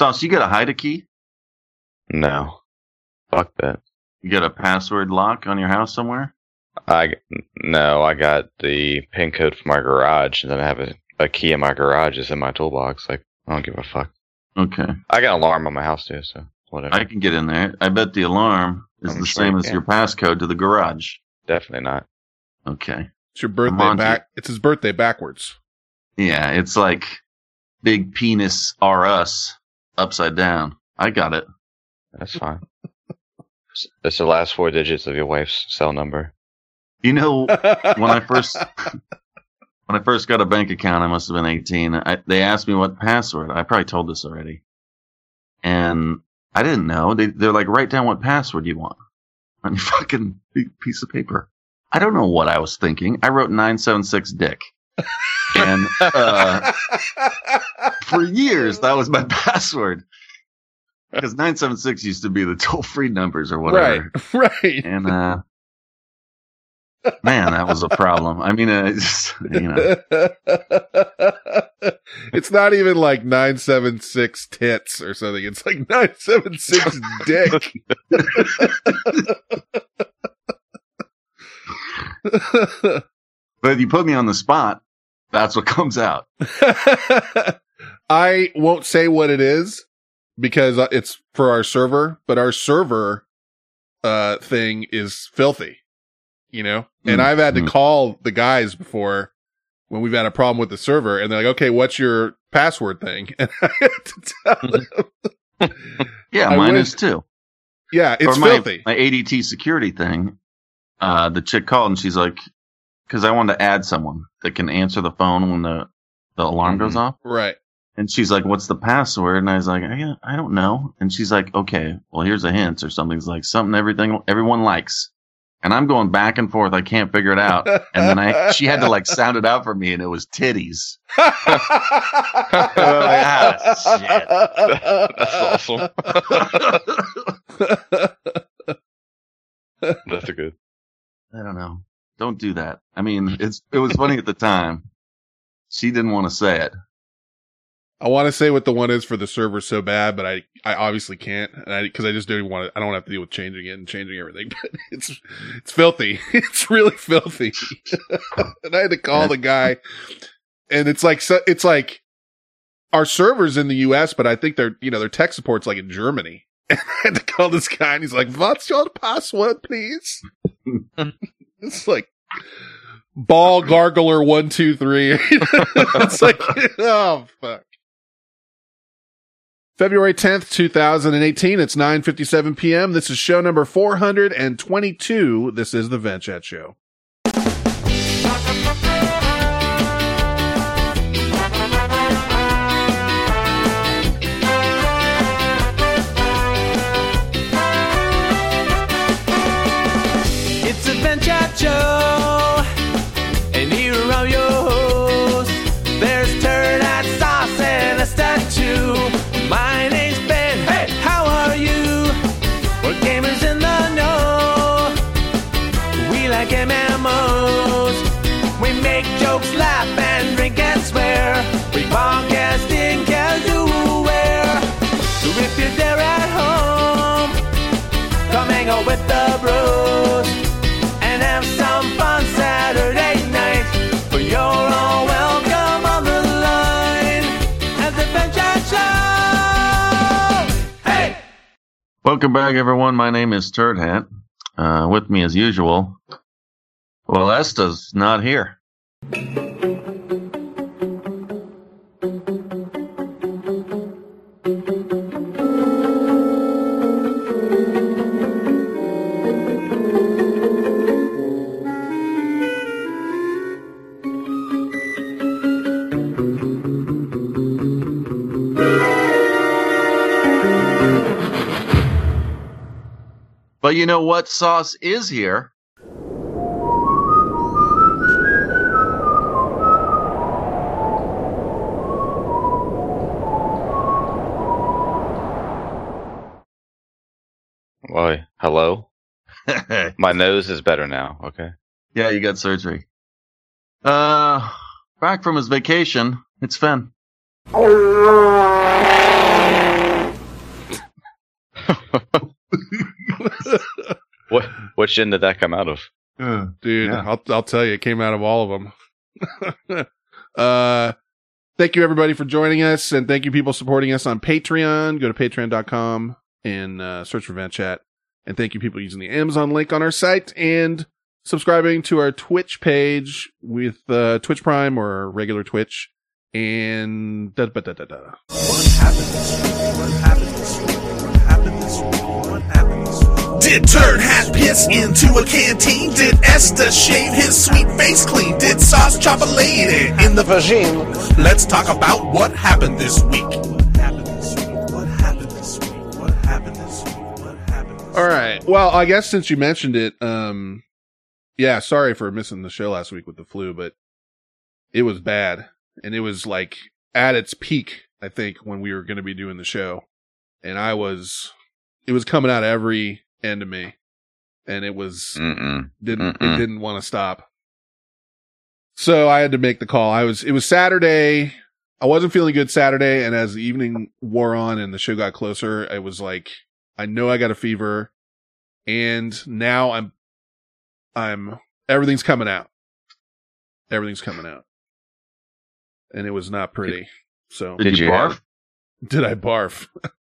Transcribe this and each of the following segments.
Sauce, you got a hide a key? No. Fuck that. You got a password lock on your house somewhere? No, I got the PIN code for my garage, and then I have a key in my garage. It's in my toolbox. Like, I don't give a fuck. Okay. I got an alarm on my house, too, so whatever. I can get in there. I bet the alarm is the same as your passcode to the garage. Definitely not. Okay. It's your birthday It's his birthday backwards. Yeah, it's like big penis R us upside down. I got it. That's fine. It's the last 4 digits of your wife's cell number. You know, when I first got a bank account, I must have been 18. They asked me what password. I probably told this already. And I didn't know. They're like, write down what password you want on your fucking big piece of paper. I don't know what I was thinking. I wrote 976 Dick. And for years, that was my password. Because 976 used to be the toll-free numbers or whatever. Right. And, man, that was a problem. I mean, it's, It's not even like 976 tits or something. It's like 976 dick. But if you put me on the spot, that's what comes out. I won't say what it is because it's for our server, but our server thing is filthy, and I've had to call the guys before when we've had a problem with the server, and they're like, okay, what's your password thing? And I had to tell them. Yeah, mine is too. Yeah, it's filthy. My ADT security thing, the chick called and she's like, because I wanted to add someone that can answer the phone when the alarm goes off. Right. And she's like, what's the password? And I was like, I don't know. And she's like, okay, well, here's a hint or something. It's like something everyone likes. And I'm going back and forth. I can't figure it out. And then she had to like sound it out for me, and it was titties. Shit. That's awesome. That's a good. I don't know. Don't do that. I mean, it was funny at the time. She didn't want to say it. I want to say what the one is for the server so bad, but I obviously can't, because I just don't even want to. I don't have to deal with changing it and changing everything. But it's filthy. It's really filthy. And I had to call the guy, and it's like our server's in the U.S., but I think their tech support's like in Germany. And I had to call this guy, and he's like, "What's your password, please?" It's like ball gargler 1 2 3. It's like, oh fuck. February 10th, 2018. It's 9:57 p.m. This is show number 422. This is the Vent Chat Show. It's a Vent Chat Show, and here are your hosts. There's Turd Hat Sauce and a statue. My name's Ben. Hey, how are you? We're gamers in the know. We like MMOs. We make jokes, laugh, and drink and swear. We podcasting casual wear. So if you're there at home, come hang out with the bros and have some fun Saturday night. But you're all welcome on the line at the Vent Chat Show. Hey! Welcome back, everyone. My name is Turd Hat. With me, as usual, well, Esta's not here. But you know what? Sauce is here. Why? Hello? My nose is better now, okay? Yeah, you got surgery. Back from his vacation. It's Fen. What gin did that come out of? Dude, Yeah. I'll tell you, it came out of all of them. Thank you everybody for joining us, and thank you people supporting us on Patreon. Go to patreon.com and search for Vent Chat. And thank you people using the Amazon link on our site and subscribing to our Twitch page with Twitch Prime or regular Twitch. And What happened this week? What happened this week? What happened this week? What happened this week? Did Turd Hat piss into a canteen? Did Esther shave his sweet face clean? Did Sauce chop a lady in the vagine? Let's talk about what happened this week. What happened this week? What happened this week? What happened this week? What happened this week? all right. Well, I guess since you mentioned it, yeah, sorry for missing the show last week with the flu, but it was bad. And it was like at its peak, I think, when we were going to be doing the show. And it was coming out every end of me. And it was, it didn't want to stop. So I had to make the call. It was Saturday. I wasn't feeling good Saturday. And as the evening wore on and the show got closer, I was like, I know I got a fever. And now everything's coming out. Everything's coming out. And it was not pretty. So Did you barf? Did I barf?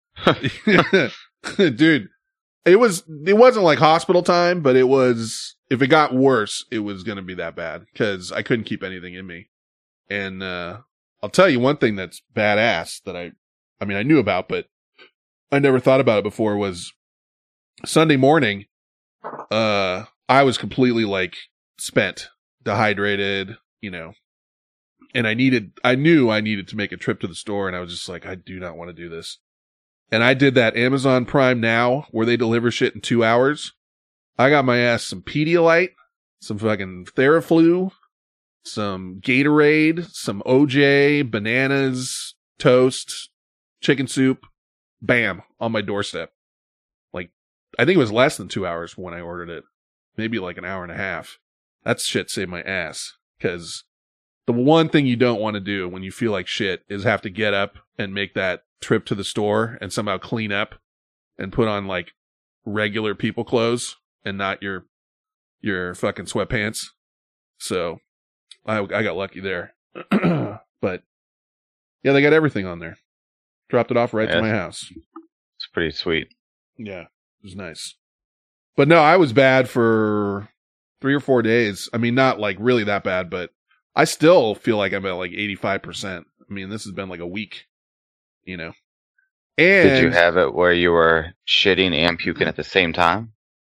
Dude, it wasn't like hospital time, but it was, if it got worse, it was going to be that bad because I couldn't keep anything in me. And, I'll tell you one thing that's badass that I mean, I knew about, but I never thought about it before was Sunday morning. I was completely like spent, dehydrated, and I knew I needed to make a trip to the store, and I was just like, I do not want to do this. And I did that Amazon Prime Now where they deliver shit in 2 hours. I got my ass some Pedialyte, some fucking Theraflu, some Gatorade, some OJ, bananas, toast, chicken soup, bam, on my doorstep. Like, I think it was less than 2 hours when I ordered it. Maybe like an hour and a half. That shit saved my ass. Because the one thing you don't want to do when you feel like shit is have to get up and make that trip to the store and somehow clean up and put on like regular people clothes and not your fucking sweatpants. So I got lucky there. But yeah, they got everything on there. Dropped it off right to my house. It's pretty sweet. Yeah, it was nice. But no, I was bad for 3 or 4 days. I mean, not like really that bad, but I still feel like I'm at like 85%. I mean, this has been like a week, And did you have it where you were shitting and puking at the same time?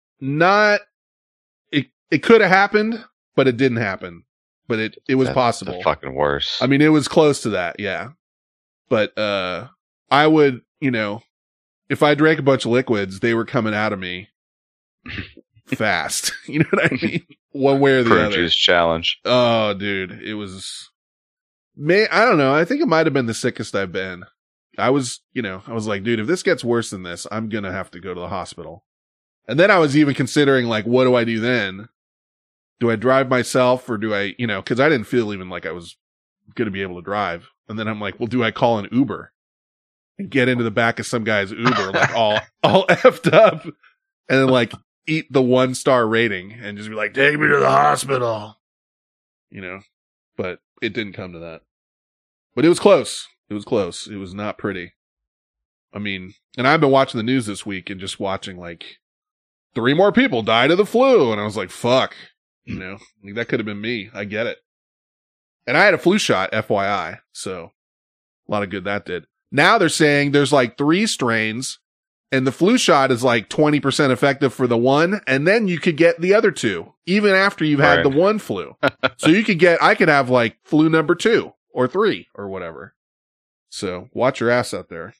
It could have happened, but it didn't happen. But it was That's possible. the fucking worst. I mean, it was close to that, yeah. But I would, if I drank a bunch of liquids, they were coming out of me fast. You know what I mean? One way or the Fruit other. juice challenge. Oh, dude, it was. I don't know. I think it might have been the sickest I've been. I was like, dude, if this gets worse than this, I'm gonna have to go to the hospital. And then I was even considering, like, what do I do then? Do I drive myself or do I, because I didn't feel even like I was gonna be able to drive. And then I'm like, well, do I call an Uber and get into the back of some guy's Uber, like all effed up, and then like eat the 1-star rating and just be like, take me to the hospital, but it didn't come to that. But it was close. It was close. It was not pretty. I mean, and I've been watching the news this week and just watching like 3 more people died of the flu. And I was like, fuck, like that could have been me. I get it. And I had a flu shot, FYI. So a lot of good that did. Now they're saying there's like 3 strains and the flu shot is like 20% effective for the one. And then you could get the other 2, even after you've had the one flu. So I could have like flu number 2 or 3 or whatever. So watch your ass out there.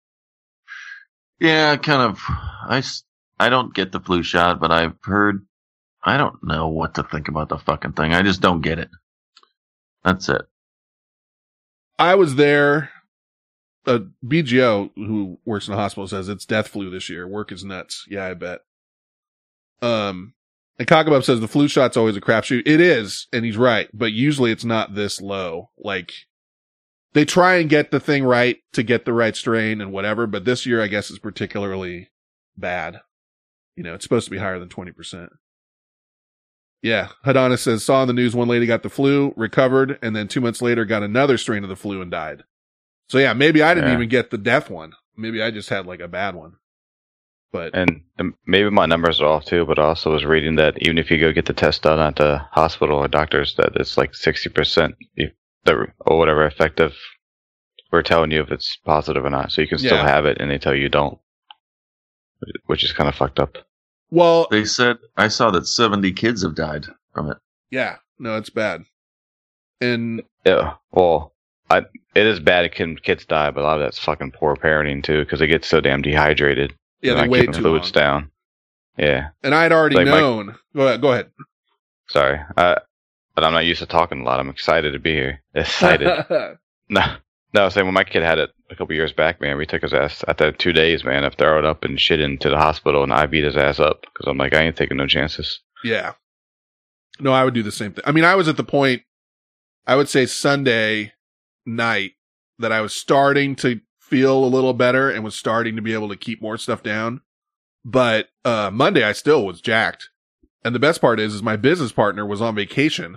Yeah, kind of. I don't get the flu shot, but I've heard. I don't know what to think about the fucking thing. I just don't get it. That's it. I was there. BGO, who works in the hospital, says it's death flu this year. Work is nuts. Yeah, I bet. And Cockabub says the flu shot's always a crapshoot. It is, and he's right, but usually it's not this low. Like, they try and get the thing right to get the right strain and whatever, but this year I guess is particularly bad. You know, it's supposed to be higher than 20%. Yeah. Hadana says, saw on the news one lady got the flu, recovered, and then 2 months later got another strain of the flu and died. So yeah, maybe I didn't even get the death one. Maybe I just had like a bad one. But And maybe my numbers are off too, but I also was reading that even if you go get the test done at the hospital or doctors, that it's like 60% or whatever effective. We're telling you if it's positive or not. So you can still have it and they tell you don't, which is kind of fucked up. well, They said, I saw that 70 kids have died from it. yeah, no, it's bad. And Yeah, well, it is bad. Kids die, but a lot of that's fucking poor parenting too, because they get so damn dehydrated. yeah, They're they not wait keeping too fluids long. down. Yeah, And I'd already Like known. Go ahead. sorry. But I'm not used to talking a lot. I'm excited to be here. Excited. No, I was saying when my kid had it a couple years back, man, we took his ass after 2 days, man. I threw it up and shit into the hospital, and I beat his ass up because I'm like, I ain't taking no chances. Yeah. No, I would do the same thing. I mean, I was at the point, I would say Sunday night, that I was starting to feel a little better and was starting to be able to keep more stuff down. But Monday, I still was jacked. And the best part is my business partner was on vacation.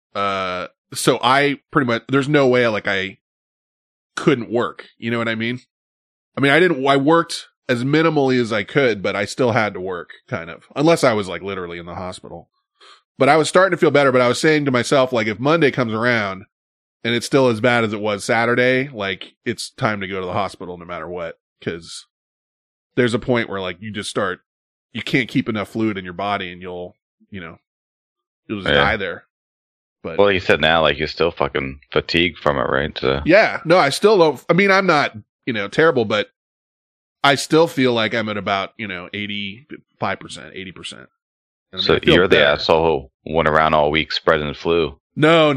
So I pretty much, there's no way I couldn't work. You know what I mean? I mean, I worked as minimally as I could, but I still had to work kind of, unless I was like literally in the hospital. But I was starting to feel better, but I was saying to myself, like, if Monday comes around and it's still as bad as it was Saturday, like, it's time to go to the hospital no matter what. Cause there's a point where like you can't keep enough fluid in your body and you'll just die there. But Well, you said now, like, you're still fucking fatigued from it, right? So, yeah, no, I still don't. I mean, I'm not, terrible, but I still feel like I'm at about, 85%, 80%. And I mean, so I feel you're the better. asshole who went around all week spreading the flu. No.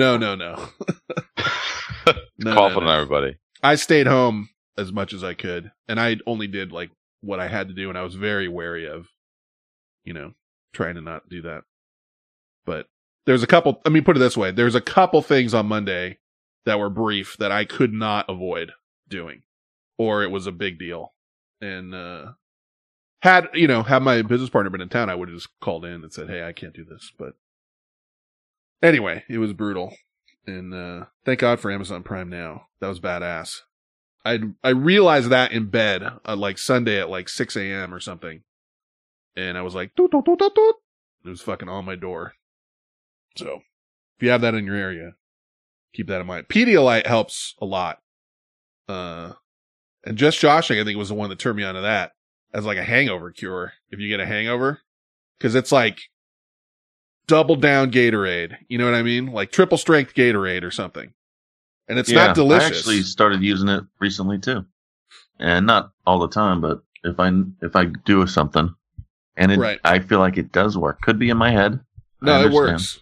Coughing no. on everybody. I stayed home as much as I could, and I only did like what I had to do, and I was very wary of, trying to not do that. But there's a couple, put it this way, there's a couple things on Monday that were brief that I could not avoid doing, or it was a big deal. And, had my business partner been in town, I would have just called in and said, hey, I can't do this. But anyway, it was brutal. And, thank God for Amazon Prime Now. That was badass. I realized that in bed, like Sunday at like 6 a.m. or something. And I was like, doot, doot, doot, doot, doot. It was fucking on my door. So if you have that in your area, keep that in mind. Pedialyte helps a lot. And Just Joshing, I think, was the one that turned me onto that as like a hangover cure. If you get a hangover, cause it's like double down Gatorade. You know what I mean? Like triple strength Gatorade or something. And it's not delicious. I actually started using it recently too. And not all the time, but if I do something and Right. I feel like it does work. Could be in my head. I No, it understand. works.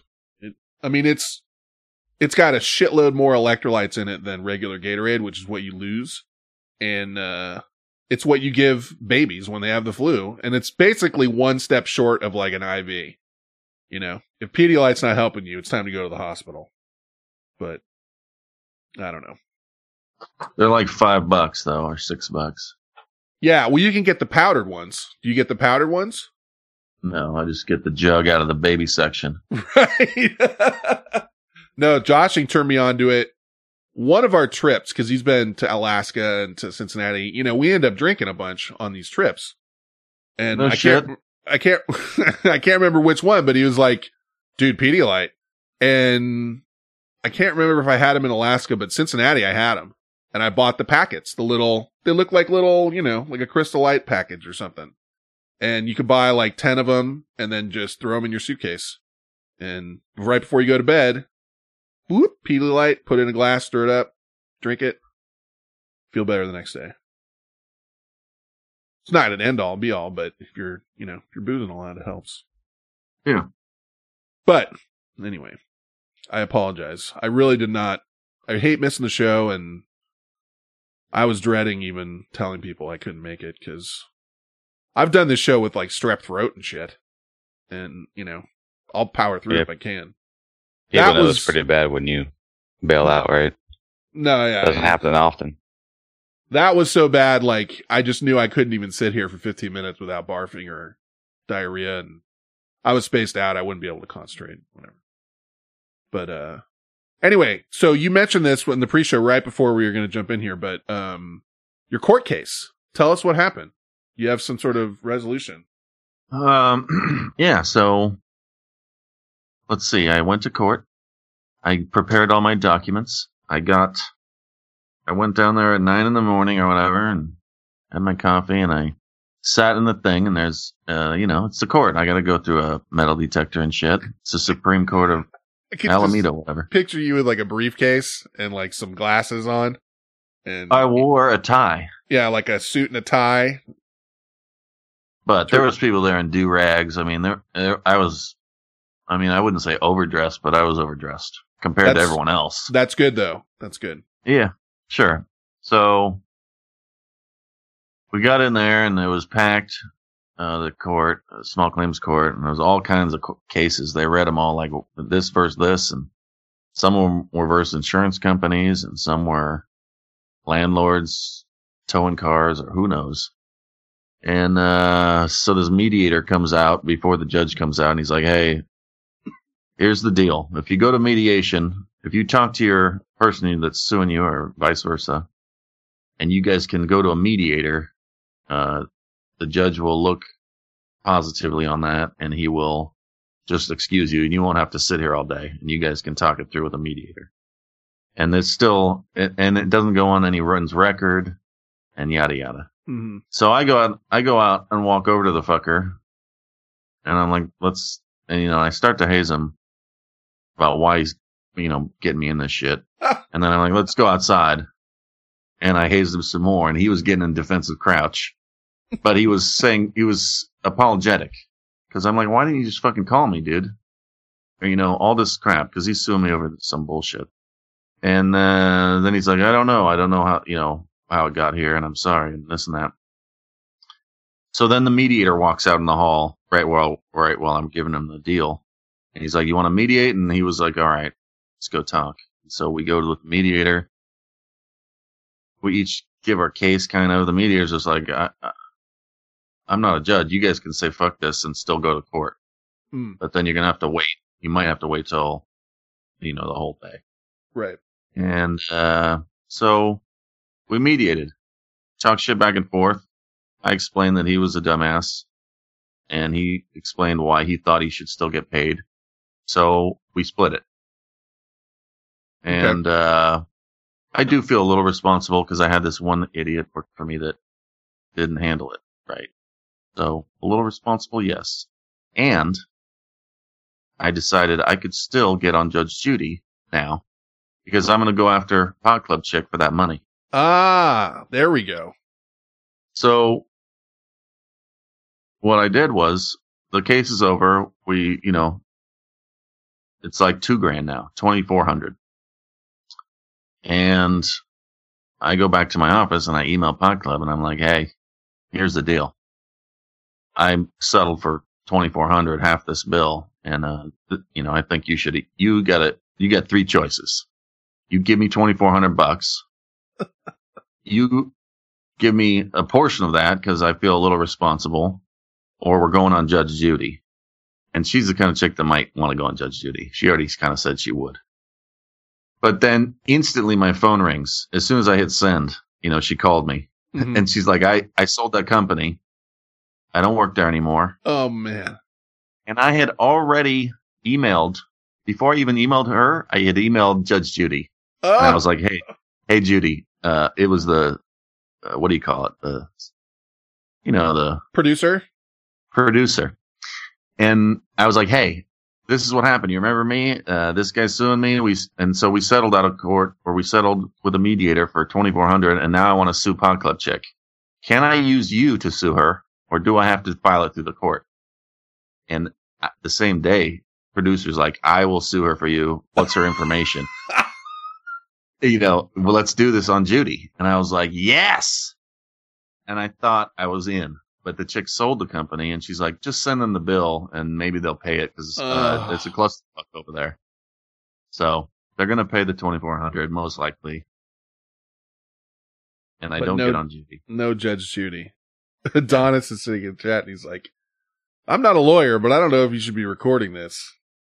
It's got a shitload more electrolytes in it than regular Gatorade, which is what you lose. And, it's what you give babies when they have the flu. And it's basically one step short of like an IV. If Pedialyte's not helping you, it's time to go to the hospital. But I don't know. They're like $5 though, or $6. Yeah, well, you can get the powdered ones. Do you get the powdered ones? No, I just get the jug out of the baby section. Right. No, Joshing turned me on to it. One of our trips, because he's been to Alaska and to Cincinnati, we end up drinking a bunch on these trips. And No I shit. can't I can't remember which one, but he was like, dude, Pedialyte. And I can't remember if I had him in Alaska, but Cincinnati, I had him. And I bought the packets, they look like little, like a Crystal Light package or something. And you could buy like 10 of them and then just throw them in your suitcase. And right before you go to bed, whoop, Pedialyte, put it in a glass, stir it up, drink it, feel better the next day. It's not an end all be all, but if you're boozing a lot, it helps. Yeah. But anyway, I apologize. I really did not. I hate missing the show, and I was dreading even telling people I couldn't make it because I've done this show with like strep throat and shit, and I'll power through if I can. Yeah, That but it was was- pretty bad when you bail out, right? No, yeah, Doesn't happen often. That was so bad, like, I just knew I couldn't even sit here for 15 minutes without barfing or diarrhea, and I was spaced out. I wouldn't be able to concentrate, whatever. But, anyway, so you mentioned this in the pre-show right before we were going to jump in here, but, your court case. Tell us what happened. You have some sort of resolution. Yeah, so let's see. I went to court. I prepared all my documents. I went down there at 9 in the morning or whatever and had my coffee, and I sat in the thing, and there's, it's the court. I got to go through a metal detector and shit. It's the Supreme Court of Alameda, whatever. Picture you with like a briefcase and like some glasses on. And I wore a tie. Yeah, like a suit and a tie. But there was people there in do-rags. I mean, I wouldn't say overdressed, but I was overdressed compared to everyone else. That's good, though. That's good. Yeah, sure. So we got in there, and it was packed, the court, small claims court, and there was all kinds of cases. They read them all like this versus this, and some of them were versus insurance companies, and some were landlords towing cars, or who knows. And so this mediator comes out before the judge comes out, and he's like, hey, here's the deal. If you go to mediation, if you talk to your person that's suing you or vice versa, and you guys can go to a mediator, the judge will look positively on that, and he will just excuse you, and you won't have to sit here all day, and you guys can talk it through with a mediator. And it's still, and it doesn't go on anyone's record, and yada yada. Mm-hmm. So I go out and walk over to the fucker, and I'm like, I start to haze him about why he's, getting me in this shit. And then I'm like, let's go outside. And I hazed him some more, and he was getting in defensive crouch, but he was apologetic. Cause I'm like, why didn't you just fucking call me, dude? Or, all this crap, cause he's suing me over some bullshit. And, then he's like, I don't know how it got here, and I'm sorry, and this and that. So then the mediator walks out in the hall right while I'm giving him the deal. And he's like, you want to mediate? And he was like, all right, let's go talk. So we go to the mediator. We each give our case, kind of. The mediator's just like, I'm not a judge. You guys can say fuck this and still go to court. But then you're going to have to wait. You might have to wait till, the whole day. Right. And so we mediated. Talked shit back and forth. I explained that he was a dumbass, and he explained why he thought he should still get paid. So we split it. And I do feel a little responsible because I had this one idiot work for me that didn't handle it right. So a little responsible, yes. And I decided I could still get on Judge Judy now because I'm going to go after Pod Club Chick for that money. Ah, there we go. So what I did was the case is over. We, it's like $2,000 now, $2,400. And I go back to my office and I email Pod Club and I'm like, hey, here's the deal. I settled for $2,400, half this bill. And, I think you got three choices. You give me $2,400. You give me a portion of that because I feel a little responsible, or we're going on Judge Judy. And she's the kind of chick that might want to go on Judge Judy. She already kind of said she would. But then instantly my phone rings. As soon as I hit send, she called me. Mm-hmm. And she's like, I sold that company. I don't work there anymore. Oh, man. And I had already emailed, before I even emailed her, I had emailed Judge Judy. Oh. And I was like, hey, Judy, it was the, what do you call it? The producer. And I was like, hey, this is what happened. You remember me? This guy's suing me. So we settled out of court, or we settled with a mediator for $2,400. And now I want to sue Pod Club Chick. Can I use you to sue her, or do I have to file it through the court? And the same day, producer's like, I will sue her for you. What's her information? Well, let's do this on Judy. And I was like, yes. And I thought I was in, but the chick sold the company and she's like, just send them the bill and maybe they'll pay it because it's a clusterfuck over there. So they're going to pay the $2,400 most likely. and I But don't no- get on Judy. No Judge Judy. Adonis is sitting in chat and he's like, I'm not a lawyer, but I don't know if you should be recording this.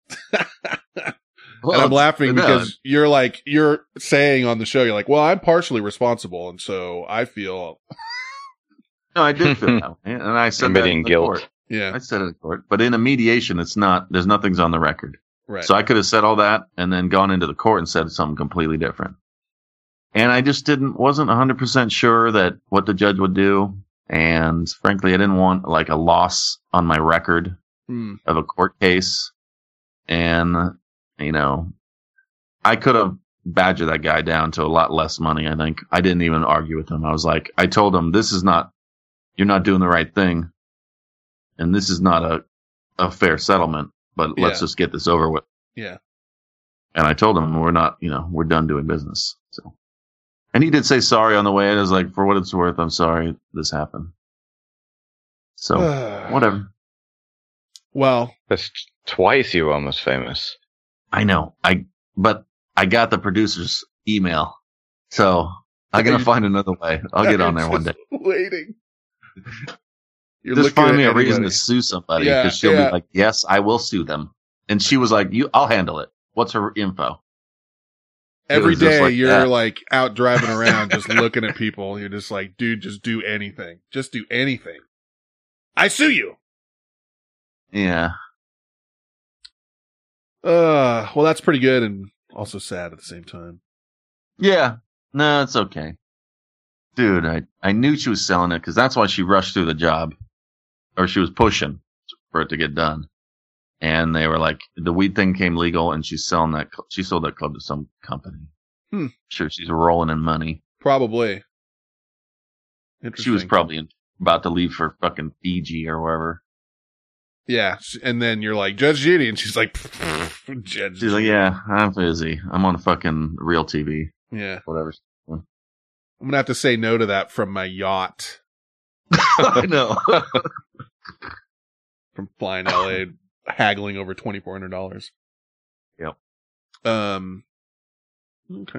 Well, and I'm laughing no, because you're saying on the show, you're like, well, I'm partially responsible. And so I feel, no, I did feel that way, and I said that Admitting in the guilt. court. yeah, I said it in court, but in a mediation, it's not. There's nothing's on the record. right. So I could have said all that and then gone into the court and said something completely different. And I just wasn't 100% sure that what the judge would do. And frankly, I didn't want like a loss on my record of a court case. And, you know, I could have badgered that guy down to a lot less money. I think I didn't even argue with him. I was like, I told him, you're not doing the right thing. And this is not a fair settlement, but let's just get this over with. Yeah. And I told him we're done doing business. So, and he did say sorry on the way. I was like, for what it's worth, I'm sorry this happened. So whatever. Well, That's twice you were almost famous. I know. But I got the producer's email, so I'm gonna find another way. I'll get on there one day. Waiting. You're Just looking find at me a reason anybody. to sue somebody Yeah, because she'll yeah. be like, "Yes, I will sue them," and she was like, I'll handle it. What's her info?" Every was just day like you're that. like out driving around just looking at people. You're just like, dude, just do anything. Just do anything. I sue you. Yeah. Well, that's pretty good and also sad at the same time. Yeah. No, it's okay. Dude, I knew she was selling it because that's why she rushed through the job. Or she was pushing for it to get done. And they were like, the weed thing came legal and she's selling that. She sold that club to some company. Sure, she's rolling in money. Probably. She Interesting. was probably about to leave for fucking Fiji or wherever. Yeah. And then you're like, Judge Judy. And she's like, Judge She's like, yeah, I'm busy. I'm on fucking real TV. Yeah. Whatever. I'm going to have to say no to that from my yacht I know. from flying LA, haggling over $2,400. Yep. Okay.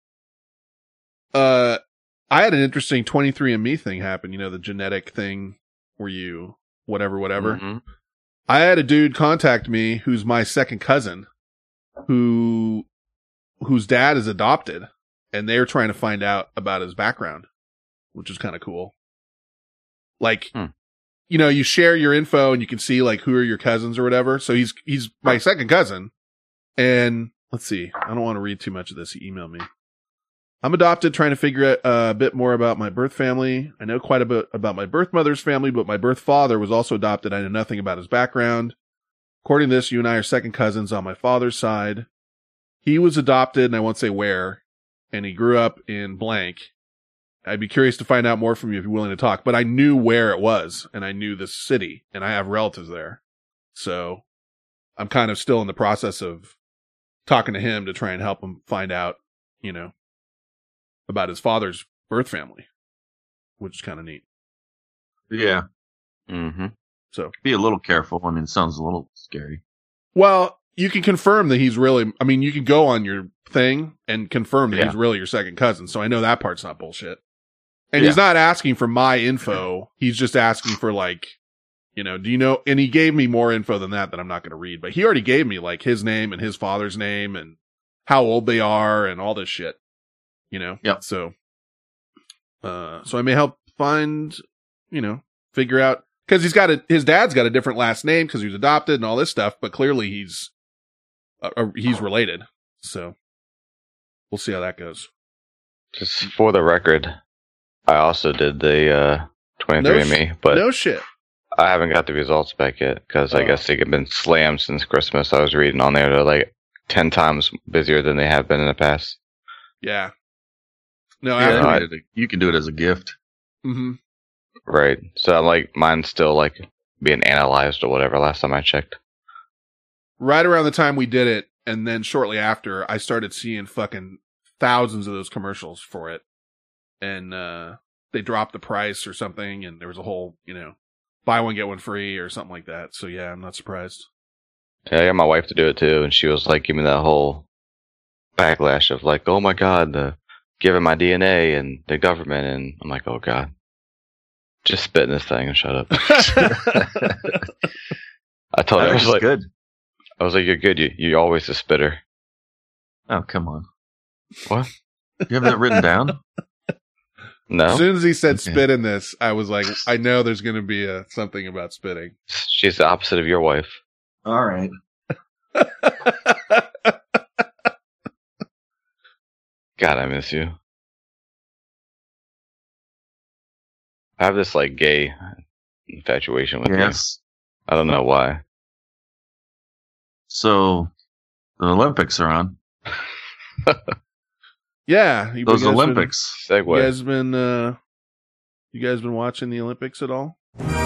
I had an interesting 23andMe thing happen, the genetic thing where you whatever. Mhm. I had a dude contact me who's my second cousin whose dad is adopted and they're trying to find out about his background, which is kind of cool. Like, you share your info and you can see like who are your cousins or whatever. So he's my second cousin. And let's see, I don't want to read too much of this. He emailed me. I'm adopted, trying to figure out a bit more about my birth family. I know quite a bit about my birth mother's family, but my birth father was also adopted. I know nothing about his background. According to this, you and I are second cousins on my father's side. He was adopted, and I won't say where, and he grew up in blank. I'd be curious to find out more from you if you're willing to talk, but I knew where it was, and I knew the city, and I have relatives there. So I'm kind of still in the process of talking to him to try and help him find out, about his father's birth family, which is kind of neat. Yeah. Mm-hmm. So Be a little careful. I mean, it sounds a little scary. well, you can confirm that he's really, you can go on your thing and confirm that he's really your second cousin. So I know that part's not bullshit. And he's not asking for my info. He's just asking for like, do you know, and he gave me more info than that I'm not going to read, but he already gave me like his name and his father's name and how old they are and all this shit, Yep. So I may help find, figure out, cause his dad's got a different last name cause he was adopted and all this stuff, but clearly he's related. So we'll see how that goes. Just for the record, I also did the 23andMe, but No shit. I haven't got the results back yet because I guess they've been slammed since Christmas. I was reading on there they're like 10 times busier than they have been in the past. Yeah. No, Yeah, after, you can do it as a gift. mm-hmm. Right. So I'm like, mine's still like being analyzed or whatever last time I checked. Right around the time we did it, and then shortly after, I started seeing fucking thousands of those commercials for it. And they dropped the price or something, and there was a whole, buy one, get one free or something like that. So yeah, I'm not surprised. Yeah, I got my wife to do it too, and she was like, give me that whole backlash of like, oh my god, the giving my DNA and the government, and I'm like, oh god, just spit in this thing and shut up. I told her, I was like, good. I was like, you're good. You're always a spitter. Oh, come on. What? You have that written down? No. As soon as he said Okay. spit in this, I was like, I know there's going to be something about spitting. She's the opposite of your wife. All right. God, I miss you. I have this like gay infatuation with you. Yes. I don't know why. So the Olympics are on. Yeah. Those Olympics. Segue. You guys been watching the Olympics at all?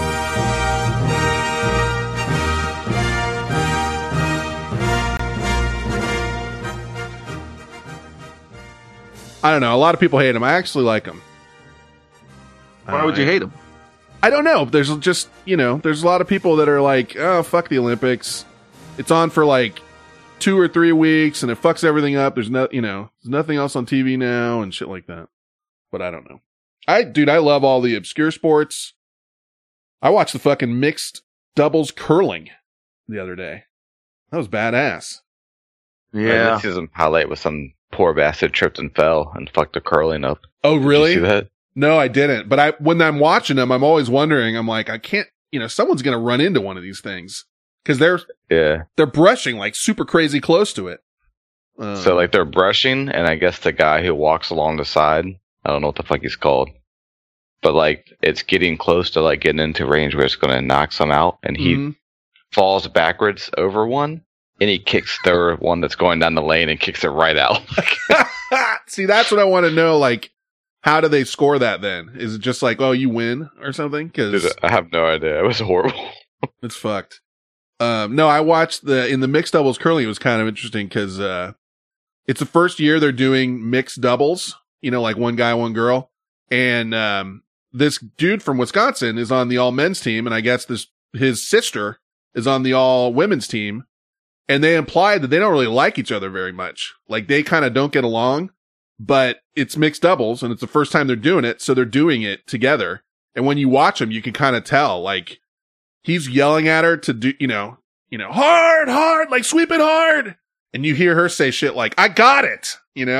I don't know. A lot of people hate them. I actually like them. Why would you hate them? I don't know. There's just, there's a lot of people that are like, oh, fuck the Olympics. It's on for like 2 or 3 weeks and it fucks everything up. There's there's nothing else on TV now and shit like that. But I don't know. I love all the obscure sports. I watched the fucking mixed doubles curling the other day. That was badass. Yeah. This season highlight was some poor bastard tripped and fell and fucked the curling up. Oh, really? Did you see that? No, I didn't. But when I'm watching them, I'm always wondering, I'm like, I can't, someone's going to run into one of these things. Cause Yeah. they're brushing like super crazy close to it. So like they're brushing, and I guess the guy who walks along the side, I don't know what the fuck he's called, but like it's getting close to like getting into range where it's going to knock some out, and he falls backwards over one, and he kicks the one that's going down the lane and kicks it right out. See, that's what I want to know. Like, how do they score that then? Is it just like, oh, you win or something? Cause Dude, I have no idea. It was horrible. it's fucked. No, I watched in the mixed doubles curling. It was kind of interesting because, it's the first year they're doing mixed doubles, like one guy, one girl. And, this dude from Wisconsin is on the all men's team. And I guess his sister is on the all women's team. And they implied that they don't really like each other very much. Like they kind of don't get along, but it's mixed doubles and it's the first time they're doing it. So they're doing it together. And when you watch them, you can kind of tell, like, he's yelling at her to do, hard, like sweep it hard. And you hear her say shit like, I got it,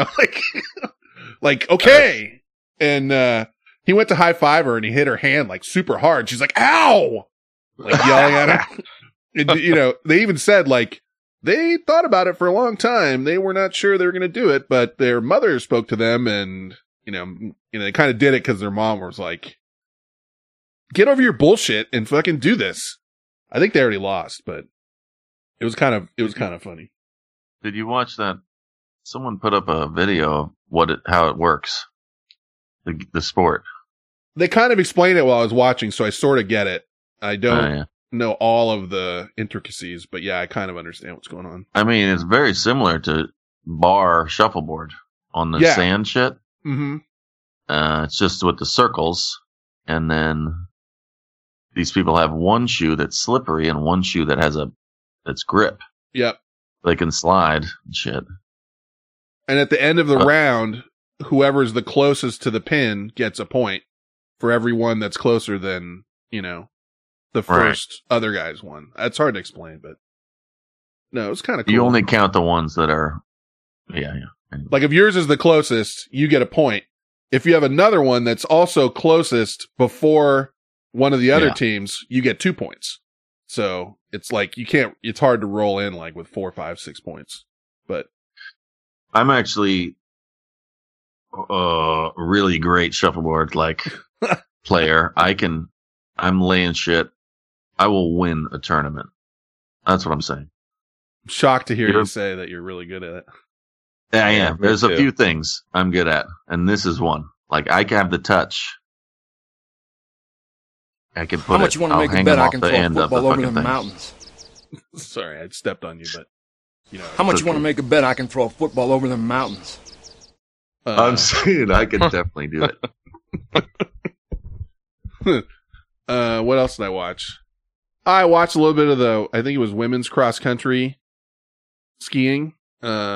like, okay. And, he went to high five her and he hit her hand like super hard. She's like, ow, like yelling at her. And, they even said like, they thought about it for a long time. They were not sure they were going to do it, but their mother spoke to them and, they kind of did it because their mom was like, get over your bullshit and fucking do this. I think they already lost, but it was kind of funny. Did you watch that? Someone put up a video of how it works. The sport. They kind of explained it while I was watching, so I sort of get it. I don't know all of the intricacies, but yeah, I kind of understand what's going on. I mean, it's very similar to bar shuffleboard on the sand shit. Mm-hmm. It's just with the circles, and then these people have one shoe that's slippery and one shoe that has that's grip. Yep. They can slide and shit. And at the end of the round, whoever's the closest to the pin gets a point for every one that's closer than, the first other guy's one. That's hard to explain, but no, it's kind of cool. You only count the ones that are, yeah. Anyway. Like if yours is the closest, you get a point. If you have another one that's also closest before one of the other teams, you get 2 points. So it's like it's hard to roll in like with 4, 5, 6 points. But I'm actually a really great shuffleboard player. I'm laying shit. I will win a tournament. That's what I'm saying. I'm shocked to hear you say that you're really good at it. I am. There's a few things I'm good at, and this is one. Like I can have the touch. I can put How much you want to make a bet I can throw a football over the mountains? Sorry, I stepped on you, but How much you want to make a bet I can throw a football over the mountains? I'm saying I can definitely do it. What else did I watch? I watched a little bit of I think it was women's cross country skiing.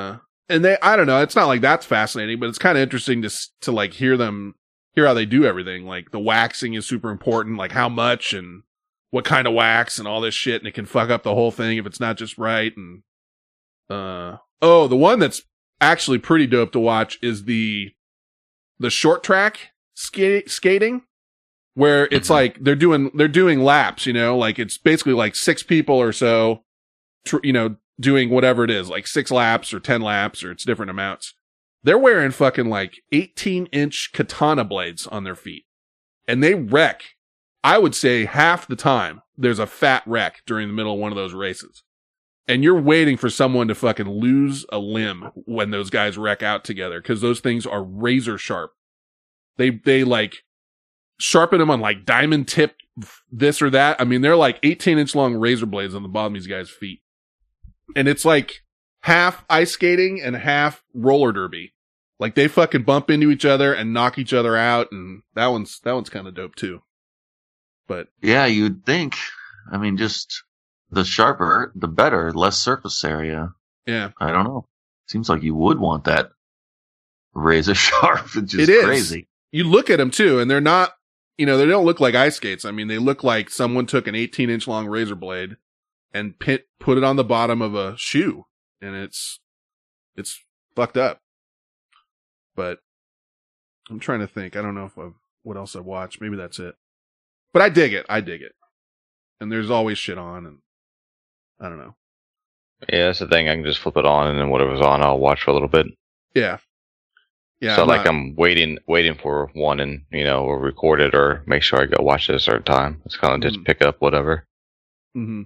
And I don't know, it's not like that's fascinating, but it's kind of interesting to like hear how they do everything. Like the waxing is super important, like how much and what kind of wax and all this shit. And it can fuck up the whole thing if it's not just right. And, the one that's actually pretty dope to watch is the short track skating, where it's like they're doing laps, you know, like it's basically like 6 people or so, doing whatever it is, like 6 laps or 10 laps, or it's different amounts. They're wearing fucking like 18-inch katana blades on their feet, and they wreck. I would say half the time there's a fat wreck during the middle of one of those races. And you're waiting for someone to fucking lose a limb when those guys wreck out together, because those things are razor sharp. They like sharpen them on like diamond tip this or that. I mean, they're like 18-inch long razor blades on the bottom of these guys' feet. And it's like half ice skating and half roller derby. Like they fucking bump into each other and knock each other out, and that one's kind of dope too. But yeah, you'd think. I mean, just the sharper, the better, less surface area. Yeah. I don't know. Seems like you would want that razor sharp. It's just crazy. You look at them too, and they're not, they don't look like ice skates. I mean, they look like someone took an 18-inch long razor blade and put it on the bottom of a shoe, and it's fucked up. But I'm trying to think. I don't know what else I've watched. Maybe that's it. But I dig it. And there's always shit on, and I don't know. Yeah, that's the thing. I can just flip it on, and then whatever's on, I'll watch for a little bit. Yeah. Yeah. So I'm waiting for one, and we'll record it or make sure I go watch it at a certain time. It's kind of just pick up whatever. Mm-hmm.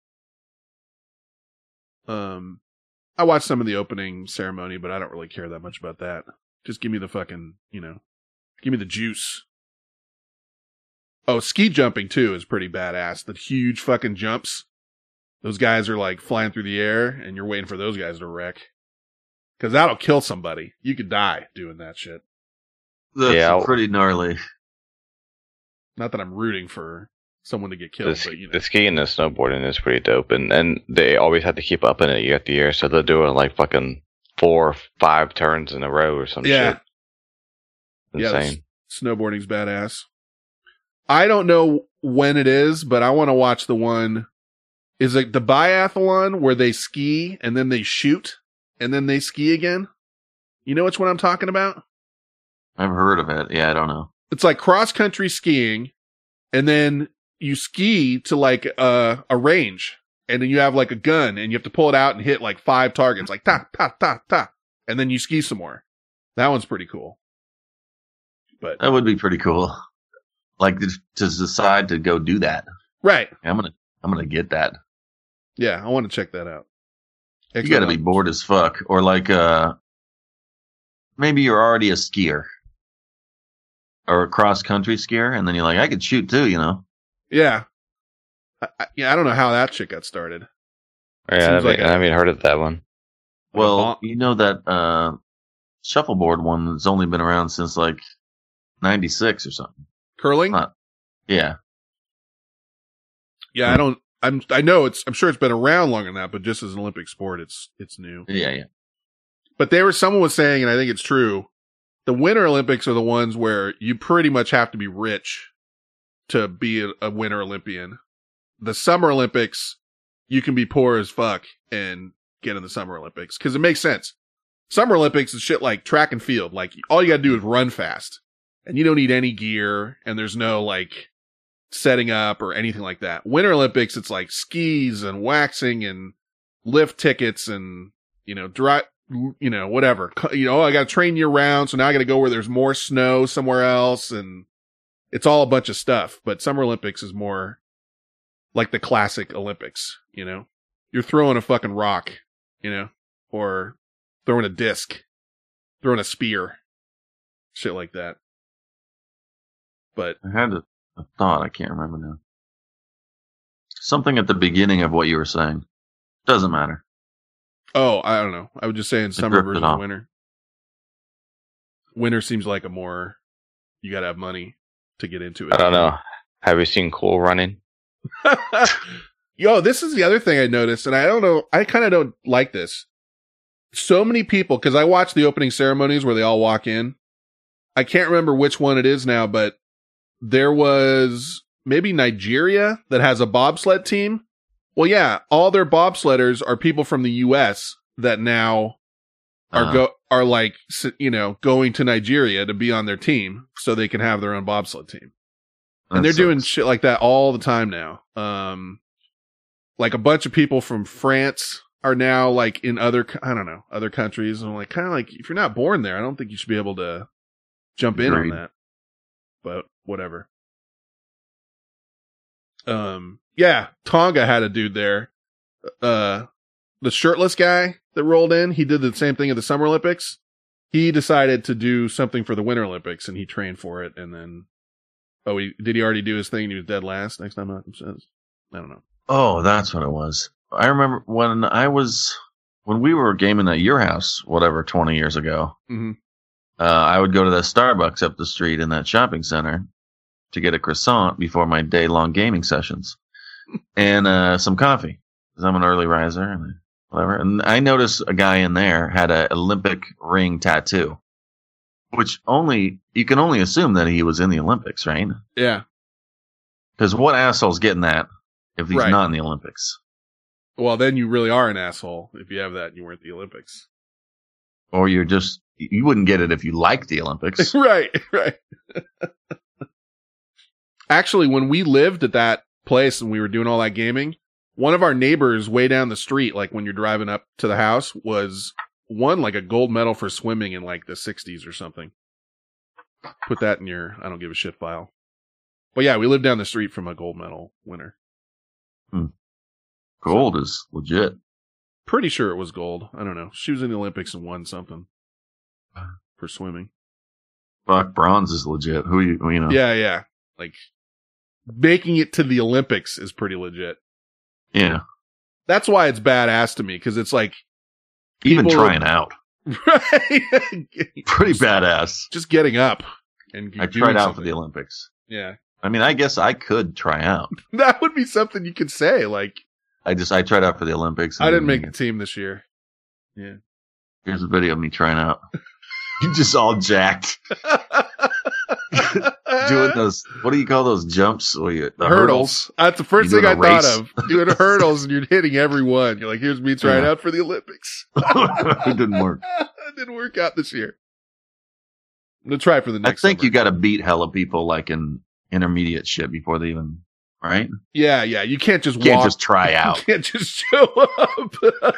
I watched some of the opening ceremony, but I don't really care that much about that. Just give me the fucking, give me the juice. Oh, ski jumping too is pretty badass. The huge fucking jumps. Those guys are like flying through the air, and you're waiting for those guys to wreck. Cause that'll kill somebody. You could die doing that shit. That's pretty gnarly. Not that I'm rooting for someone to get killed, but the skiing and the snowboarding is pretty dope, and they always have to keep up in it year after year, so they're doing like fucking 4 or 5 turns in a row or some shit. Insane. Snowboarding's badass. I don't know when it is, but I want to watch the one. Is it the biathlon where they ski and then they shoot and then they ski again? You know which one I'm talking about? I've heard of it. Yeah, I don't know. It's like cross country skiing, and then you ski to like a range, and then you have like a gun, and you have to pull it out and hit like 5 targets, like ta ta ta ta, and then you ski some more. That one's pretty cool. But that would be pretty cool. Like to decide to go do that. Right. I'm gonna get that. Yeah, I want to check that out. You got to be bored as fuck, or like maybe you're already a skier or a cross country skier, and then you're like, I could shoot too, Yeah. I don't know how that shit got started. Yeah, I haven't heard of that one. Well, that shuffleboard one that's only been around since like 96 or something. Curling? Yeah. Yeah, I'm sure it's been around longer than that, but just as an Olympic sport, it's new. Yeah. But someone was saying, and I think it's true, the Winter Olympics are the ones where you pretty much have to be rich to be a Winter Olympian. The Summer Olympics, you can be poor as fuck and get in the Summer Olympics, because it makes sense. Summer Olympics is shit like track and field. Like, all you gotta do is run fast. And you don't need any gear, and there's no, like, setting up or anything like that. Winter Olympics, it's like skis and waxing and lift tickets and, whatever. I gotta train year round, so now I gotta go where there's more snow somewhere else, and it's all a bunch of stuff. But Summer Olympics is more like the classic Olympics, You're throwing a fucking rock, or throwing a disc, throwing a spear, shit like that. But I had a thought. I can't remember now. Something at the beginning of what you were saying. Doesn't matter. Oh, I don't know. I was just saying summer versus winter. Winter seems like a more, you gotta have money to get into it. I don't know. Have you seen Cool Running? Yo, this is the other thing I noticed, and I don't know. I kind of don't like this. so many people, because I watched the opening ceremonies where they all walk in. I can't remember which one it is now, but there was maybe Nigeria that has a bobsled team. Well, yeah, all their bobsledders are people from the U.S. that now are going to Nigeria to be on their team so they can have their own bobsled team. And they're doing shit like that all the time now. Like a bunch of people from France are now like in other countries. And like, kind of like, if you're not born there, I don't think you should be able to jump in on that. But whatever. Yeah, Tonga had a dude there. The shirtless guy that rolled in, he did the same thing at the Summer Olympics. He decided to do something for the Winter Olympics and he trained for it. And then, did he already do his thing? And he was dead last next time Malcolm says. I don't know. Oh, that's what it was. I remember when we were gaming at your house, 20 years ago. Mm-hmm. I would go to the Starbucks up the street in that shopping center to get a croissant before my day-long gaming sessions and some coffee because I'm an early riser and whatever. And I noticed a guy in there had an Olympic ring tattoo, which you can only assume that he was in the Olympics, right? Yeah. Because what asshole's getting that if he's not in the Olympics? Well, then you really are an asshole if you have that and you weren't at the Olympics. Or you wouldn't get it if you liked the Olympics. Right. Actually, when we lived at that place and we were doing all that gaming, one of our neighbors way down the street, like when you're driving up to the house, won like a gold medal for swimming in like the 60s or something. Put that in your I don't give a shit file. But yeah, we lived down the street from a gold medal winner. Gold is legit. Pretty sure it was gold. I don't know. She was in the Olympics and won something for swimming. Fuck, bronze is legit. Who you know? Yeah. Like, making it to the Olympics is pretty legit. Yeah. That's why it's badass to me, because it's like... Even trying out. Right? Pretty badass. Just getting up. And I tried out for the Olympics. Yeah. I mean, I guess I could try out. That would be something you could say, like... I tried out for the Olympics. I didn't make the team this year. Yeah. Here's a video of me trying out. You're just all jacked. Doing those, what do you call those jumps? The hurdles? That's the first thing I thought of. Doing hurdles and you're hitting every one. You're like, here's me trying out for the Olympics. It didn't work. It didn't work out this year. I'm going to try for the next I think summer. You got to beat hella people like in intermediate shit before they even, right? Yeah. You can't just just try out. You can't just show up.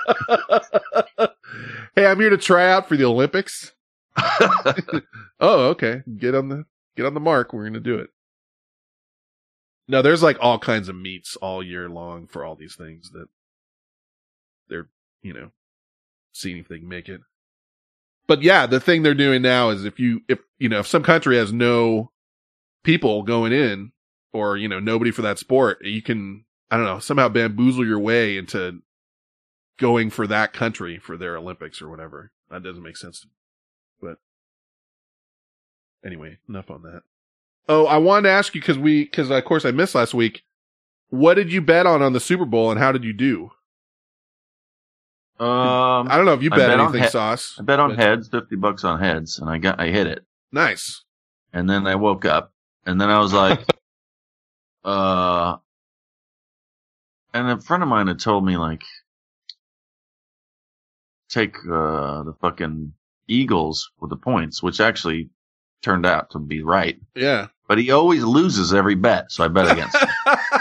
Hey, I'm here to try out for the Olympics. Oh, okay. Get on the mark. We're going to do it. No, there's like all kinds of meets all year long for all these things that they're, seeing if they can make it. But yeah, the thing they're doing now is if some country has no people going in or, nobody for that sport, you can, I don't know, somehow bamboozle your way into going for that country for their Olympics or whatever. That doesn't make sense to me. But anyway, enough on that. Oh, I wanted to ask you because of course I missed last week. What did you bet on the Super Bowl and how did you do? I don't know if you bet anything, Sauce. I bet on heads, $50 on heads, and I hit it. Nice. And then I woke up, and then I was like, and a friend of mine had told me like, take the fucking Eagles with the points, which actually turned out to be right. Yeah. But he always loses every bet, so I bet against him.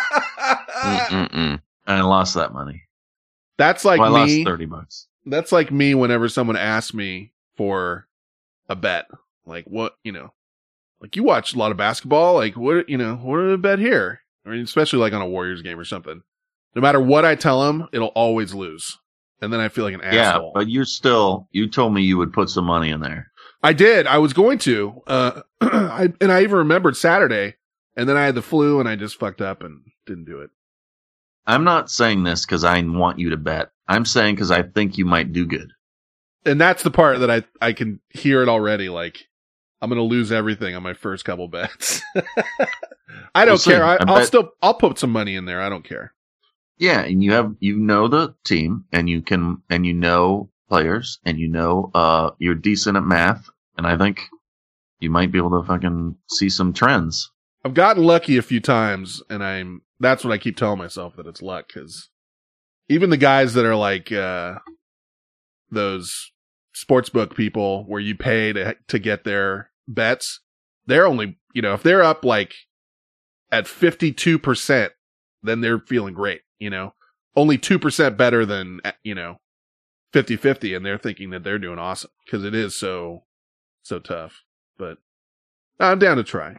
And I lost that money. That's like I lost me. $30. That's like me whenever someone asks me for a bet. Like, what, like you watch a lot of basketball. Like, what are the bet here? Or especially like on a Warriors game or something. No matter what I tell them, it'll always lose. And then I feel like an asshole. Yeah, but you told me you would put some money in there. I did. I was going to. I even remembered Saturday. And then I had the flu and I just fucked up and didn't do it. I'm not saying this because I want you to bet. I'm saying because I think you might do good. And that's the part that I can hear it already. Like, I'm going to lose everything on my first couple bets. I don't care. I'll put some money in there. I don't care. Yeah. And you know the team and you know players, and you're decent at math, and I think you might be able to fucking see some trends. I've gotten lucky a few times, and that's what I keep telling myself, that it's luck, because even the guys that are like those sportsbook people where you pay to get their bets, they're only, if they're up like at 52%, then they're feeling great, only 2% better than, 50-50, and they're thinking that they're doing awesome, because it is so tough. But I'm down to try.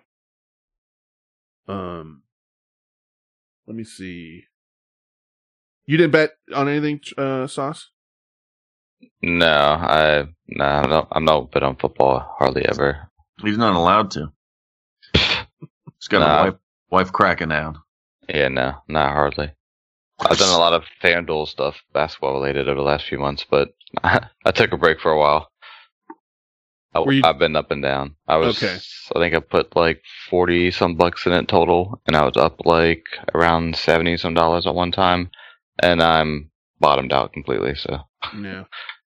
Let me see. You didn't bet on anything, Sauce? No, I'm not bet on football hardly ever. He's not allowed to. He's got a wife cracking down. Yeah, no, not hardly. I've done a lot of FanDuel stuff, basketball related, over the last few months, but I took a break for a while. I've been up and down. I think I put like 40 some bucks in it total, and I was up like around $70 some at one time, and I'm bottomed out completely. So yeah,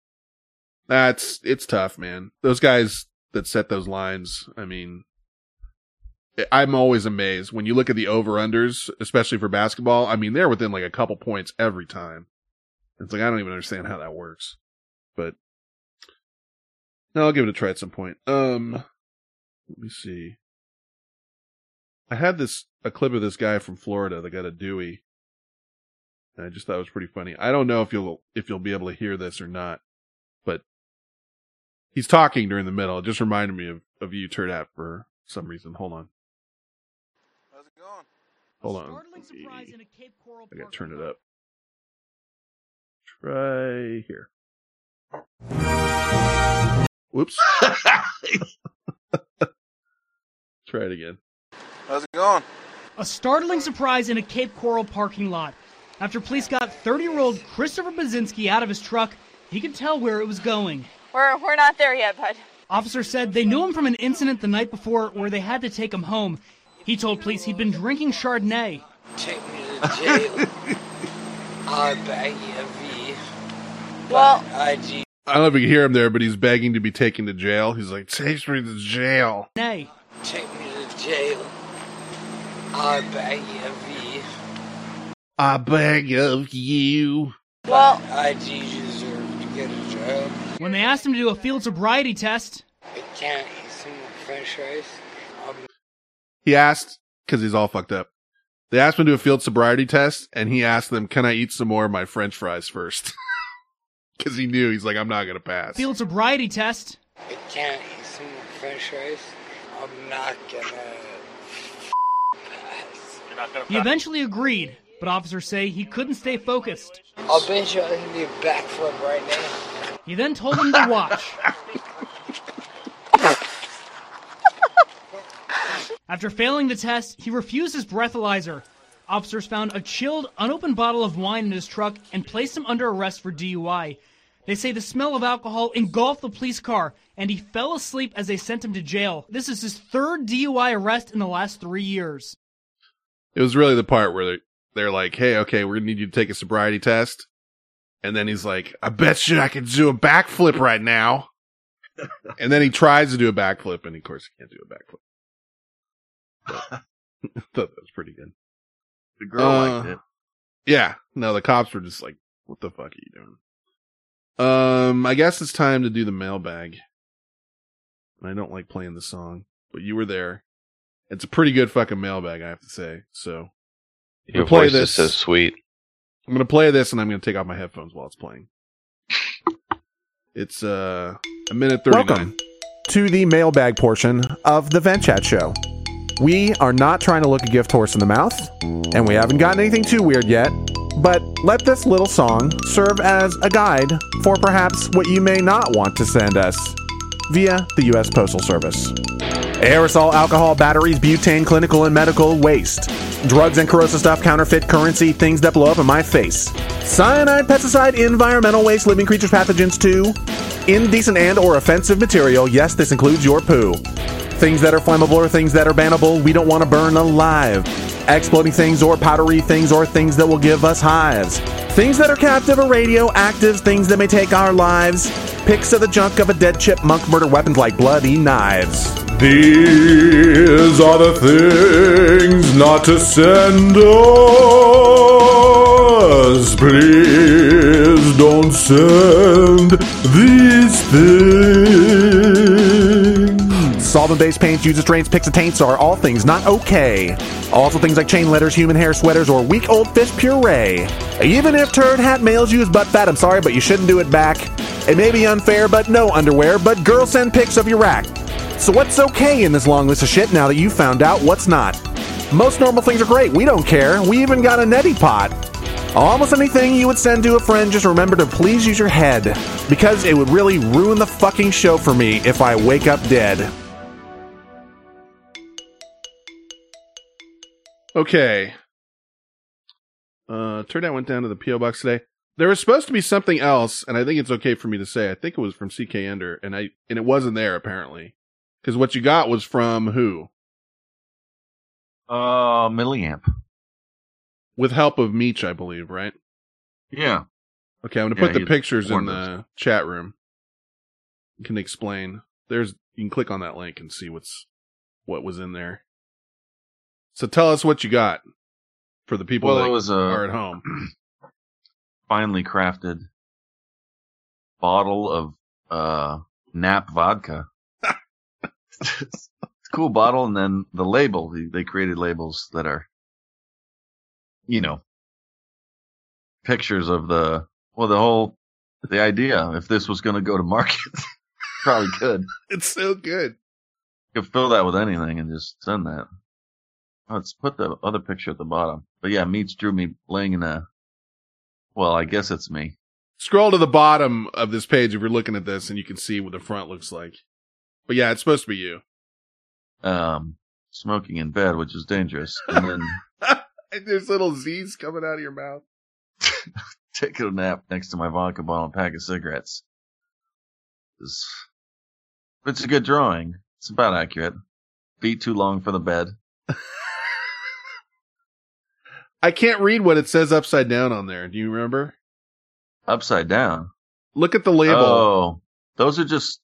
it's tough, man. Those guys that set those lines, I mean, I'm always amazed when you look at the over-unders, especially for basketball. I mean, they're within like a couple points every time. It's like, I don't even understand how that works, but no, I'll give it a try at some point. Let me see. I had a clip of this guy from Florida that got a Dewey, and I just thought it was pretty funny. I don't know if you'll be able to hear this or not, but he's talking during the middle. It just reminded me of you, Turdat, for some reason. Hold on. How's it going? Hold on. I gotta turn it up. Try here. Whoops. Try it again. How's it going? A startling surprise in a Cape Coral parking lot. After police got 30-year-old Christopher Baczynski out of his truck, he could tell where it was going. We're not there yet, bud. Officers said they knew him from an incident the night before where they had to take him home. He told police he'd been drinking Chardonnay. Take me to jail. I'll beg you, V. Well, I don't know if you can hear him there, but he's begging to be taken to jail. He's like, take me to jail. Nay. Take me to jail. I beg you, V. I beg of you. Well, I deserve to get a job. When they asked him to do a field sobriety test, I can't eat some more french fries. He asked, because he's all fucked up. They asked him to do a field sobriety test, and he asked them, can I eat some more of my french fries first? Because he knew, he's like, I'm not going to pass. Field sobriety test. I can't eat some more french fries. I'm not going to pass. He eventually agreed, but officers say he couldn't stay focused. I'll bet you I can do a backflip right now. He then told him to watch. After failing the test, he refused his breathalyzer. Officers found a chilled, unopened bottle of wine in his truck and placed him under arrest for DUI. They say the smell of alcohol engulfed the police car, and he fell asleep as they sent him to jail. This is his third DUI arrest in the last 3 years. It was really the part where they're like, hey, okay, we're going to need you to take a sobriety test. And then he's like, I bet you I can do a backflip right now. And then he tries to do a backflip, and of course he can't do a backflip. But I thought that was pretty good. The girl liked it. Yeah. No, the cops were just like, what the fuck are you doing? I guess it's time to do the mailbag. I don't like playing the song, but you were there. It's a pretty good fucking mailbag, I have to say. So your voice is so sweet. I'm going to play this, and I'm going to take off my headphones while it's playing. It's a minute 39. Welcome to the mailbag portion of the Vent Chat Show. We are not trying to look a gift horse in the mouth, and we haven't gotten anything too weird yet, but let this little song serve as a guide for perhaps what you may not want to send us via the U.S. Postal Service. Aerosol, alcohol, batteries, butane, clinical and medical waste. Drugs and corrosive stuff, counterfeit currency, things that blow up in my face. Cyanide, pesticide, environmental waste, living creatures, pathogens too. Indecent and or offensive material. Yes, this includes your poo. Things that are flammable or things that are bannable, we don't want to burn alive. Exploding things or powdery things or things that will give us hives. Things that are captive or radioactive, things that may take our lives. Pics of the junk of a dead chipmunk, murder weapons like bloody knives. These are the things not to send us. Please don't send these things. Solvent-based paints, uses, drains, picks, and taints are all things not okay. Also things like chain letters, human hair sweaters, or weak old fish puree. Even if turd hat males use butt fat, I'm sorry, but you shouldn't do it back. It may be unfair, but no underwear, but girls send pics of your rack. So what's okay in this long list of shit now that you found out what's not? Most normal things are great. We don't care. We even got a neti pot. Almost anything you would send to a friend, just remember to please use your head. Because it would really ruin the fucking show for me if I wake up dead. Okay. Turnout went down to the P.O. Box today. There was supposed to be something else, and I think it's okay for me to say. I think it was from CK Ender, and it wasn't there, apparently. Because what you got was from who? Milliamp. With help of Meech, I believe, right? Yeah. Okay, I'm going to put the pictures in the chat room. You can explain. You can click on that link and see what was in there. So tell us what you got for the people that are at home. Finely crafted bottle of Nap vodka. It's a cool bottle, and then the label. They created labels that are, pictures of the idea. If this was going to go to market, probably could. It's so good. You could fill that with anything and just send that. Let's put the other picture at the bottom. But yeah, Meech drew me laying in I guess it's me. Scroll to the bottom of this page if you're looking at this, and you can see what the front looks like. But yeah, it's supposed to be you. Smoking in bed, which is dangerous. And then there's little Z's coming out of your mouth. Taking a nap next to my vodka bottle and pack of cigarettes. It's a good drawing. It's about accurate. Feet too long for the bed. I can't read what it says upside down on there. Do you remember? Upside down? Look at the label. Oh, those are just,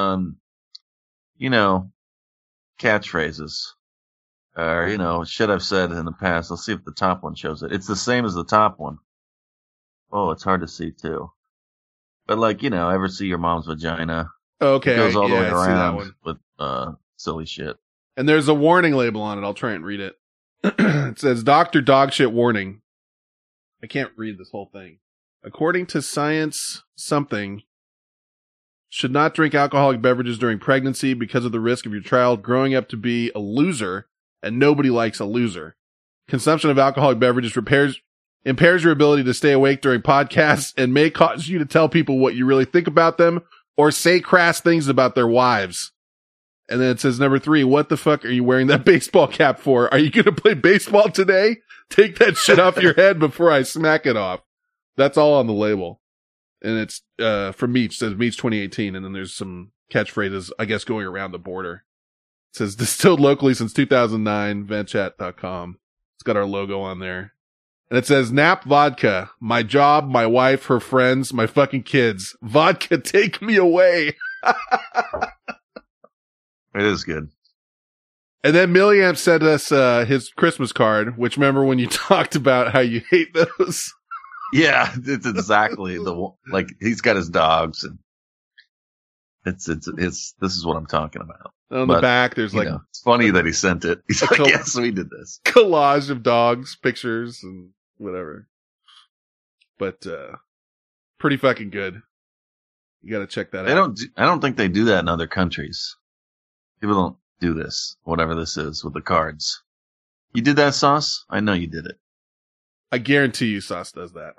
catchphrases. Or, shit I've said in the past. Let's see if the top one shows it. It's the same as the top one. Oh, it's hard to see, too. But, ever see your mom's vagina? Okay. It goes all the way I see that around one. with silly shit. And there's a warning label on it. I'll try and read it. It says, Dr. Dogshit warning. I can't read this whole thing. According to science something, should not drink alcoholic beverages during pregnancy because of the risk of your child growing up to be a loser, and nobody likes a loser. Consumption of alcoholic beverages impairs your ability to stay awake during podcasts and may cause you to tell people what you really think about them or say crass things about their wives. And then it says, number 3, what the fuck are you wearing that baseball cap for? Are you going to play baseball today? Take that shit off your head before I smack it off. That's all on the label. And it's from Meech. It says Meech 2018. And then there's some catchphrases, I guess, going around the border. It says distilled locally since 2009, ventchat.com. It's got our logo on there. And it says Nap vodka. My job, my wife, her friends, my fucking kids. Vodka, take me away. It is good. And then Milliamp sent us his Christmas card, which remember when you talked about how you hate those? Yeah, it's exactly he's got his dogs, and it's this is what I'm talking about. On the back, there's it's funny that he sent it. He's like, yes, we did this. Collage of dogs, pictures, and whatever. But pretty fucking good. You got to check that out. I don't think they do that in other countries. People don't do this, whatever this is, with the cards. You did that, Sauce? I know you did it. I guarantee you Sauce does that.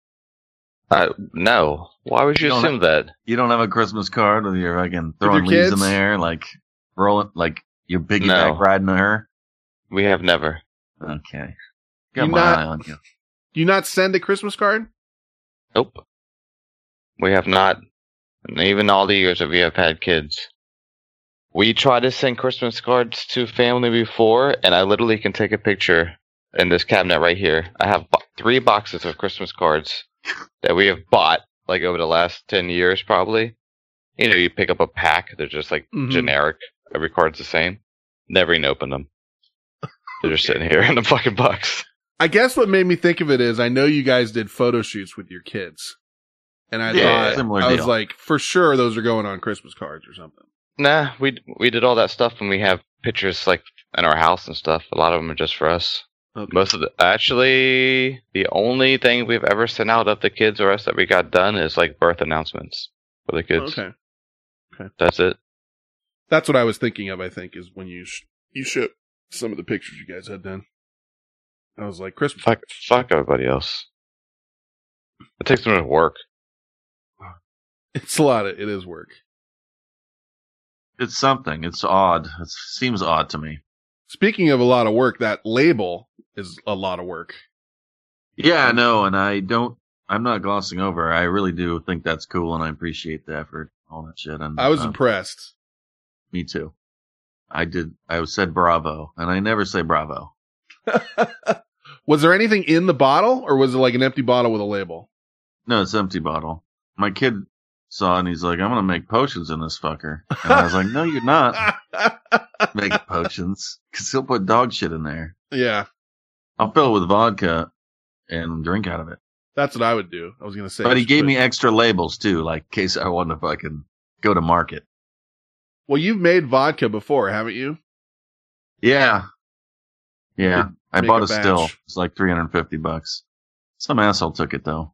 No. Why would you assume that? You don't have a Christmas card with your fucking throwing leaves in the air, rolling, your piggyback riding her? We have never. Okay. Got my eye on you. Do you not send a Christmas card? Nope. We have not. And even all the years that we have had kids. We tried to send Christmas cards to family before, and I literally can take a picture in this cabinet right here. I have 3 boxes of Christmas cards that we have bought like over the last 10 years, probably. You know, you pick up a pack, they're just like generic. Every card's the same. Never even opened them. They're just sitting here in the fucking box. I guess what made me think of it is I know you guys did photo shoots with your kids. And I thought, I was like, for sure those are going on Christmas cards or something. Nah, we did all that stuff and we have pictures like in our house and stuff. A lot of them are just for us. Okay. Most of actually, the only thing we've ever sent out of the kids or us that we got done is like birth announcements for the kids. Okay. That's it. That's what I was thinking of, I think, is when you showed some of the pictures you guys had done. I was like, Christmas. Fuck everybody else. It takes so much work. It's it is work. It's something. It's odd. It seems odd to me. Speaking of a lot of work, that label is a lot of work. Yeah, I know, and I'm not glossing over. I really do think that's cool, and I appreciate the effort, all that shit. And I was impressed. Me too. I said bravo, and I never say bravo. Was there anything in the bottle, or was it like an empty bottle with a label? No, it's an empty bottle. My kid saw it, and he's like, I'm going to make potions in this fucker. And I was like, no, you're not making potions, because he'll put dog shit in there. Yeah. I'll fill it with vodka and drink out of it. That's what I would do. I was going to say. But he gave me extra labels, too, like in case I wanted to fucking go to market. Well, you've made vodka before, haven't you? Yeah. Yeah. I bought a batch. still. It's like $350. Some asshole took it, though.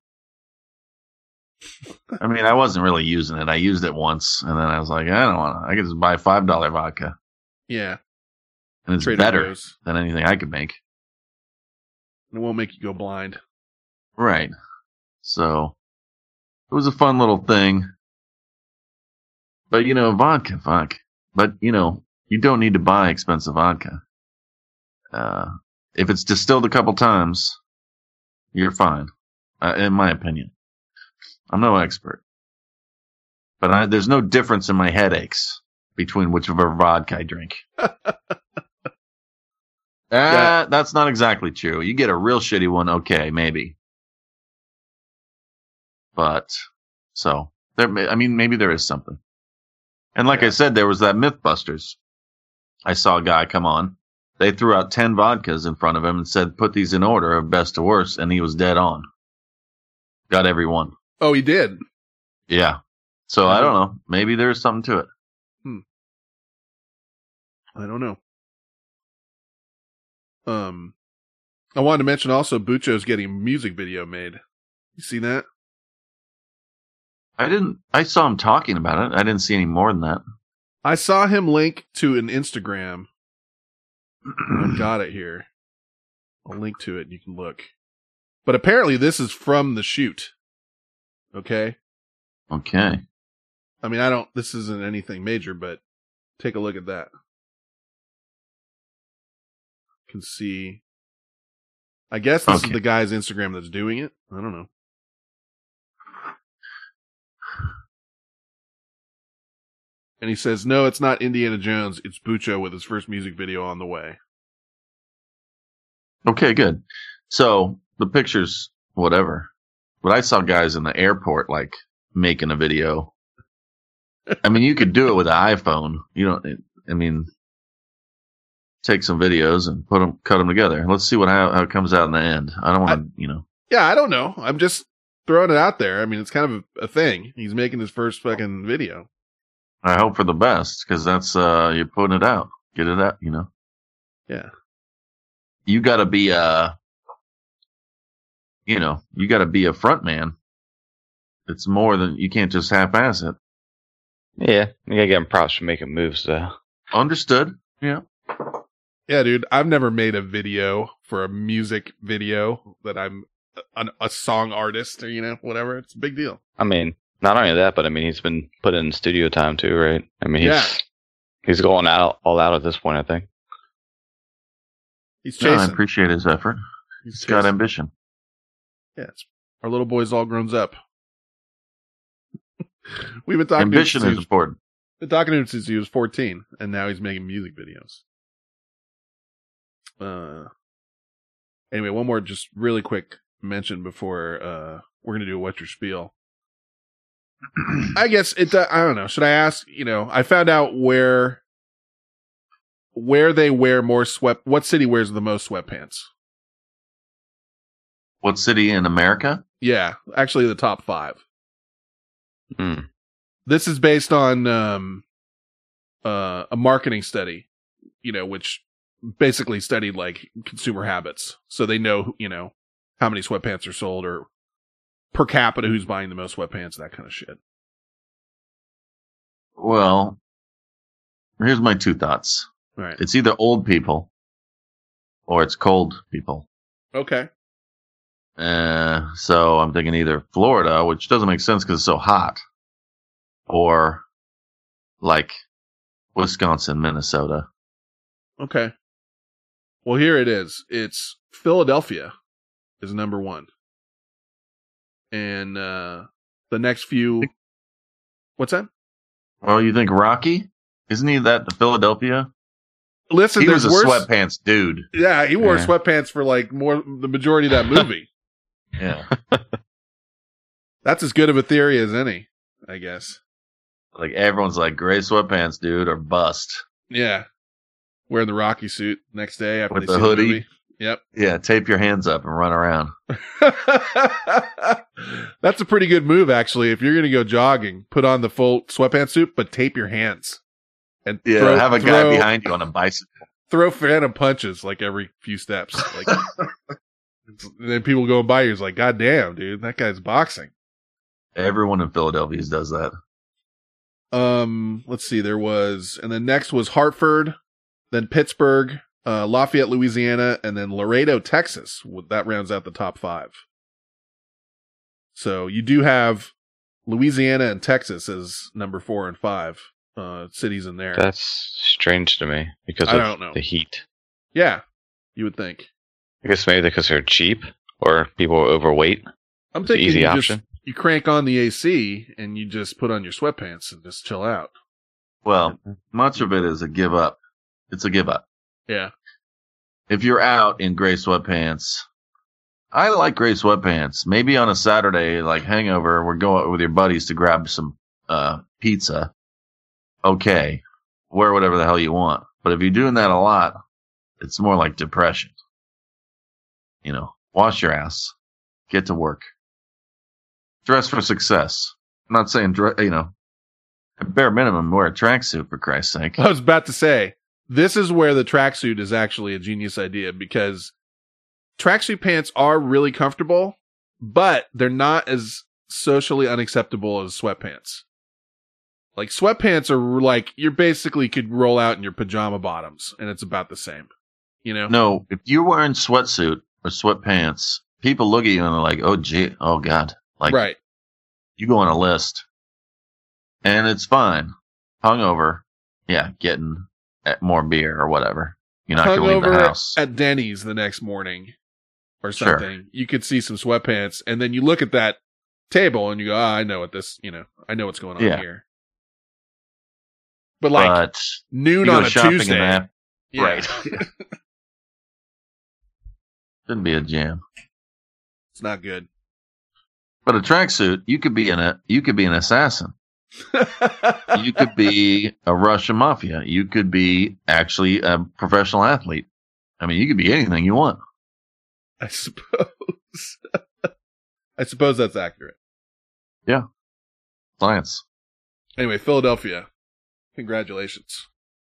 I mean, I wasn't really using it. I used it once, and then I was like, I don't want to. I could just buy $5 vodka. Yeah. And it's Trader better Joe's. than anything I could make. It won't make you go blind. Right. So, it was a fun little thing. But, vodka, fuck. But, you don't need to buy expensive vodka. If it's distilled a couple times, you're fine, in my opinion. I'm no expert. But there's no difference in my headaches between whichever vodka I drink. That's not exactly true. You get a real shitty one, okay, maybe. But, maybe there is something. And like I said, there was that Mythbusters. I saw a guy come on. They threw out 10 vodkas in front of him and said, put these in order of best to worst, and he was dead on. Got every one. Oh, he did? Yeah. So, I don't know. Maybe there's something to it. I don't know. I wanted to mention also Bucho's getting a music video made. You see that? I saw him talking about it. I didn't see any more than that. I saw him link to an Instagram. I've got it here. I'll link to it and you can look. But apparently this is from the shoot. Okay? Okay. I mean, this isn't anything major, but take a look at that. You can see. I guess this is the guy's Instagram that's doing it. I don't know. And he says, no, it's not Indiana Jones. It's Bucho with his first music video on the way. Okay, good. So, the pictures, whatever. But I saw guys in the airport, like, making a video. I mean, you could do it with an iPhone. Take some videos and cut them together. Let's see how it comes out in the end. I don't want to, Yeah, I don't know. I'm just throwing it out there. I mean, it's kind of a thing. He's making his first fucking video. I hope for the best, because that's, you're putting it out. Get it out, Yeah. You gotta be you gotta be a front man. It's more than, you can't just half-ass it. Yeah, you gotta give him props for making moves, though. Understood. Yeah. Yeah, dude, I've never made a video for a music video that I'm a song artist or, whatever. It's a big deal. I mean, not only that, but I mean, he's been put in studio time too, right? I mean, he's going all out at this point, I think. He's chasing. I appreciate his effort. He's got ambition. Yeah, our little boy's all grown up. We've been talking. Ambition is important. Been talking to him since he was 14, and now he's making music videos. Anyway, one more just really quick mention before we're gonna do What's Your Spiel. I guess I don't know. Should I ask? I found out where they wear more what city wears the most sweatpants? What city in America? Yeah, actually the top 5. Mm. This is based on a marketing study, which basically studied like consumer habits. So they know, how many sweatpants are sold or per capita who's buying the most sweatpants, that kind of shit. Well, here's my 2 thoughts. All right. It's either old people or it's cold people. Okay. So I'm thinking either Florida, which doesn't make sense because it's so hot, or like Wisconsin, Minnesota. Okay. Well, here it is. It's Philadelphia is number 1. And the next few... What's that? Oh, you think Rocky? Isn't he that the Philadelphia? Listen, he was a worse... sweatpants dude. Yeah, he wore sweatpants for like the majority of that movie. Yeah. That's as good of a theory as any, I guess. Like everyone's like, gray sweatpants, dude, or bust. Yeah. Wearing the Rocky suit next day after with they the see hoodie. The movie. Yep. Yeah, tape your hands up and run around. That's a pretty good move, actually. If you're going to go jogging, put on the full sweatpants suit, but tape your hands. And have a guy behind you on a bicycle. Throw phantom punches like every few steps. Like, and then people going by you is like, God damn, dude, that guy's boxing. Everyone in Philadelphia does that. Let's see. And then next was Hartford, then Pittsburgh, Lafayette, Louisiana, and then Laredo, Texas. That rounds out the top 5. So you do have Louisiana and Texas as number 4 and 5 cities in there. That's strange to me because I don't know. The heat. Yeah, you would think. I guess maybe because they're cheap or people are overweight. I'm thinking easy option. You crank on the AC and you just put on your sweatpants and just chill out. Well, much of it is a give up. It's a give up. Yeah. If you're out in gray sweatpants, I like gray sweatpants. Maybe on a Saturday, like hangover, we're going out with your buddies to grab some pizza. Okay. Wear whatever the hell you want. But if you're doing that a lot, it's more like depression. Wash your ass. Get to work. Dress for success. I'm not saying, at bare minimum, wear a tracksuit, for Christ's sake. I was about to say, this is where the tracksuit is actually a genius idea because tracksuit pants are really comfortable, but they're not as socially unacceptable as sweatpants. Like, sweatpants are like, you basically could roll out in your pajama bottoms, and it's about the same. No, if you're wearing sweatsuit or sweatpants, people look at you and they're like, oh, gee, oh, God. Like, right. You go on a list, and it's fine. Hungover, getting more beer or whatever. You're not going to leave the house. At Denny's the next morning or something, sure. You could see some sweatpants, and then you look at that table and you go, I know I know what's going on here. But noon on a Tuesday. Right. Shouldn't be a jam. It's not good. But a tracksuit, you could be an assassin. You could be a Russian mafia. You could be actually a professional athlete. I mean, you could be anything you want. I suppose. I suppose that's accurate. Yeah. Science. Anyway, Philadelphia. Congratulations.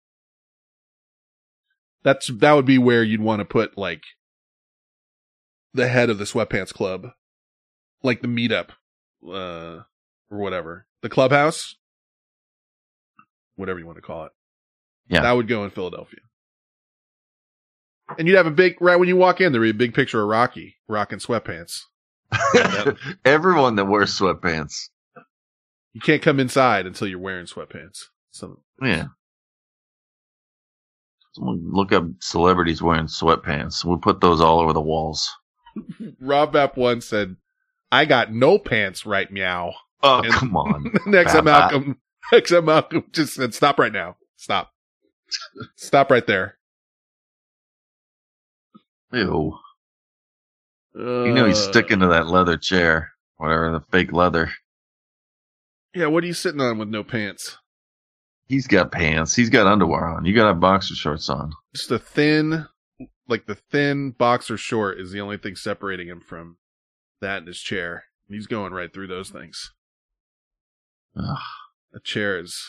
That would be where you'd want to put, like, the head of the Sweatpants Club. Like the meetup, or whatever. The clubhouse? Whatever you want to call it. Yeah. That would go in Philadelphia. And you'd have right when you walk in, there'd be a big picture of Rocky rocking sweatpants. Everyone that wears sweatpants. You can't come inside until you're wearing sweatpants. Yeah. Someone look up celebrities wearing sweatpants. We'll put those all over the walls. Rob Bapp once said, I got no pants right, meow. Oh, and come on. XM Malcolm just said, stop right now. Stop. Stop right there. Ew. You know he's sticking to that leather chair, whatever, the fake leather. Yeah, what are you sitting on with no pants? He's got pants. He's got underwear on. You got to have boxer shorts on. Just a thin, like the thin boxer short is the only thing separating him from that in his chair. He's going right through those things. Ugh. The chair is...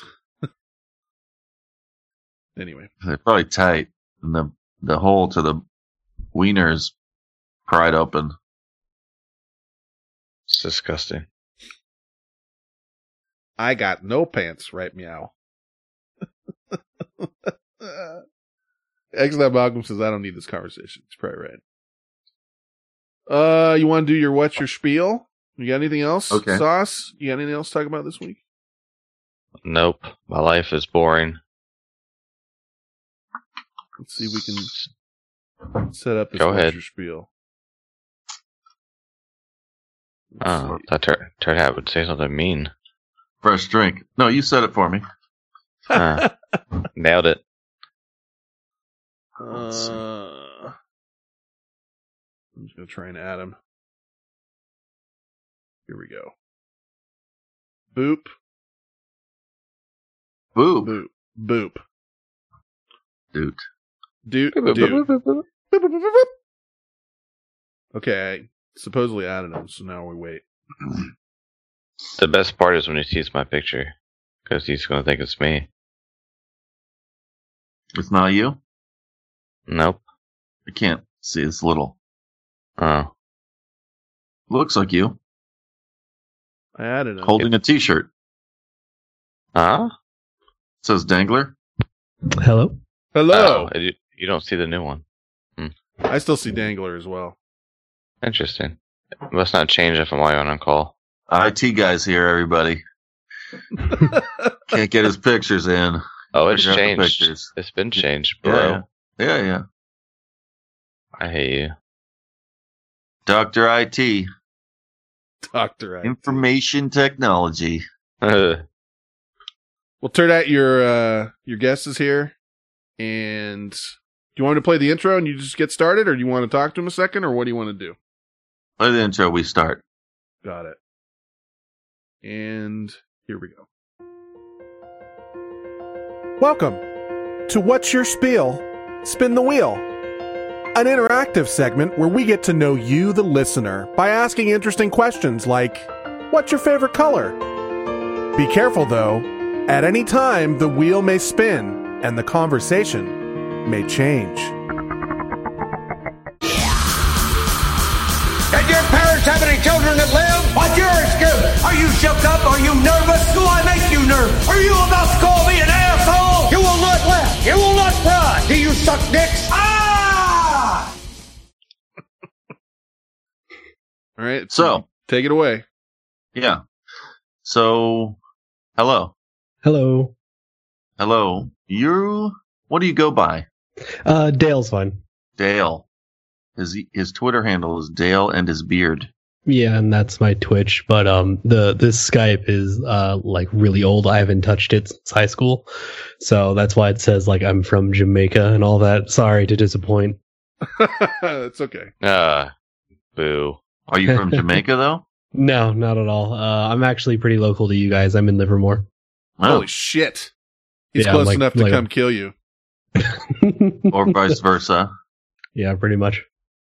Anyway. They're probably tight. And the hole to the wiener is pried open. It's disgusting. I got no pants, right, meow. X-Lab Malcolm says, I don't need this conversation. It's probably right. You want to do your what's your spiel? You got anything else? Okay. Sauce? You got anything else to talk about this week? Nope. My life is boring. Let's see if we can set up this Go what's ahead. your spiel. Oh, I thought Turd Hat would say something mean. Fresh drink. No, you said it for me. Nailed it. I'm just going to try and add him. Here we go. Boop. Boop. Boop. Boop. Dude. Dude. Dude. Okay, I supposedly added him, so now we wait. The best part is when he sees my picture, because he's going to think it's me. It's not you? Nope. I can't see. It's little. Oh. Looks like you. I added him. Holding a t-shirt. Huh? It says Dangler. Hello? Hello. Oh, you don't see the new one. I still see Dangler as well. Interesting. It must not change if I'm on call. IT guy's here, everybody. Can't get his pictures in. Oh, it's Figure out the changed. pictures. It's been changed, bro. Yeah. I hate you. Dr. IT. Dr. IT. Information technology. Well, turn out your guest is here. And do you want me to play the intro and you just get started, or do you want to talk to him a second, or what do you want to do? Play the intro, we start. Got it. And here we go. Welcome to What's Your Spiel? Spin the Wheel, an interactive segment where we get to know you, the listener, by asking interesting questions like, what's your favorite color? Be careful, though. At any time, the wheel may spin and the conversation may change. Did your parents have any children that live? What's your excuse? Are you shook up? Are you nervous? Do I make you nervous? Are you about to call me an asshole? You will not laugh. You will not cry. Do you suck dicks? Ah! All right. So, take it away. Yeah. So, hello. Hello. Hello. What do you go by? Dale's fine. Dale. His Twitter handle is Dale and his beard. Yeah, and that's my Twitch, but this Skype is like really old. I haven't touched it since high school. So that's why it says like I'm from Jamaica and all that. Sorry to disappoint. It's okay. Boo. Are you from Jamaica though? No, not at all. I'm actually pretty local to you guys. I'm in Livermore. Oh. Holy shit. He's Yeah, close enough to come kill you. Or vice versa. Yeah, pretty much.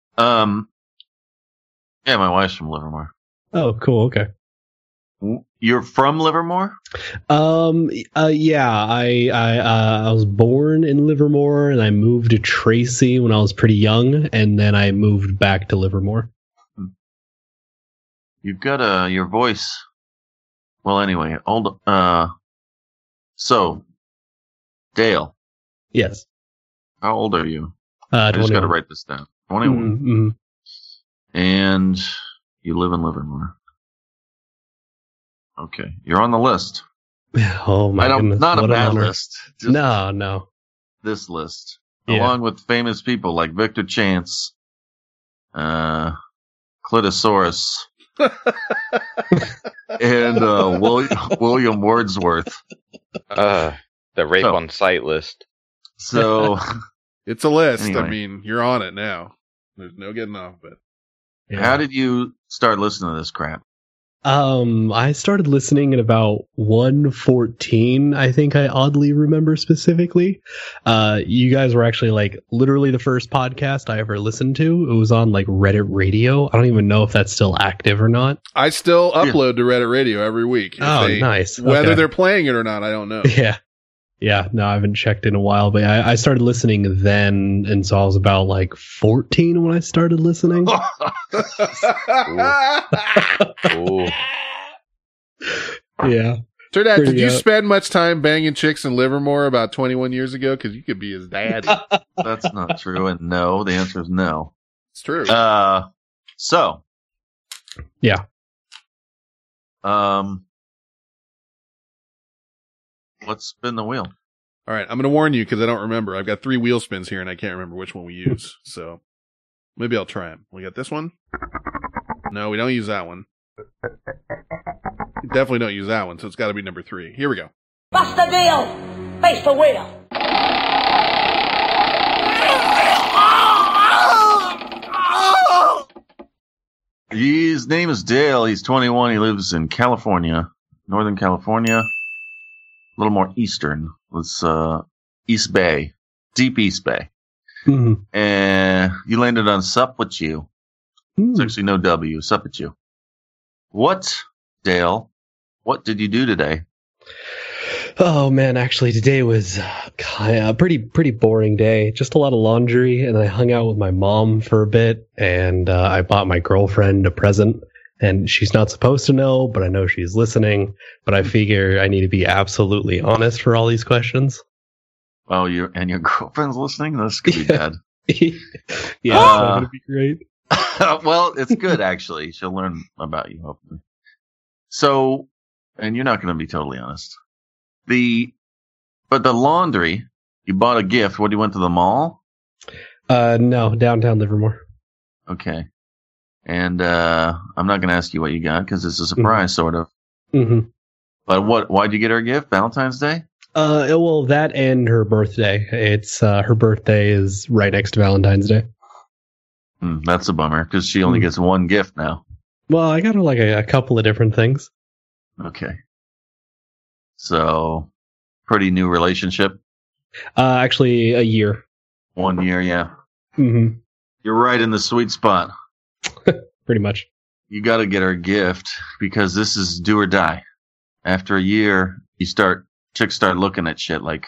Yeah, my wife's from Livermore. Oh, cool. Okay. You're from Livermore? Yeah, I was born in Livermore and I moved to Tracy when I was pretty young, and then I moved back to Livermore. You've got your voice. Well, anyway, so Dale. Yes. How old are you? 21. I just got to write this down. 21. Mm-hmm. And you live in Livermore. Okay. You're on the list. Oh my goodness. Not what a an bad honor. list. Just No. this list. Yeah. Along with famous people like Victor Chance, Clitosaurus, and William Wordsworth. The rape on site list. So it's a list. Anyway. I mean, you're on it now. There's no getting off of it. How did you start listening to this crap? I started listening at about 1:14. I think I oddly remember specifically. You guys were actually like literally the first podcast I ever listened to. It was on like Reddit Radio. I don't even know if that's still active or not. I still upload to Reddit Radio every week. Nice. Whether they're playing it or not, I don't know. Yeah, no, I haven't checked in a while, but I started listening then, and so I was about like 14 when I started listening. Ooh. Yeah. Turnabout, did you spend much time banging chicks in Livermore about 21 years ago? Because you could be his daddy. That's not true, and no. The answer is no. It's true. So. Yeah. Let's spin the wheel. All right, I'm going to warn you because I don't remember. I've got 3 wheel spins here, and I can't remember which one we use. So maybe I'll try them. We got this one. No, we don't use that one. We definitely don't use that one, so it's got to be number 3. Here we go. What's the deal? Face the wheel. His name is Dale. He's 21. He lives in California, Northern California. A little more eastern. It's East Bay, deep East Bay. Mm-hmm. And you landed on Sup with You. It's actually no W. Sup with You. What, Dale? What did you do today? Oh man, actually today was a pretty boring day. Just a lot of laundry, and I hung out with my mom for a bit, and I bought my girlfriend a present. And she's not supposed to know, but I know she's listening. But I figure I need to be absolutely honest for all these questions. Oh, your girlfriend's listening? This could be bad. Yeah, it's going to be great. Well, it's good, actually. She'll learn about you, hopefully. So, and you're not going to be totally honest. But the laundry, you bought a gift. What, you went to the mall? No, downtown Livermore. Okay. And I'm not going to ask you what you got because it's a surprise, sort of. Mm-hmm. But why'd you get her a gift? Valentine's Day? Well, that and her birthday. It's her birthday is right next to Valentine's Day. That's a bummer because she only gets one gift now. Well, I got her like a couple of different things. Okay. So, pretty new relationship? Actually, a year. 1 year, yeah. Mm-hmm. You're right in the sweet spot. Pretty much. You got to get her a gift because this is do or die. After a year, chicks start looking at shit like,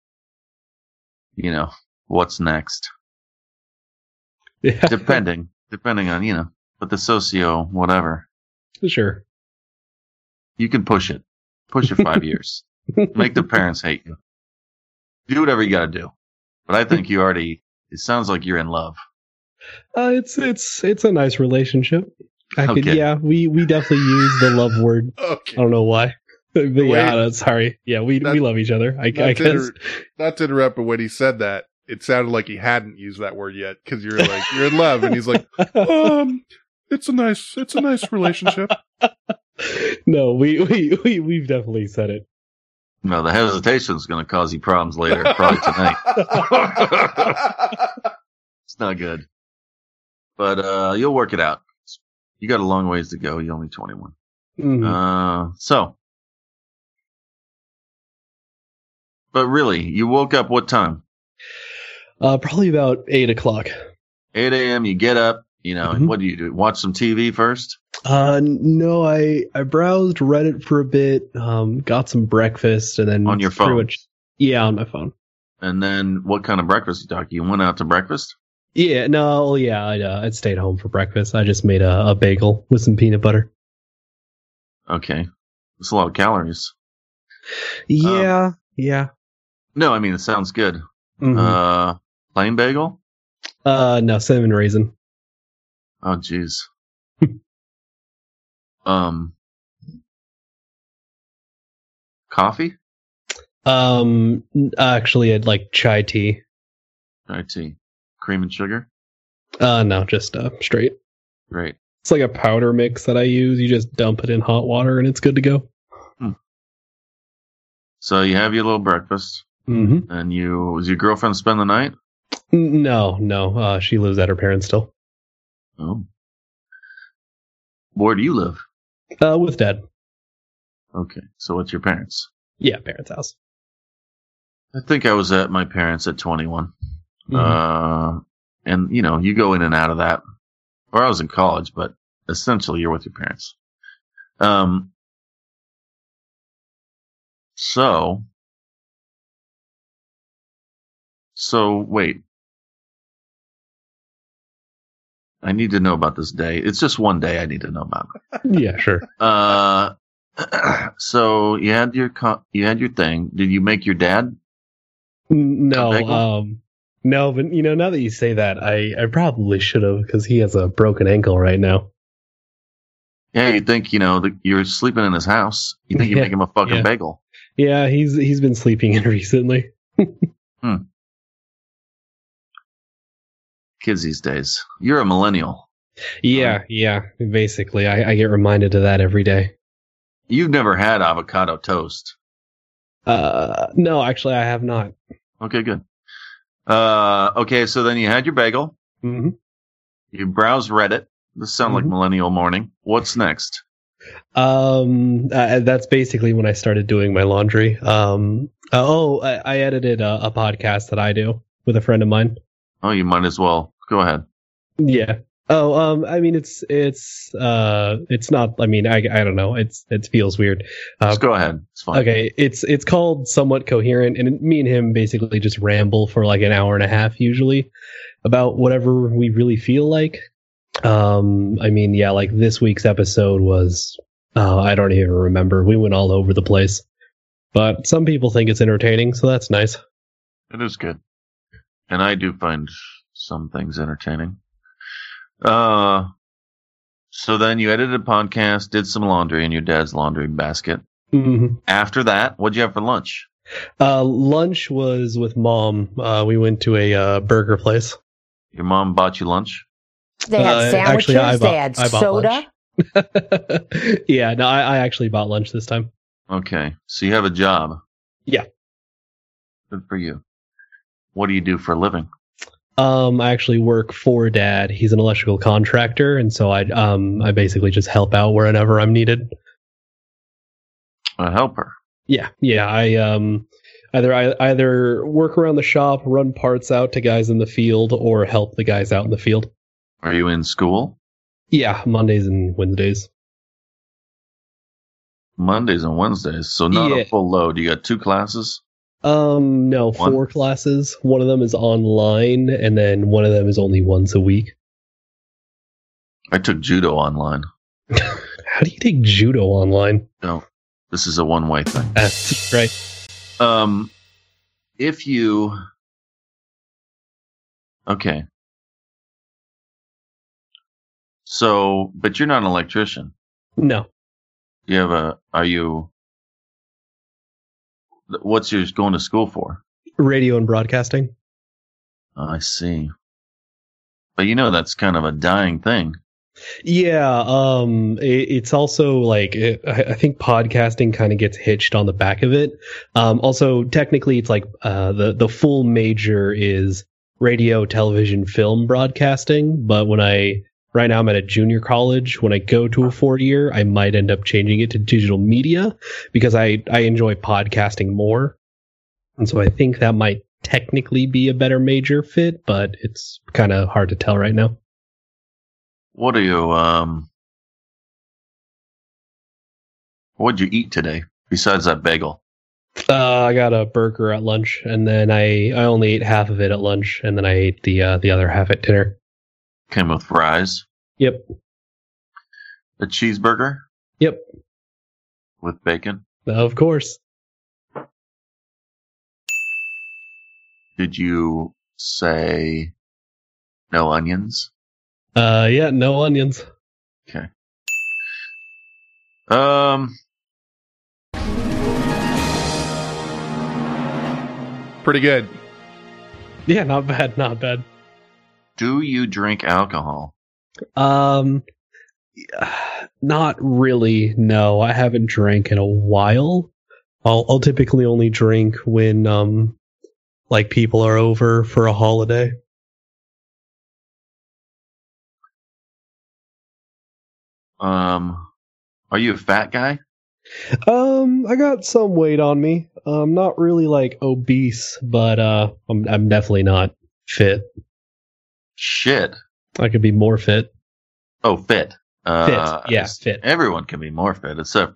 what's next? Yeah. Depending on, but the socio, whatever. Sure. You can push it. Push it 5 years. Make the parents hate you. Do whatever you got to do. But I think it sounds like you're in love. It's a nice relationship. We definitely use the love word. Okay. I don't know why. But yeah, sorry. Yeah, we love each other. I guess. Not to interrupt, but when he said that, it sounded like he hadn't used that word yet because you're like you're in love, and he's like, it's a nice relationship. No, we've definitely said it. No, the hesitation is going to cause you problems later, probably tonight. It's not good. But you'll work it out. You got a long ways to go. You're only 21. Mm-hmm. But really, you woke up what time? Probably about 8 o'clock. 8 a.m. You get up. Mm-hmm. What do you do? Watch some TV first? No, I browsed Reddit for a bit, got some breakfast, and then on your phone. On my phone. And then what kind of breakfast you talking? You went out to breakfast? Yeah, no, yeah, I'd stayed home for breakfast. I just made a bagel with some peanut butter. Okay. That's a lot of calories. Yeah. No, I mean, it sounds good. Mm-hmm. Plain bagel? No, cinnamon raisin. Oh, jeez. Coffee? Actually, I'd like chai tea. Chai tea. Cream and sugar? No, just straight. Great. It's like a powder mix that I use. You just dump it in hot water and it's good to go. So you have your little breakfast. Mm-hmm. And was your girlfriend spend the night? No. She lives at her parents' still. Oh. Where do you live? With Dad. Okay, so what's your parents? Yeah, parents' house. I think I was at my parents at 21. And, you go in and out of that. Or I was in college, but essentially you're with your parents. So wait. I need to know about this day. It's just one day I need to know about. Yeah, sure. So you had your thing. Did you make your dad? No, no, but now that you say that, I probably should have, because he has a broken ankle right now. Yeah, you think that you're sleeping in his house. You think you make him a fucking bagel. Yeah, he's been sleeping in recently. Kids these days. You're a millennial. Yeah, basically. I get reminded of that every day. You've never had avocado toast. No, actually I have not. Okay, good. Okay, so then you had your bagel. Mm-hmm. You browsed Reddit. This sounds like millennial morning. What's next? That's basically when I started doing my laundry. I edited a podcast that I do with a friend of mine. Oh, you might as well. Go ahead. Yeah. Oh, I mean, it's not, I mean, I don't know. It feels weird. Just go ahead. It's fine. Okay. It's called Somewhat Coherent, and me and him basically just ramble for like an hour and a half usually about whatever we really feel like. I mean, yeah, like this week's episode was, I don't even remember. We went all over the place, but some people think it's entertaining, so that's nice. It is good. And I do find some things entertaining. So then you edited a podcast, did some laundry in your dad's laundry basket. Mm-hmm. After that, what'd you have for lunch? Lunch was with Mom. We went to a burger place. Your mom bought you lunch? They had sandwiches. Actually, they had soda. Yeah, no, I actually bought lunch this time. Okay, so you have a job. Yeah. Good for you. What do you do for a living? I actually work for Dad. He's an electrical contractor, and so I basically just help out wherever I'm needed. A helper. Yeah. I either work around the shop, run parts out to guys in the field, or help the guys out in the field. Are you in school? Yeah, Mondays and Wednesdays. Mondays and Wednesdays, so not a full load. You got 2 classes? No, 4 classes. One of them is online, and then one of them is only once a week. I took judo online. How do you take judo online? No, this is a one-way thing. That's right. If you... Okay. So, but you're not an electrician. No. You have what's yours going to school for? Radio and broadcasting. I see. But that's kind of a dying thing. Yeah, it's also like, I think podcasting kind of gets hitched on the back of it. Also, technically, it's like the full major is radio, television, film broadcasting. But right now I'm at a junior college. When I go to a 4-year, I might end up changing it to digital media because I enjoy podcasting more. And so I think that might technically be a better major fit, but it's kind of hard to tell right now. What are you, what'd you eat today besides that bagel? I got a burger at lunch, and then I only ate half of it at lunch, and then I ate the other half at dinner. Came with fries? Yep. A cheeseburger? Yep. With bacon? Of course. Did you say no onions? Yeah, no onions. Okay. Pretty good. Yeah, not bad, not bad. Do you drink alcohol? Not really. No, I haven't drank in a while. I'll typically only drink when like people are over for a holiday. Are you a fat guy? I got some weight on me. I'm not really like obese, but I'm definitely not fit. Shit. I could be more fit. Oh, fit. Fit. Everyone can be more fit, except,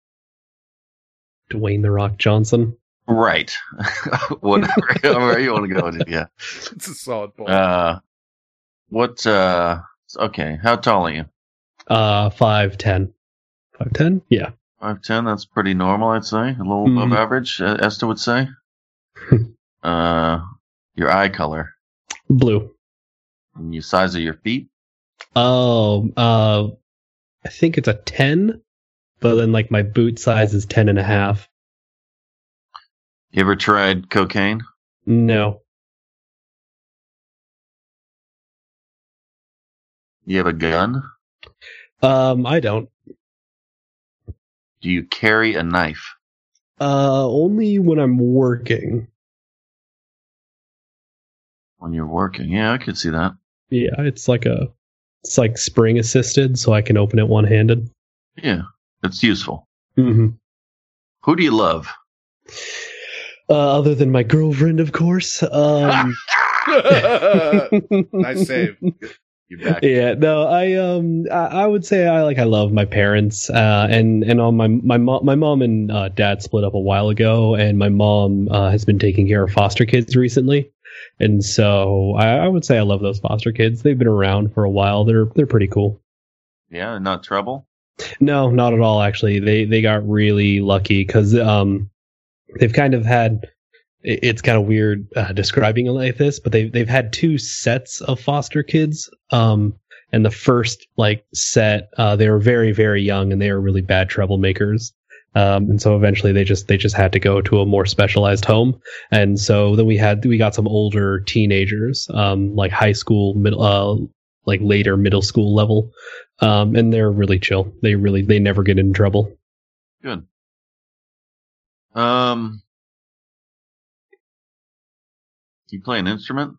Dwayne The Rock Johnson. Right. Whatever you want to go with it, yeah. It's a solid point. Okay, how tall are you? 5'10". 5'10"? Yeah. 5'10", that's pretty normal, I'd say. A little above average, Esther would say. Your eye color? Blue. And your size of your feet? Oh, I think it's a 10, but then like my boot size is 10.5. You ever tried cocaine? No. You have a gun? I don't. Do you carry a knife? Only when I'm working. When you're working, yeah, I could see that. Yeah, it's like spring assisted, so I can open it one-handed. Yeah, it's useful. Mm-hmm. Who do you love? Other than my girlfriend, of course. Nice save. You're back. Yeah, no, I would say I love my parents, and on my mom and dad split up a while ago, and my mom has been taking care of foster kids recently, and so I would say I love those foster kids. They've been around for a while. They're pretty cool. Yeah, not trouble. No, not at all. Actually, they got really lucky because they've kind of had. It's kind of weird describing it like this, but they've had two sets of foster kids. And the first set, they were very, very young and they were really bad troublemakers. And so eventually they just had to go to a more specialized home. And so then we got some older teenagers, like high school, later middle school level. And they're really chill. They never get in trouble. Good. Do you play an instrument?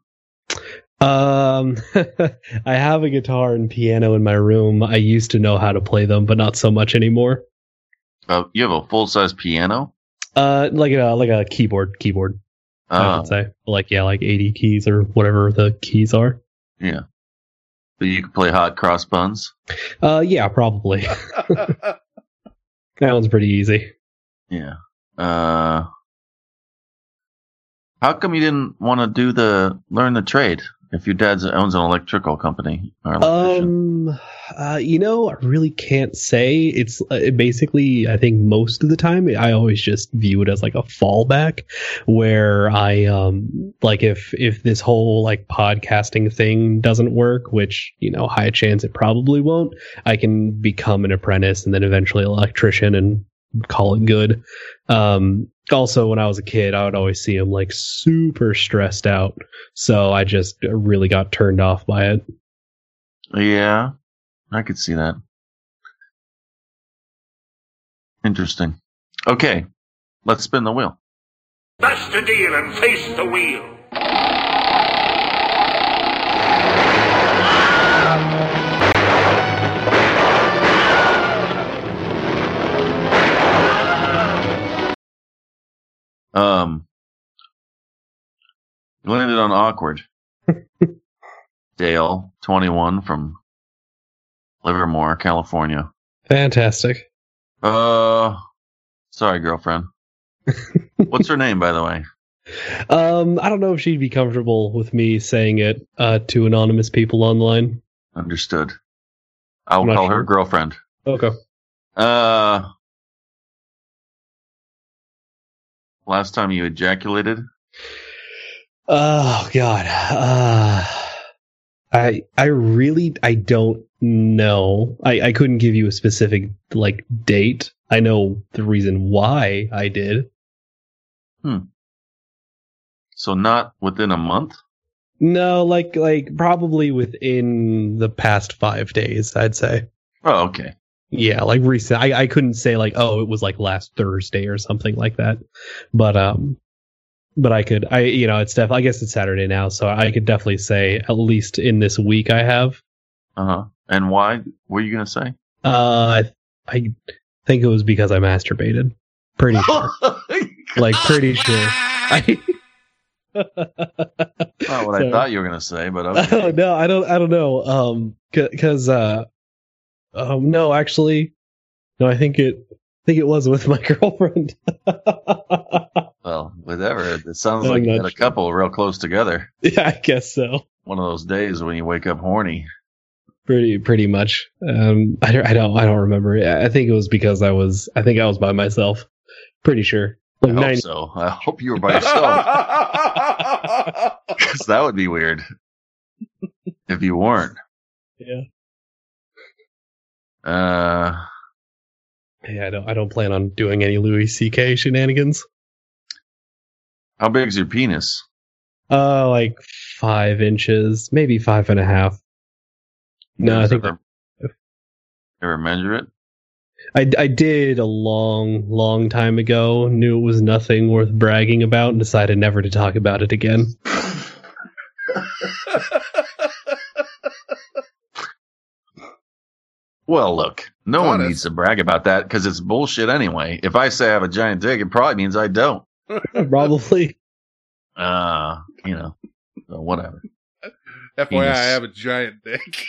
I have a guitar and piano in my room. I used to know how to play them, but not so much anymore. You have a full-size piano? Like a keyboard. I would say, like 80 keys or whatever the keys are. Yeah. So you can play hot cross buns? Yeah, probably. That one's pretty easy. Yeah. How come you didn't want to learn the trade if your dad owns an electrical company or electrician? I really can't say. It's basically, I think most of the time, I always just view it as like a fallback where I, if this whole podcasting thing doesn't work, which, high chance it probably won't, I can become an apprentice and then eventually an electrician and call it good. Also, when I was a kid, I would always see him super stressed out. So I just really got turned off by it. Yeah, I could see that. Interesting. Okay, let's spin the wheel. That's the deal and face the wheel. You landed on awkward. Dale, 21, from Livermore, California. Fantastic. Sorry, girlfriend. What's her name, by the way? I don't know if she'd be comfortable with me saying it to anonymous people online. Understood. I'll call her girlfriend. Okay. Last time you ejaculated? Oh God. I don't know. I couldn't give you a specific date. I know the reason why I did. So not within a month? No, probably within the past 5 days, I'd say. Oh, okay. Yeah, recent. I couldn't say it was last Thursday or something like that. But I could, it's definitely, I guess it's Saturday now, so I could definitely say at least in this week I have. And why? What were you going to say? I think it was because I masturbated. Pretty sure. Like, pretty sure. Not what I thought you were going to say, but okay. No, I don't know. Because no, actually, no, I think it was with my girlfriend. Well, whatever. It sounds like you had a couple real close together. Yeah, I guess so. One of those days when you wake up horny. Pretty much. I don't remember. I think it was because I was by myself. Pretty sure. Like I hope so. I hope you were by yourself. Because that would be weird if you weren't. Yeah. Yeah, I don't plan on doing any Louis C.K. shenanigans. How big is your penis? Like 5 inches, maybe 5.5. No, I think. Ever measure it? I did a long time ago. Knew it was nothing worth bragging about, and decided never to talk about it again. Well, look, no one needs to brag about that because it's bullshit anyway. If I say I have a giant dick, it probably means I don't. Probably. So whatever. FYI, I have a giant dick.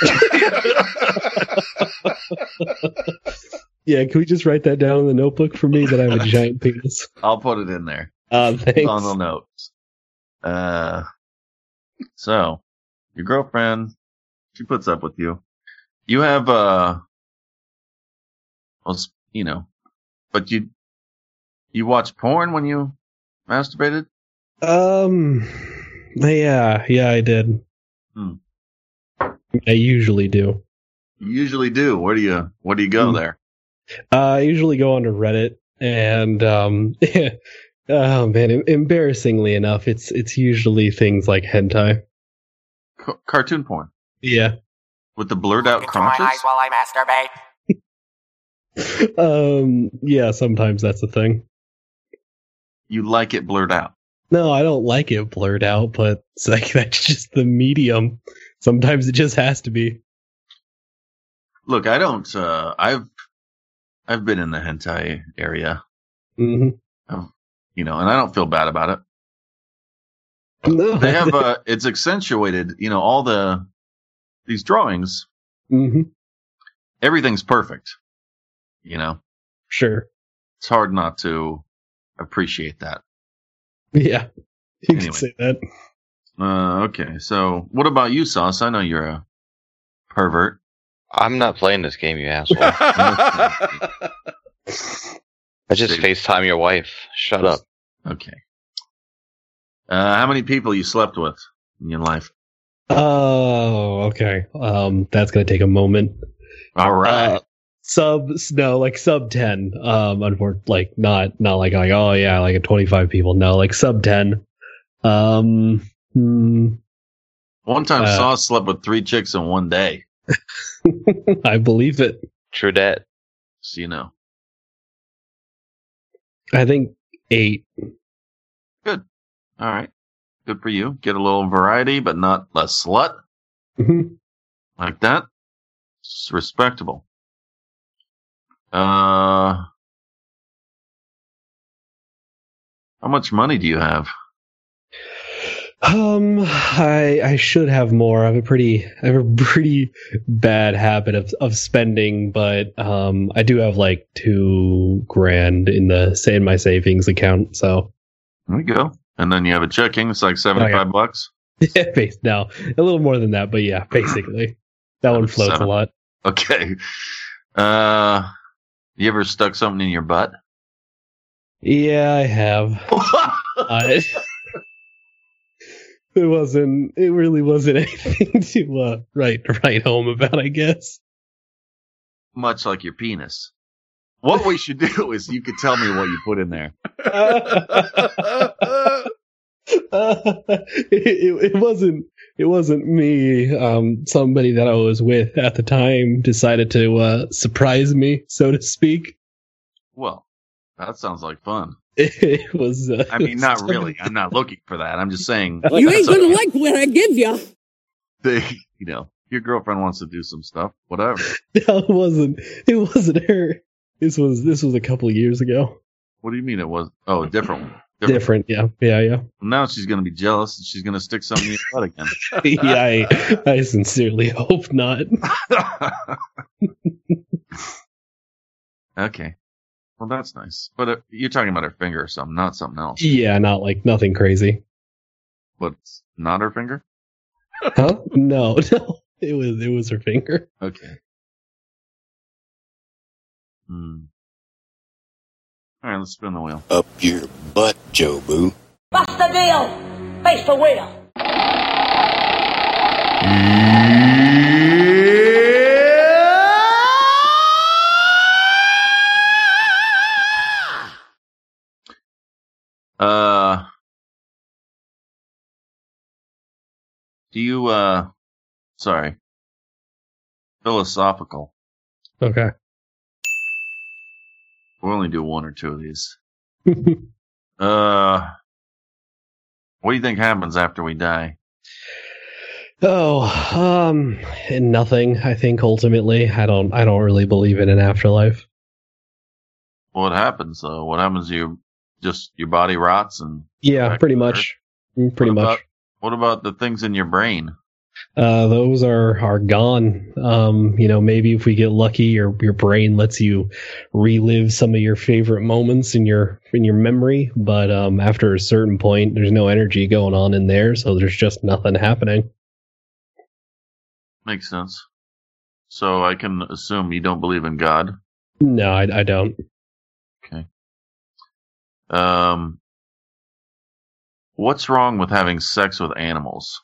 Yeah, can we just write that down in the notebook for me that I have a giant penis? I'll put it in there. Thanks. On the notes. So, your girlfriend, she puts up with you. You have, but you watch porn when you masturbated? Yeah, I did. I usually do. You usually do. Where do you go there? I usually go onto Reddit, and oh man, embarrassingly enough, it's usually things like hentai, cartoon porn. Yeah, with the blurred out crotches. My eyes while I masturbate. Yeah, sometimes that's the thing. You like it blurred out? No, I don't like it blurred out, but it's like that's just the medium. Sometimes it just has to be. Look, I don't. I've been in the hentai area. Mm-hmm. And I don't feel bad about it. No. They have it's accentuated. All these drawings. Mm-hmm. Everything's perfect. Sure. It's hard not to appreciate that. Yeah, you can say that. Okay, so what about you, Sauce? I know you're a pervert. I'm not playing this game, you asshole. I just FaceTime your wife. Shut up. Okay. How many people you slept with in your life? Oh, okay. That's gonna take a moment. All right. Sub 10. Unfortunately, like not like oh yeah, like a 25 people. No, like sub 10. One time, Sauce slept with 3 chicks in one day. I believe it. True that. So, I think 8. Good. All right. Good for you. Get a little variety, but not a slut. Mm-hmm. Like that. It's respectable. How much money do you have? I should have more. I have a pretty bad habit of spending, but I do have like $2,000 in my savings account. So there you go. And then you have a checking. It's like $75. Yeah, no, a little more than that, but yeah, basically that one floats a lot. Okay. You ever stuck something in your butt? Yeah, I have. It really wasn't anything to write home about, I guess. Much like your penis. What we should do is you could tell me what you put in there. It wasn't me. Somebody that I was with at the time decided to surprise me, so to speak. Well, that sounds like fun. It was. Not really. I'm not looking for that. I'm just saying. You ain't gonna like what I give you. You Your girlfriend wants to do some stuff. Whatever. No, it wasn't her. This was a couple of years ago. What do you mean it was? Oh, a different one. Different, yeah. Now she's going to be jealous and she's going to stick something in your butt again. Yeah, I sincerely hope not. Okay. Well, that's nice. But you're talking about her finger or something, not something else. Yeah, nothing crazy. But it's not her finger? Huh? No. It was her finger. Okay. All right, let's spin the wheel. Up your butt, Joe Boo. What's the deal? Face the wheel. Do you, sorry. Philosophical. Okay. We'll only do one or two of these. What do you think happens after we die? Nothing. I think ultimately, I don't really believe in an afterlife. What happens though? What happens? Your body rots and yeah, pretty much. Pretty much. What about the things in your brain? Those are gone. Maybe if we get lucky, your brain lets you relive some of your favorite moments in your memory. But after a certain point, there's no energy going on in there, so there's just nothing happening. Makes sense. So I can assume you don't believe in God? No, I don't. Okay. What's wrong with having sex with animals?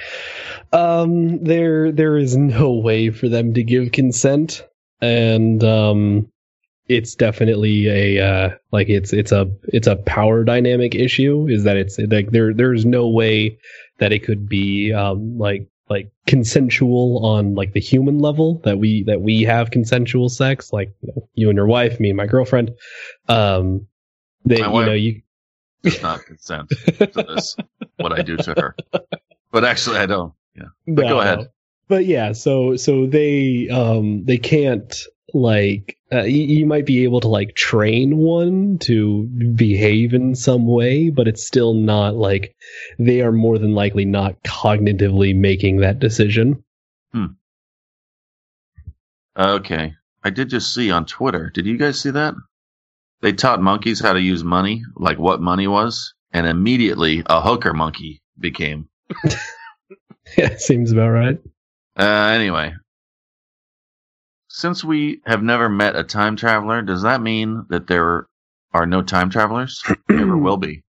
There is no way for them to give consent, and it's definitely it's a power dynamic issue. Is that it's like there's no way that it could be like consensual on like the human level that we have consensual sex, like you and your wife, me and my girlfriend. My wife does not consent to this. What I do to her, but actually I don't. Yeah, but go ahead. But yeah, so they can't like you might be able to like train one to behave in some way, but it's still not like they are more than likely not cognitively making that decision. Okay, I did just see on Twitter. Did you guys see that? They taught monkeys how to use money, like what money was, and immediately a hooker monkey became. Yeah, seems about right. Anyway, since we have never met a time traveler, does that mean that there are no time travelers? Never will be.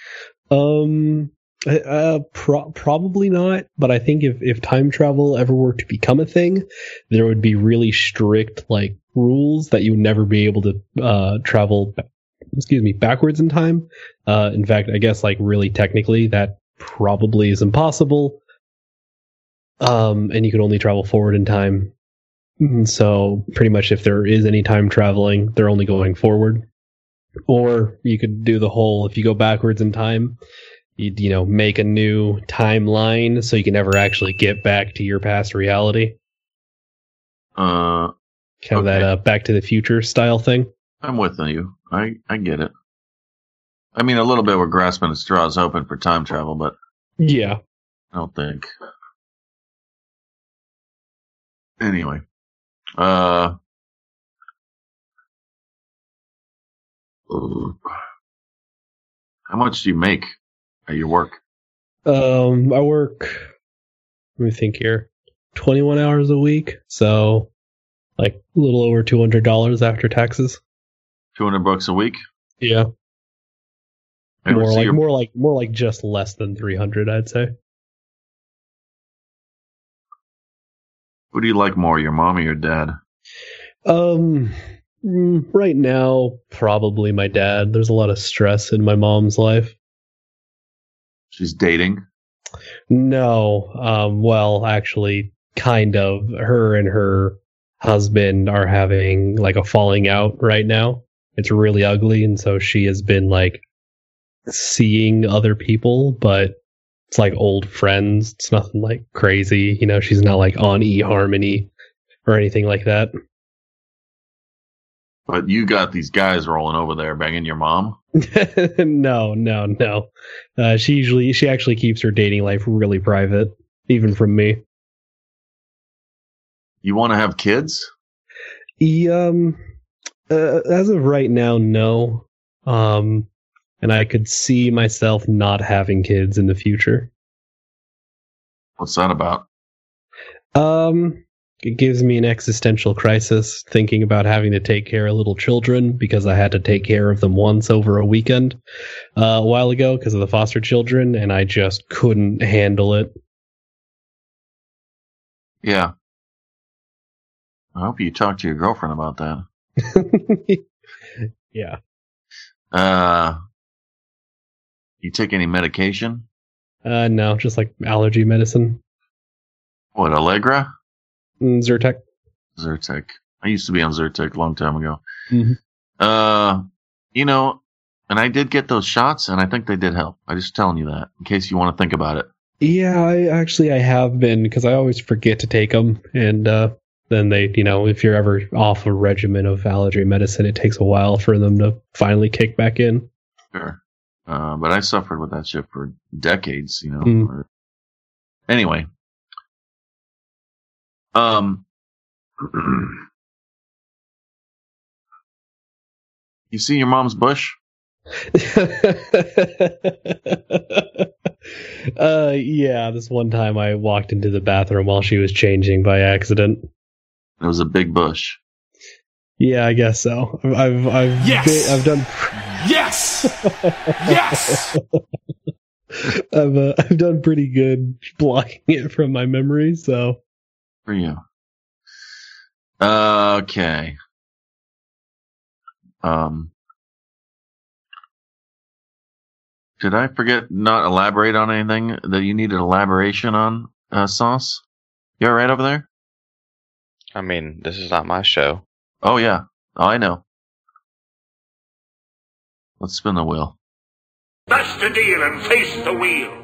Probably not. But I think if time travel ever were to become a thing, there would be really strict like rules that you would never be able to travel. Backwards in time. In fact, I guess like really technically that probably is impossible. And you can only travel forward in time. So pretty much if there is any time traveling, they're only going forward. Or you could do the whole, if you go backwards in time, you'd, make a new timeline so you can never actually get back to your past reality. Kind of that Back to the Future style thing. I'm with you. I get it. I mean, a little bit we're grasping at straws hoping for time travel, but yeah, I don't think. Anyway, how much do you make at your work? I work, let me think here, 21 hours a week, so like a little over $200 after taxes. $200 a week? Yeah. More like just less than 300, I'd say. Who do you like more, your mom or your dad? Right now, probably my dad. There's a lot of stress in my mom's life. She's dating? No. Well, actually, kind of. Her and her husband are having like a falling out right now. It's really ugly, and so she has been like seeing other people, but It's like old friends. It's nothing like crazy. You know, she's not like on eHarmony or anything like that. But you got these guys rolling over there banging your mom? No. She actually keeps her dating life really private, even from me. You want to have kids? As of right now, no. And I could see myself not having kids in the future. What's that about? It gives me an existential crisis thinking about having to take care of little children because I had to take care of them once over a weekend a while ago because of the foster children, and I just couldn't handle it. Yeah. I hope you talk to your girlfriend about that. Yeah. You take any medication? No, just like allergy medicine. What, Allegra? Zyrtec. Zyrtec. I used to be on Zyrtec a long time ago. Mm-hmm. You know, and I did get those shots, and I think they did help. I'm just telling you that, in case you want to think about it. Yeah, I have been, because I always forget to take them, and then they, you know, if you're ever off a regimen of allergy medicine, it takes a while for them to finally kick back in. Sure. But I suffered with that shit for decades, you know. Anyway. You see your mom's bush? Yeah, this one time I walked into the bathroom while she was changing by accident. It was a big bush. Yeah, I guess so. I've done. Yes. Yes. I've done pretty good blocking it from my memory. So. For you. Okay. Did I forget not elaborate on anything that you needed elaboration on, Sauce? You alright over there? I mean, this is not my show. Oh, yeah. Oh, I know. Let's spin the wheel. That's the deal and face the wheel.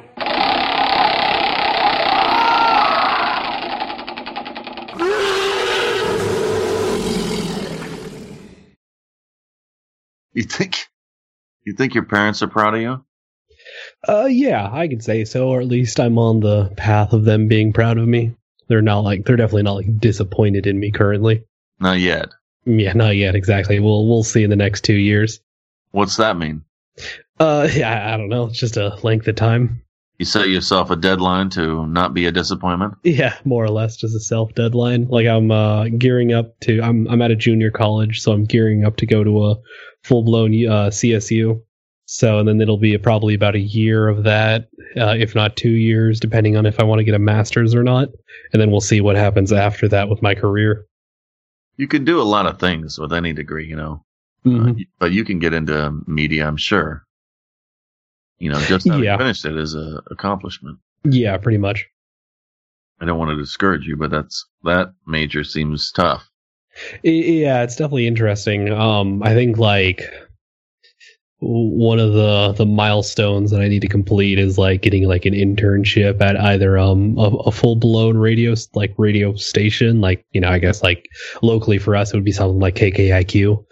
You think your parents are proud of you? Yeah, I could say so, or at least I'm on the path of them being proud of me. They're definitely not like disappointed in me currently. Not yet. Yeah, not yet, exactly. We'll see in the next 2 years. What's that mean? Yeah, I don't know. It's just a length of time. You set yourself a deadline to not be a disappointment? Yeah, more or less just a self deadline. Like I'm gearing up to. I'm at a junior college, so I'm gearing up to go to a full blown CSU. So, and then it'll be probably about a year of that, if not 2 years, depending on if I want to get a master's or not. And then we'll see what happens after that with my career. You can do a lot of things with any degree, you know. But you can get into media, I'm sure. You know, just having finished it is an accomplishment. Yeah, pretty much. I don't want to discourage you, but that major seems tough. Yeah, it's definitely interesting. I think like one of the milestones that I need to complete is like getting like an internship at either a full blown radio station, like, you know, I guess like locally for us it would be something like KKIQ,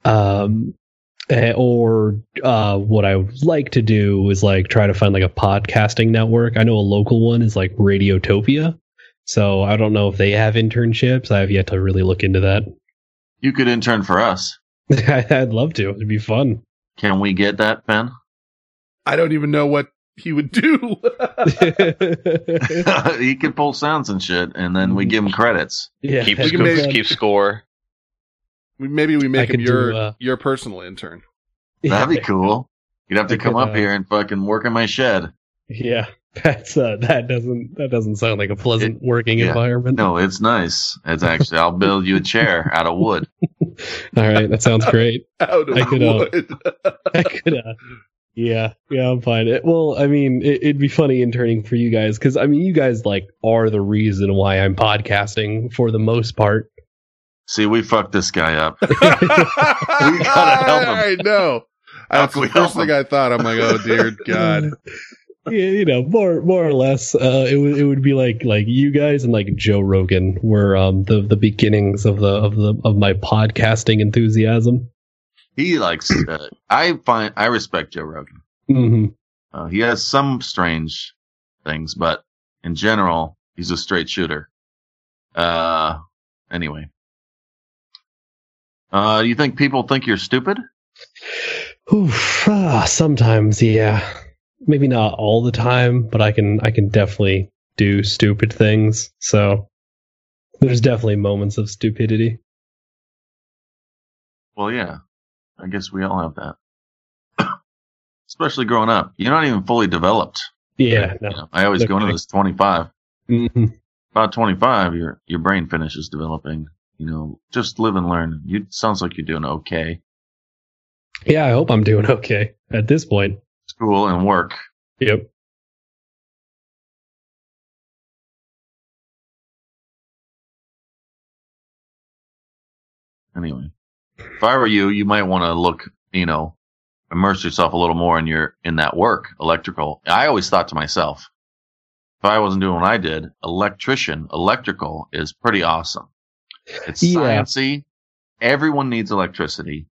or what I would like to do is like try to find like a podcasting network. I know a local one is like Radiotopia, so I don't know if they have internships. I have yet to really look into that. You could intern for us. I'd love to. It'd be fun. Can we get that, Ben? I don't even know what he would do. He could pull sounds and shit, and then we give him credits. Yeah, keep score. Maybe we make him your personal intern. That'd be cool. You'd have to come up here and fucking work in my shed. Yeah, that's that doesn't sound like a pleasant working environment. No, it's nice. It's actually I'll build you a chair out of wood. All right, that sounds great. Out of wood. I could. Yeah, I'm fine. Well, I mean, it'd be funny interning for you guys because I mean, you guys like are the reason why I'm podcasting for the most part. See, we fucked this guy up. We gotta help him. I know. That's the first thing I thought. I'm like, oh dear God. You know, more or less, it would be like you guys and like Joe Rogan were the beginnings of my podcasting enthusiasm. He likes. I respect Joe Rogan. Mm-hmm. He has some strange things, but in general, he's a straight shooter. Anyway, you think people think you're stupid? Oof, sometimes, yeah. Maybe not all the time, but I can definitely do stupid things. So there's definitely moments of stupidity. Well, yeah. I guess we all have that. Especially growing up. You're not even fully developed. Yeah. No. You know, I always go into this 25. Mm-hmm. About 25, your brain finishes developing. You know, just live and learn. Sounds like you're doing okay. Yeah, I hope I'm doing okay at this point. School and work. Yep. Anyway, if I were you, you might want to look, immerse yourself a little more in that work, electrical. I always thought to myself, if I wasn't doing what I did, electrical is pretty awesome. It's sciencey. Everyone needs electricity.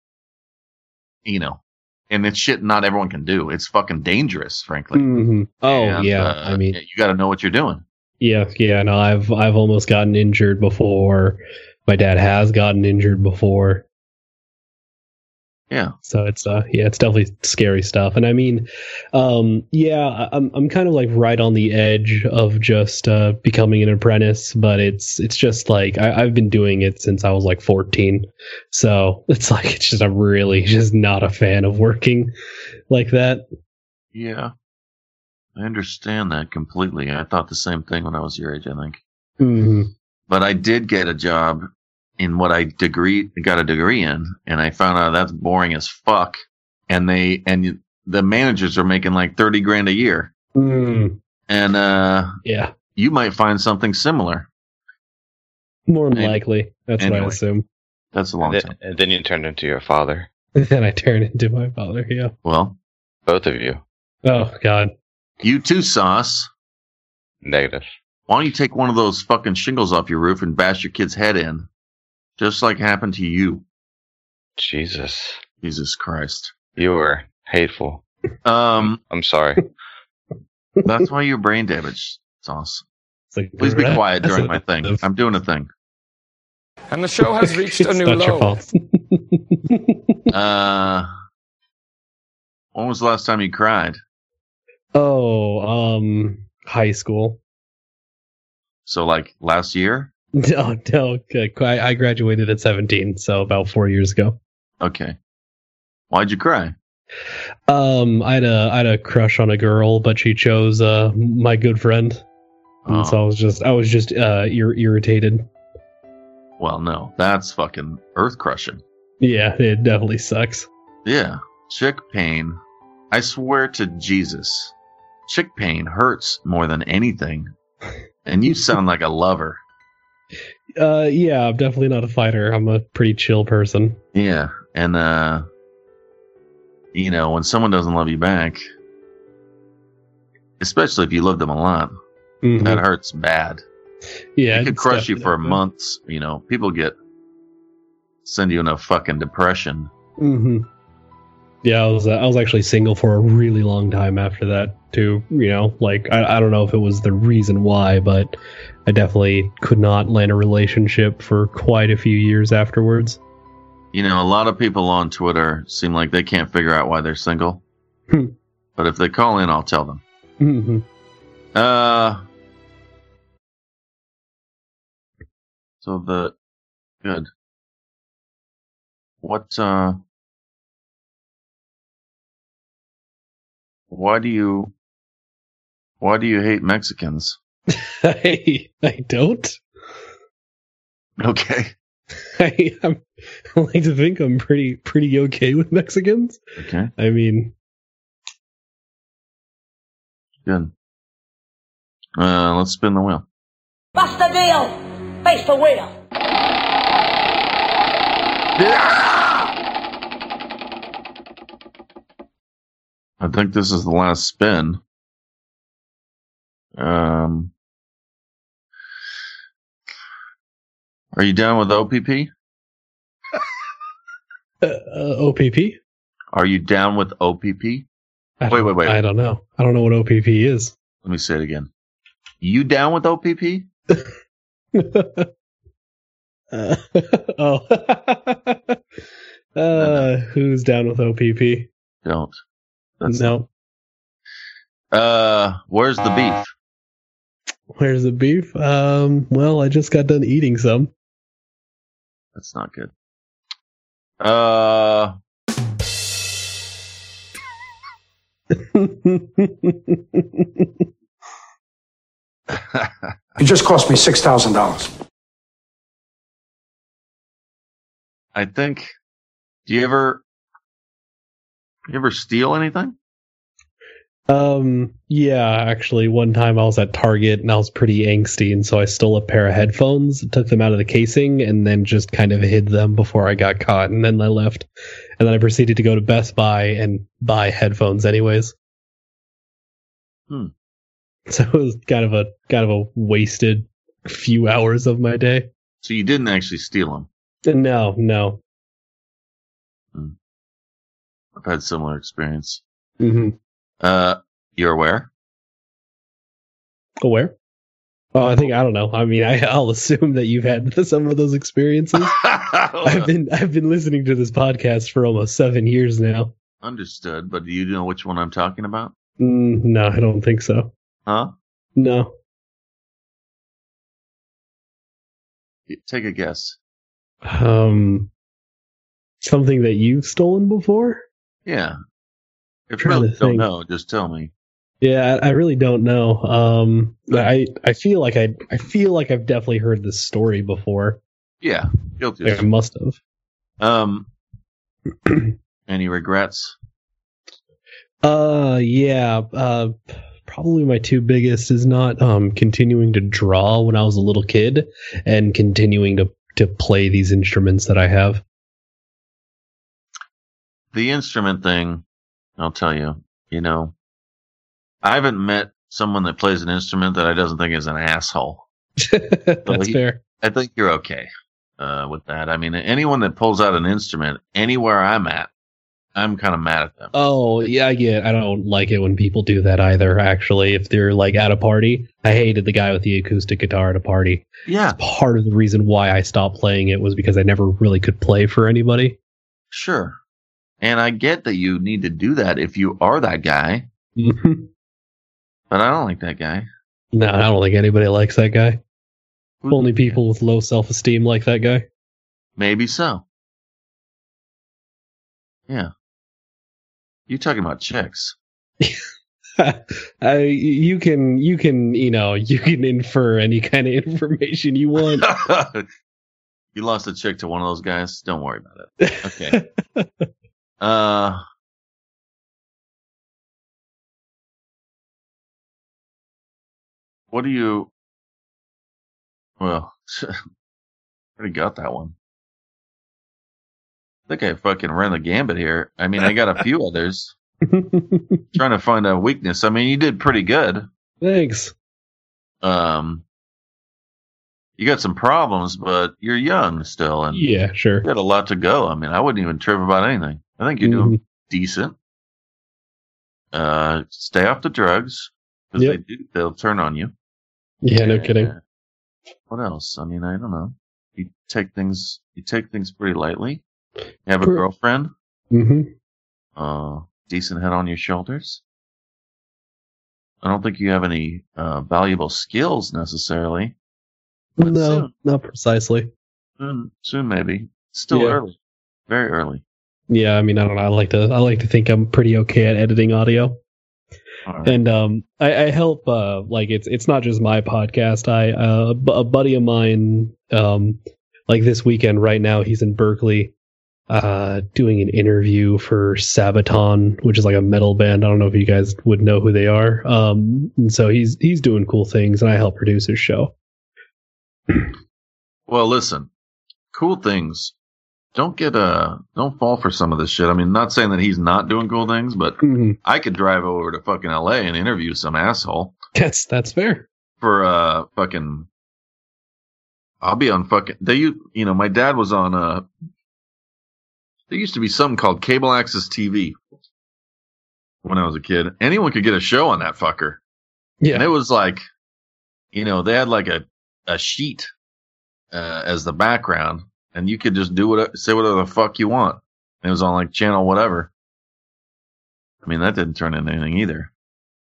And it's shit not everyone can do. It's fucking dangerous, frankly. Mm-hmm. Oh, and, yeah. I mean, you got to know what you're doing. Yeah. No, I've almost gotten injured before. My dad has gotten injured before. Yeah. So it's definitely scary stuff. And I mean, I'm kind of like right on the edge of just becoming an apprentice, but it's just like I've been doing it since I was like 14. So it's like I'm really just not a fan of working like that. Yeah. I understand that completely. I thought the same thing when I was your age, I think. Mm-hmm. But I did get a job in what I got a degree in, and I found out that's boring as fuck. And the managers are making like $30,000 a year. Mm. And yeah, you might find something similar. More than likely, that's what I assume. That's a long time. And then you turned into your father. Then I turned into my father. Yeah. Well, both of you. Oh God. You too, Sauce. Negative. Why don't you take one of those fucking shingles off your roof and bash your kid's head in? Just like happened to you. Jesus Christ. You were hateful. I'm sorry. That's why you're brain damaged, Sauce. Like, please be quiet during my thing. I'm doing a thing. And the show has reached a new low. When was the last time you cried? Oh, high school. So like last year? No. I graduated at 17, so about 4 years ago. Okay. Why'd you cry? I had a crush on a girl, but she chose my good friend, and so I was just irritated. Well, no, that's fucking earth crushing. Yeah, it definitely sucks. Yeah, chick pain. I swear to Jesus, chick pain hurts more than anything, and you sound like a lover. Yeah, I'm definitely not a fighter. I'm a pretty chill person. Yeah, and when someone doesn't love you back, especially if you love them a lot, that hurts bad. Yeah, it could crush you for months. People send you in a fucking depression. Mm-hmm. Yeah, I was actually single for a really long time after that too. I don't know if it was the reason why, but I definitely could not land a relationship for quite a few years afterwards. A lot of people on Twitter seem like they can't figure out why they're single. But if they call in, I'll tell them. Mm-hmm. Good. Why do you hate Mexicans? I don't. Okay. I like to think I'm pretty okay with Mexicans. Okay. I mean, good. Let's spin the wheel. What's the deal? Face the wheel. I think this is the last spin. Are you down with OPP? OPP? Are you down with OPP? Wait. I don't know. I don't know what OPP is. Let me say it again. You down with OPP? Who's down with OPP? Don't. No. Where's the beef? Where's the beef? Well, I just got done eating some. That's not good. It just cost me $6,000. I think. Do you ever steal anything? Yeah, actually, one time I was at Target and I was pretty angsty, and so I stole a pair of headphones, took them out of the casing, and then just kind of hid them before I got caught, and then I left. And then I proceeded to go to Best Buy and buy headphones anyways. So it was kind of a wasted few hours of my day. So you didn't actually steal them? No. I've had similar experience. Mm-hmm. You're aware? Aware? Oh, I don't know. I mean, I'll assume that you've had some of those experiences. I've been listening to this podcast for almost 7 years now. Understood, but do you know which one I'm talking about? No, I don't think so. Huh? No. Take a guess. Something that you've stolen before? Yeah. If you really don't know, just tell me. Yeah, I really don't know. I feel like I've definitely heard this story before. Yeah, guilty. I must have. Any regrets? Yeah. Probably my two biggest is not continuing to draw when I was a little kid and continuing to play these instruments that I have. The instrument thing, I'll tell you, I haven't met someone that plays an instrument that I doesn't think is an asshole. That's fair. I think you're okay with that. I mean, anyone that pulls out an instrument anywhere I'm at, I'm kind of mad at them. Oh, yeah, I don't like it when people do that either, actually. If they're, like, at a party, I hated the guy with the acoustic guitar at a party. Yeah. It's part of the reason why I stopped playing it was because I never really could play for anybody. Sure. And I get that you need to do that if you are that guy. But I don't like that guy. No, I don't think anybody likes that guy. Only people with low self-esteem like that guy. Maybe so. Yeah. You talking about chicks? You can infer any kind of information you want. You lost a chick to one of those guys? Don't worry about it. Okay. What do you... Well, I already got that one. I think I fucking ran the gambit here. I mean, I got a few others. Trying to find a weakness. I mean, you did pretty good. Thanks. You got some problems, but you're young still. And yeah, sure. You got a lot to go. I mean, I wouldn't even trip about anything. I think you're doing decent. Stay off the drugs. Because they'll turn on you. Yeah, no kidding. What else? I mean, I don't know. You take things pretty lightly. You have a girlfriend. Mm-hmm. Decent head on your shoulders. I don't think you have any valuable skills necessarily. No, soon. Not precisely. Soon maybe. Still early. Very early. Yeah, I mean, I don't know. I like to think I'm pretty okay at editing audio. Right. And I help. Like it's not just my podcast. A buddy of mine, like this weekend right now, he's in Berkeley, doing an interview for Sabaton, which is like a metal band. I don't know if you guys would know who they are. And so he's doing cool things, and I help produce his show. Well, listen, cool things. Don't fall for some of this shit. I mean, not saying that he's not doing cool things, but I could drive over to fucking LA and interview some asshole. That's fair. For fucking, I'll be on fucking. My dad was on there used to be something called cable access TV when I was a kid. Anyone could get a show on that fucker. Yeah, and it was like, they had like a sheet as the background, and you could just say whatever the fuck you want. It was on like channel whatever. I mean, that didn't turn into anything either.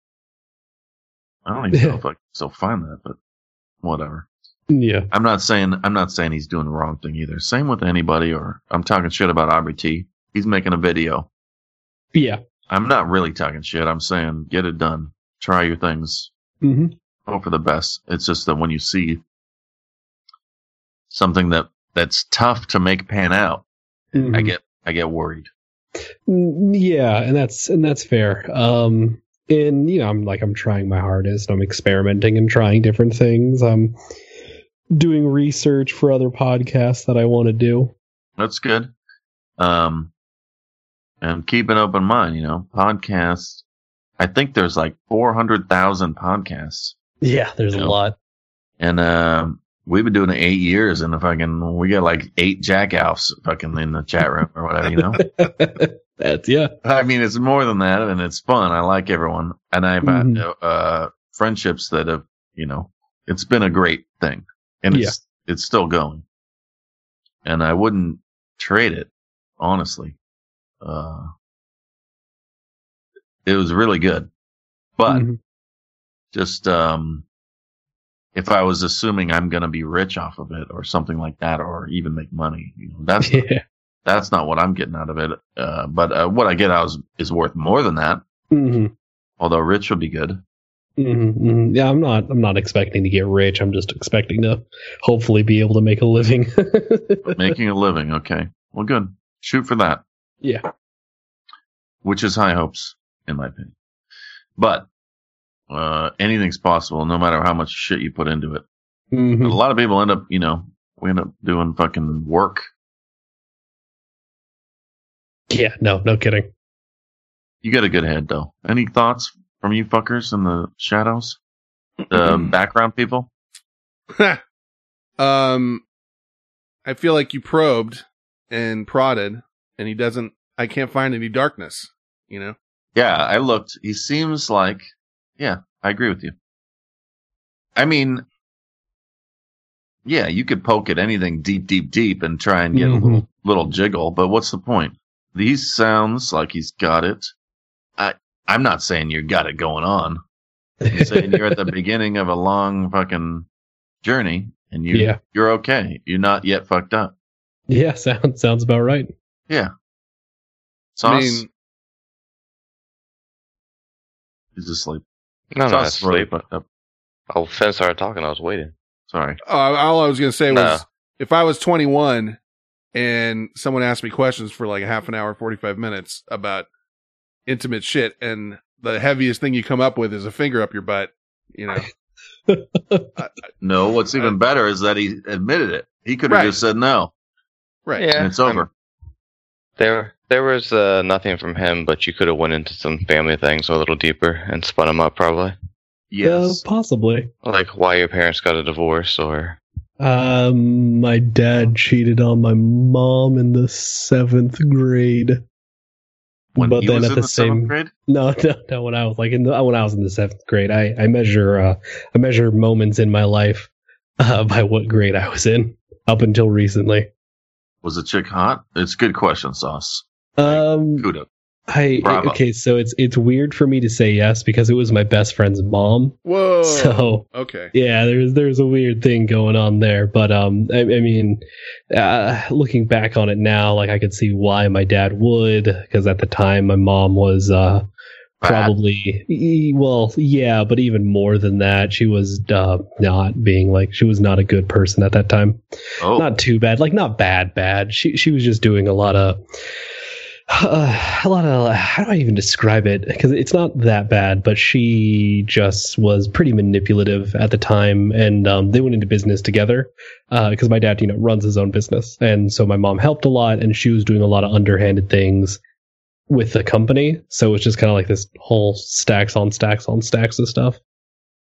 I don't even know if I can still find that, but whatever. Yeah. I'm not saying he's doing the wrong thing either. Same with anybody, or I'm talking shit about Aubrey T. He's making a video. Yeah. I'm not really talking shit. I'm saying get it done. Try your things. Mm-hmm. Hope for the best. It's just that when you see something that's tough to make pan out, Mm-hmm. I get worried. Yeah, and that's fair. And I'm trying my hardest. I'm experimenting and trying different things. I'm doing research for other podcasts that I want to do. That's good. And keep an open mind, podcasts. I think there's like 400,000 podcasts. Yeah, there's a lot. And we've been doing it 8 years, and we got like 8 jackoffs fucking in the chat room or whatever, I mean, it's more than that, and it's fun. I like everyone, and I've had friendships that have, it's been a great thing, and it's still going, and I wouldn't trade it, honestly. It was really good, but just if I was assuming I'm going to be rich off of it or something like that, or even make money, that's not what I'm getting out of it. But what I get out is worth more than that. Mm-hmm. Although rich would be good. Mm-hmm. Yeah, I'm not expecting to get rich. I'm just expecting to hopefully be able to make a living. Making a living, okay. Well, good. Shoot for that. Yeah. Which is high hopes, in my opinion. But anything's possible, no matter how much shit you put into it. Mm-hmm. A lot of people end up, we end up doing fucking work. Yeah, no kidding. You got a good head, though. Any thoughts from you fuckers in the shadows? The background people? I feel like you probed and prodded, and I can't find any darkness, Yeah, I looked. He seems like, I agree with you. I mean, you could poke at anything deep and try and get a little jiggle, but what's the point? He sounds like he's got it. I'm not saying you got it going on. I'm saying you're at the beginning of a long fucking journey, and you're okay. You're not yet fucked up. Yeah, sounds about right. Yeah. Sauce? I mean, he's asleep. No, I sleep. Oh, Finn started talking. I was waiting. Sorry. All I was going to say was, if I was 21 and someone asked me questions for like a half an hour, 45 minutes about intimate shit, and the heaviest thing you come up with is a finger up your butt, No, what's even better is that he admitted it. He could have just said no. Right. Yeah. And it's over. There was nothing from him, but you could have went into some family things a little deeper and spun him up, probably. Yes. Possibly. Like why your parents got a divorce, or... My dad cheated on my mom in the 7th grade. When but he then was at in the the 7th grade? No, when I was when I was in the 7th grade, I measure moments in my life by what grade I was in up until recently. Was the chick hot? It's a good question, Sauce. Kudos. Bravo. Okay, so it's weird for me to say yes because it was my best friend's mom. Whoa. So okay. Yeah, there's a weird thing going on there, but I mean, looking back on it now, like I could see why my dad would, because at the time my mom was probably but even more than that, she was not being she was not a good person at that time. Oh. Not too bad, not bad. She was just doing a lot of how do I even describe it? Because it's not that bad, but she just was pretty manipulative at the time, and they went into business together because my dad, runs his own business, and so my mom helped a lot, and she was doing a lot of underhanded things with the company. So it's just kind of like this whole stacks on stacks on stacks of stuff.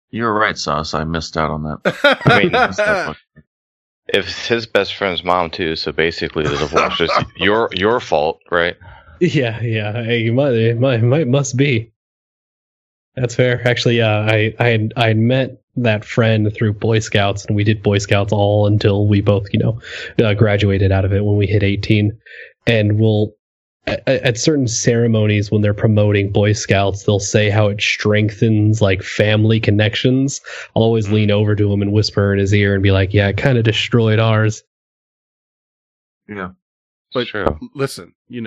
You're right, Sauce. I missed out on that. I mean, if his best friend's mom too, so basically the divorce is your fault, right? Yeah. Hey, it must be. That's fair. Actually, yeah. I had met that friend through Boy Scouts, and we did Boy Scouts all until we both, graduated out of it when we hit 18. And we'll at certain ceremonies when they're promoting Boy Scouts, they'll say how it strengthens like family connections. I'll always lean over to him and whisper in his ear and be like, "Yeah, it kind of destroyed ours." Yeah, but listen, it's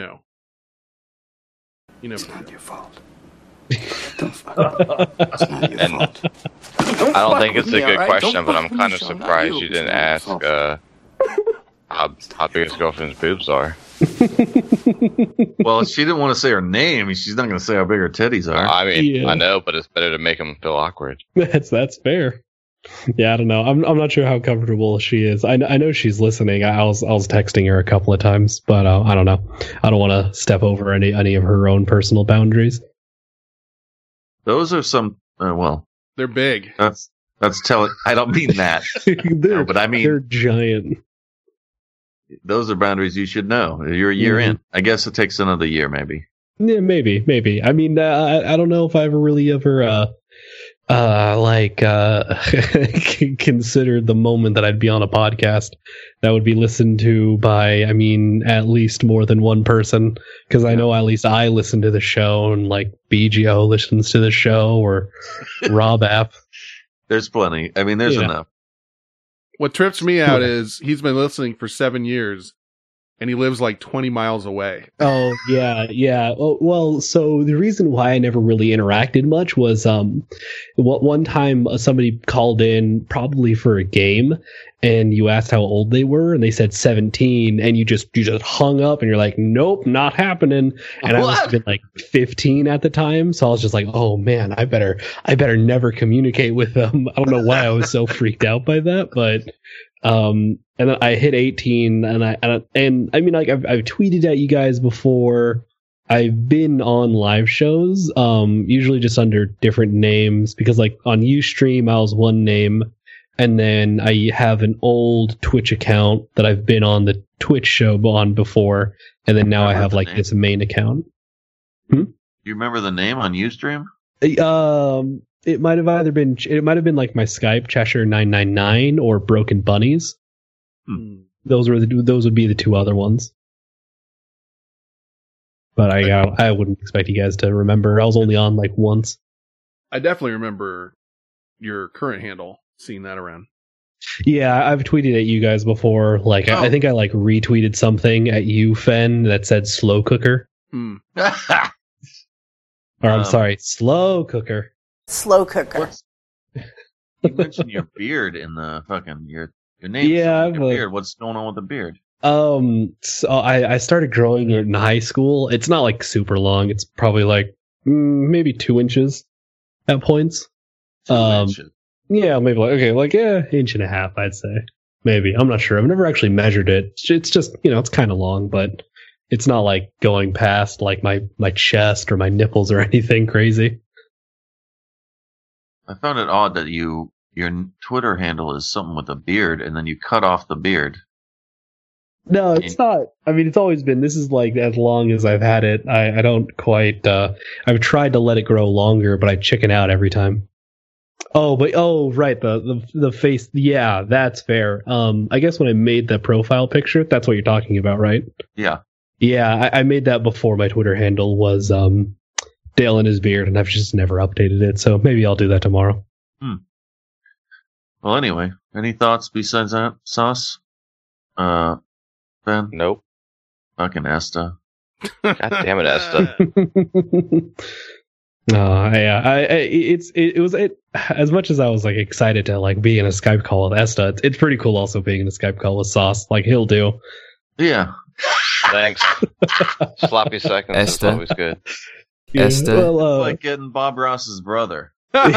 not your fault. It's not your fault. I don't think it's a good question, but I'm kind of surprised you didn't ask how big his girlfriend's boobs are. Well, she didn't want to say her name. She's not going to say how big her titties are. I mean, I know, but it's better to make him feel awkward. That's fair. Yeah, I don't know. I'm not sure how comfortable she is. I know she's listening. I was texting her a couple of times, but I don't know. I don't want to step over any of her own personal boundaries. Those are some. They're big. That's telling. I don't mean that. But I mean they're giant. Those are boundaries you should know. You're a year in. I guess it takes another year, maybe. Yeah, maybe. I mean, I don't know if I considered the moment that I'd be on a podcast that would be listened to by, at least more than one person. Because I know at least I listen to the show, and like BGO listens to the show, or Rob App. There's plenty. There's enough. What trips me out is he's been listening for 7 years, and he lives like 20 miles away. Oh, yeah. Well, so the reason why I never really interacted much was one time somebody called in probably for a game, and you asked how old they were, and they said 17, and you just hung up, and you're like, nope, not happening. And I must have been like 15 at the time, so I was just like, oh man, I better never communicate with them. I don't know why I was so freaked out by that, but and then I hit 18, and I've tweeted at you guys before. I've been on live shows, usually just under different names, because like on Ustream I was one name, and then I have an old Twitch account that I've been on the Twitch show on before, and then now I have like this main account. You remember the name on Ustream? It might have been like my Skype Cheshire 999 or Broken Bunnies. Those would be the two other ones. But I wouldn't expect you guys to remember. I was only on like once. I definitely remember your current handle, seeing that around. Yeah, I've tweeted at you guys before. Like I think I like retweeted something at you, Fen, that said slow cooker. Or I'm sorry, slow cooker. Slow cooker. You mentioned your beard in the fucking your name. Yeah, your beard. What's going on with the beard? So I started growing it in high school. It's not like super long. It's probably like maybe 2 inches at points. 2 inches. Yeah, maybe inch and a half, I'd say. Maybe. I'm not sure. I've never actually measured it. It's just, it's kind of long, but it's not like going past like my chest or my nipples or anything crazy. I found it odd that your Twitter handle is something with a beard, and then you cut off the beard. No, it's not. It's always been. This is like as long as I've had it. I don't quite. I've tried to let it grow longer, but I chicken out every time. Right. The face. Yeah, that's fair. I guess when I made the profile picture, that's what you're talking about, right? Yeah. Yeah, I made that before my Twitter handle was Dale and his beard, and I've just never updated it. So maybe I'll do that tomorrow. Well, anyway, any thoughts besides that, Sauce? Ben? Nope. Fucking Esta. God damn it, Esta. It was as much as I was like excited to like be in a Skype call with Esta. It's pretty cool also being in a Skype call with Sauce. Like he'll do. Yeah. Thanks. Sloppy seconds. Esta. That's always good. Esta. Well, like getting Bob Ross's brother.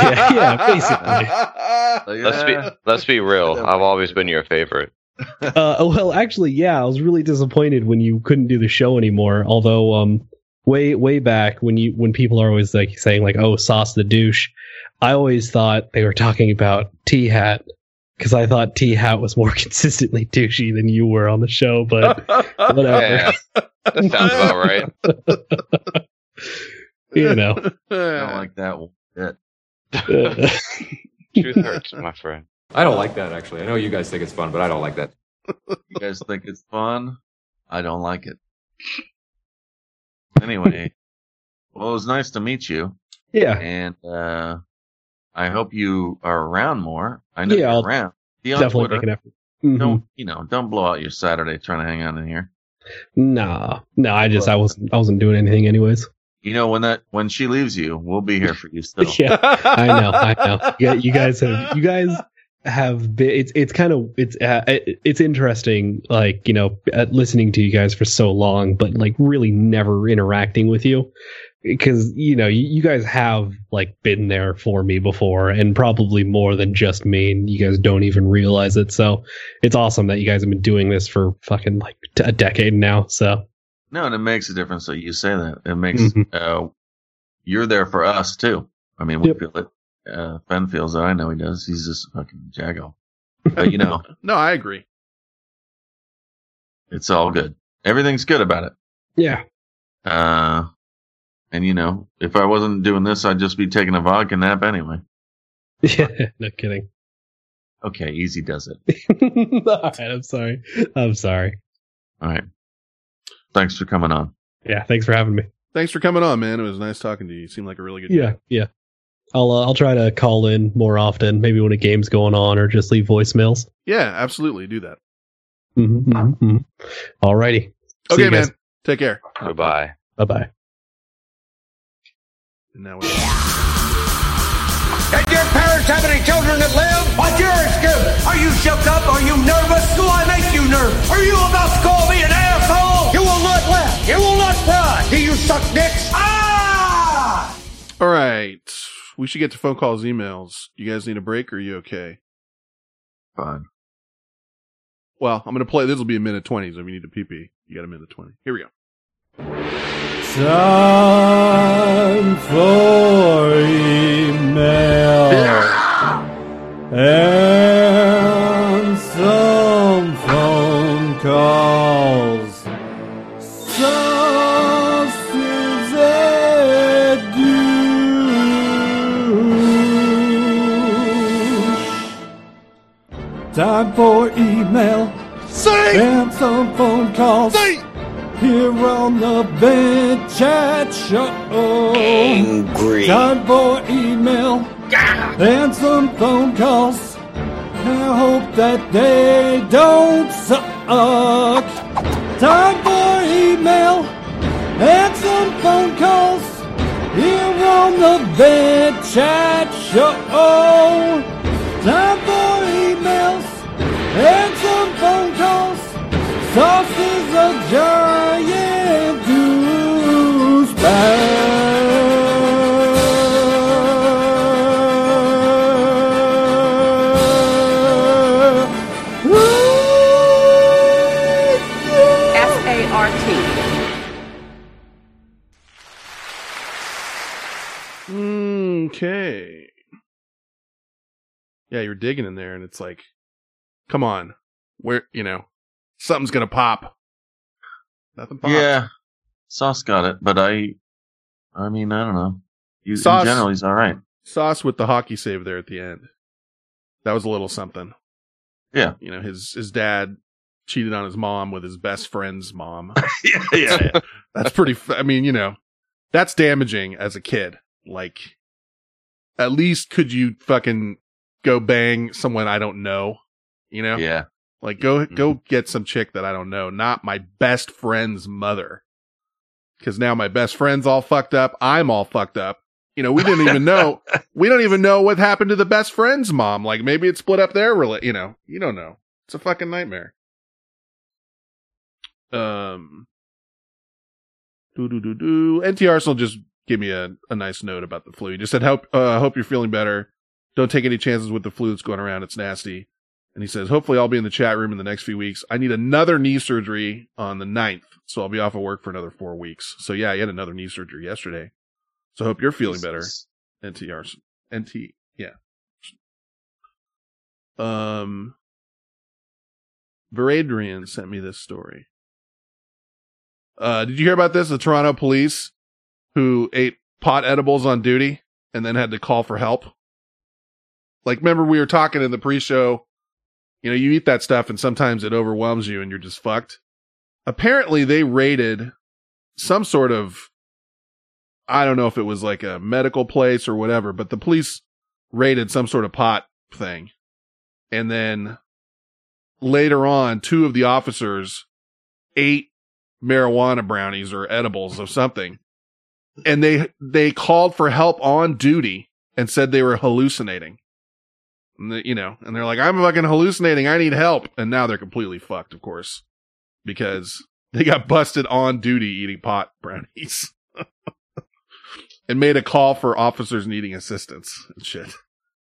Yeah, basically. Let's be real. I've always been your favorite. Well, actually, yeah, I was really disappointed when you couldn't do the show anymore. Although, way back when people are always like saying like, "Oh, Sauce the douche," I always thought they were talking about T-Hat because I thought T-Hat was more consistently douchey than you were on the show, but whatever. Yeah, that sounds about right. You know. I don't like that one bit. Truth hurts, my friend. I don't like that, actually. I know you guys think it's fun, but I don't like that. You guys think it's fun? I don't like it. Anyway, well, it was nice to meet you. Yeah. And I hope you are around more. I know you're I'll around. Be on definitely Twitter. make an effort. Mm-hmm. Don't blow out your Saturday trying to hang out in here. No, I wasn't doing anything anyways. You know, when she leaves you, we'll be here for you still. Yeah, I know. Yeah, you guys have been. It's interesting, like, you know, listening to you guys for so long, but like really never interacting with you, because you know you guys have like been there for me before, and probably more than just me, and you guys don't even realize it. So it's awesome that you guys have been doing this for fucking like a decade now. So. No, and it makes a difference that you say that. It makes you're there for us too. I mean, we feel it. Ben feels it. I know he does. He's just a fucking Jago. But you know, no, I agree. It's all good. Everything's good about it. Yeah. And you know, if I wasn't doing this, I'd just be taking a vodka nap anyway. Yeah, no kidding. Okay, easy does it. All right, I'm sorry. All right. Thanks for coming on. Yeah, thanks for having me. Thanks for coming on, man. It was nice talking to you. You seem like a really good guy. Yeah. I'll try to call in more often, maybe when a game's going on, or just leave voicemails. Yeah, absolutely. Do that. Mm-hmm. Alrighty. Okay, man. Take care. Bye-bye. Bye-bye. And now Did your parents have any children that live? What's your excuse? Are you shook up? Are you nervous? Do I make you nervous? Are you about to call me an asshole? You will not laugh. You will not cry. Do you suck dicks? Ah! All right. We should get to phone calls, emails. You guys need a break, or are you okay? Fine. Well, I'm going to play. This will be a minute 20, so if you need a pee-pee, you got a minute 20. Here we go. Time for email and some phone calls. Sauces and douche. Time for email and some phone calls. Here on the Ben Chat Show. Angry. Time for email and some phone calls. I hope that they don't suck. Time for email and some phone calls. Here on the Ben Chat Show. Time for emails and some phone calls. Sauce is a giant SART. Okay. Yeah, you're digging in there, and it's like, come on. Where, you know, something's going to pop. Nothing pops. Yeah. Sauce got it, but I mean, I don't know. Sauce, in general, he's all right. Sauce with the hockey save there at the end. That was a little something. Yeah. You know, his dad cheated on his mom with his best friend's mom. yeah. That's pretty, I mean, you know, that's damaging as a kid. Like, at least could you fucking go bang someone I don't know, you know? Yeah. Like, go get some chick that I don't know, not my best friend's mother. Because now my best friend's all fucked up. I'm all fucked up. You know, we didn't even know. We don't even know what happened to the best friend's mom. Like, maybe it split up their you know, you don't know. It's a fucking nightmare. NT Arsenal just gave me a nice note about the flu. He just said, hope you're feeling better. Don't take any chances with the flu that's going around. It's nasty. And he says, hopefully I'll be in the chat room in the next few weeks. I need another knee surgery on the 9th, so I'll be off of work for another 4 weeks. So yeah, he had another knee surgery yesterday. So I hope you're feeling better, NT NT. Yeah. Veradrian sent me this story. Did you hear about this? The Toronto police who ate pot edibles on duty and then had to call for help. Like, remember we were talking in the pre-show, you eat that stuff and sometimes it overwhelms you and you're just fucked. Apparently they raided some sort of, I don't know if it was like a medical place or whatever, but the police raided some sort of pot thing. And then later on, 2 of the officers ate marijuana brownies or edibles of something. And they called for help on duty and said they were hallucinating. And and they're like, I'm fucking hallucinating. I need help. And now they're completely fucked, of course, because they got busted on duty eating pot brownies and made a call for officers needing assistance and shit.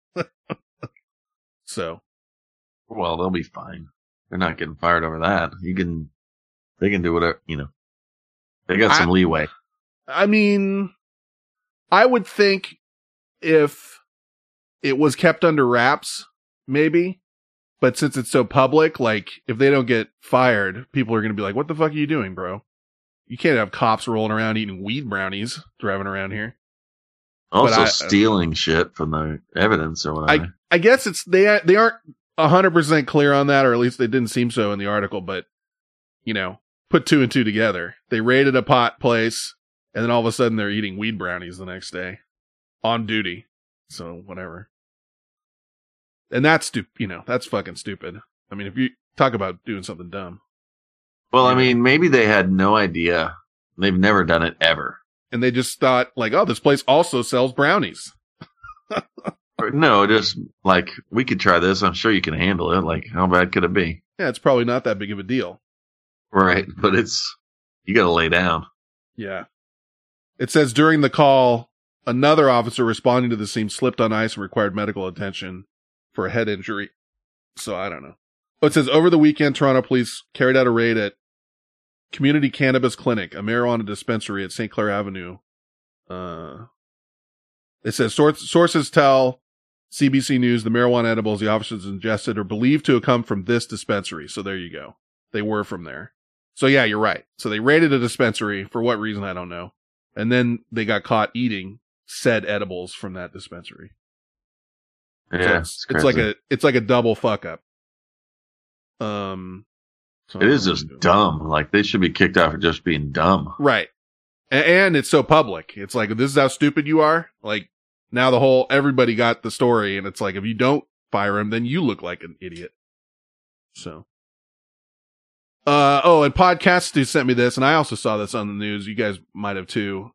So. Well, they'll be fine. They're not getting fired over that. They can do whatever, They got some leeway. I mean, I would think if it was kept under wraps, maybe. But since it's so public, like, if they don't get fired, people are going to be like, what the fuck are you doing, bro? You can't have cops rolling around eating weed brownies driving around here. Also stealing shit from the evidence or whatever. I guess they aren't 100% clear on that, or at least they didn't seem so in the article, but, put 2 and 2 together. They raided a pot place, and then all of a sudden they're eating weed brownies the next day. On duty. So, whatever. And that's that's fucking stupid. I mean, if you talk about doing something dumb. Well, I mean, maybe they had no idea. They've never done it ever. And they just thought, like, oh, this place also sells brownies. No, just like, we could try this. I'm sure you can handle it. Like, how bad could it be? Yeah, it's probably not that big of a deal. Right, but you gotta lay down. Yeah. It says during the call, another officer responding to the scene slipped on ice and required medical attention for a head injury. So I don't know. Oh, it says over the weekend, Toronto police carried out a raid at Community Cannabis Clinic, a marijuana dispensary at St. Clair Avenue. It says sources tell CBC News the marijuana edibles the officers ingested are believed to have come from this dispensary. So there you go. They were from there. So yeah, you're right. So they raided a dispensary for what reason, I don't know. And then they got caught eating said edibles from that dispensary. Yeah, so it's like a double fuck up. It is just dumb. Like, they should be kicked out for just being dumb. Right. And it's so public. It's like, this is how stupid you are. Like, now everybody got the story, and it's like, if you don't fire him, then you look like an idiot. So. And Podcast sent me this, and I also saw this on the news. You guys might have too.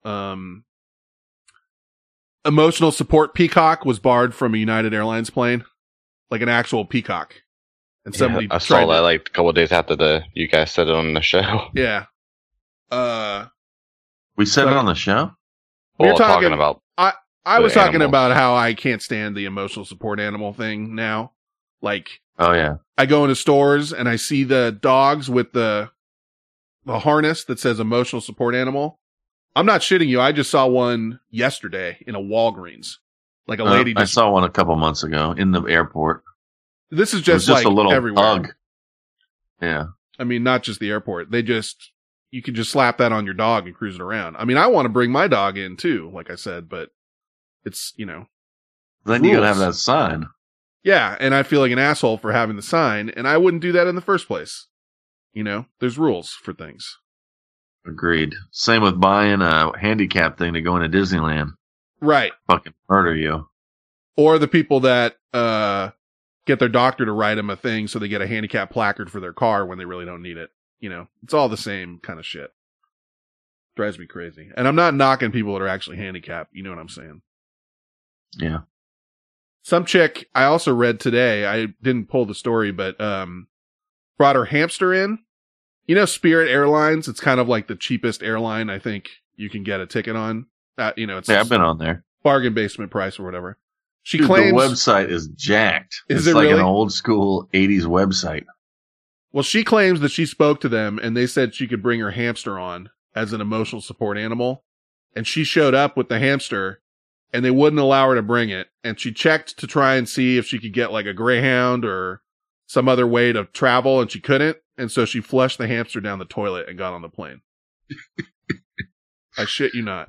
Emotional support peacock was barred from a United Airlines plane. Like an actual peacock. And somebody I saw that like a couple of days after you guys said it on the show. Yeah. We said it on the show? We were talking about I was talking about how I can't stand the emotional support animal thing now. Like, oh yeah. I go into stores and I see the dogs with the harness that says emotional support animal. I'm not shitting you. I just saw one yesterday in a Walgreens. Like a lady I saw one a couple months ago in the airport. This is just like a little everywhere. Bug. Yeah. I mean, not just the airport. You can just slap that on your dog and cruise it around. I mean, I want to bring my dog in too, like I said, but it's, Then rules. you gotta have that sign. Yeah. And I feel like an asshole for having the sign, and I wouldn't do that in the first place. There's rules for things. Agreed. Same with buying a handicap thing to go into Disneyland. Right. Fucking murder you. Or the people that, get their doctor to write them a thing so they get a handicap placard for their car when they really don't need it. It's all the same kind of shit. Drives me crazy. And I'm not knocking people that are actually handicapped. You know what I'm saying? Yeah. Some chick I also read today, I didn't pull the story, but brought her hamster in. Spirit Airlines, it's kind of like the cheapest airline I think you can get a ticket on. It's I've been on there. Bargain basement price or whatever. She Dude, claims the website is jacked. Is it's it like really? an old school 80s website. Well, she claims that she spoke to them and they said she could bring her hamster on as an emotional support animal. And she showed up with the hamster and they wouldn't allow her to bring it. And she checked to try and see if she could get like a Greyhound or some other way to travel, and she couldn't. And so she flushed the hamster down the toilet and got on the plane. I shit you not.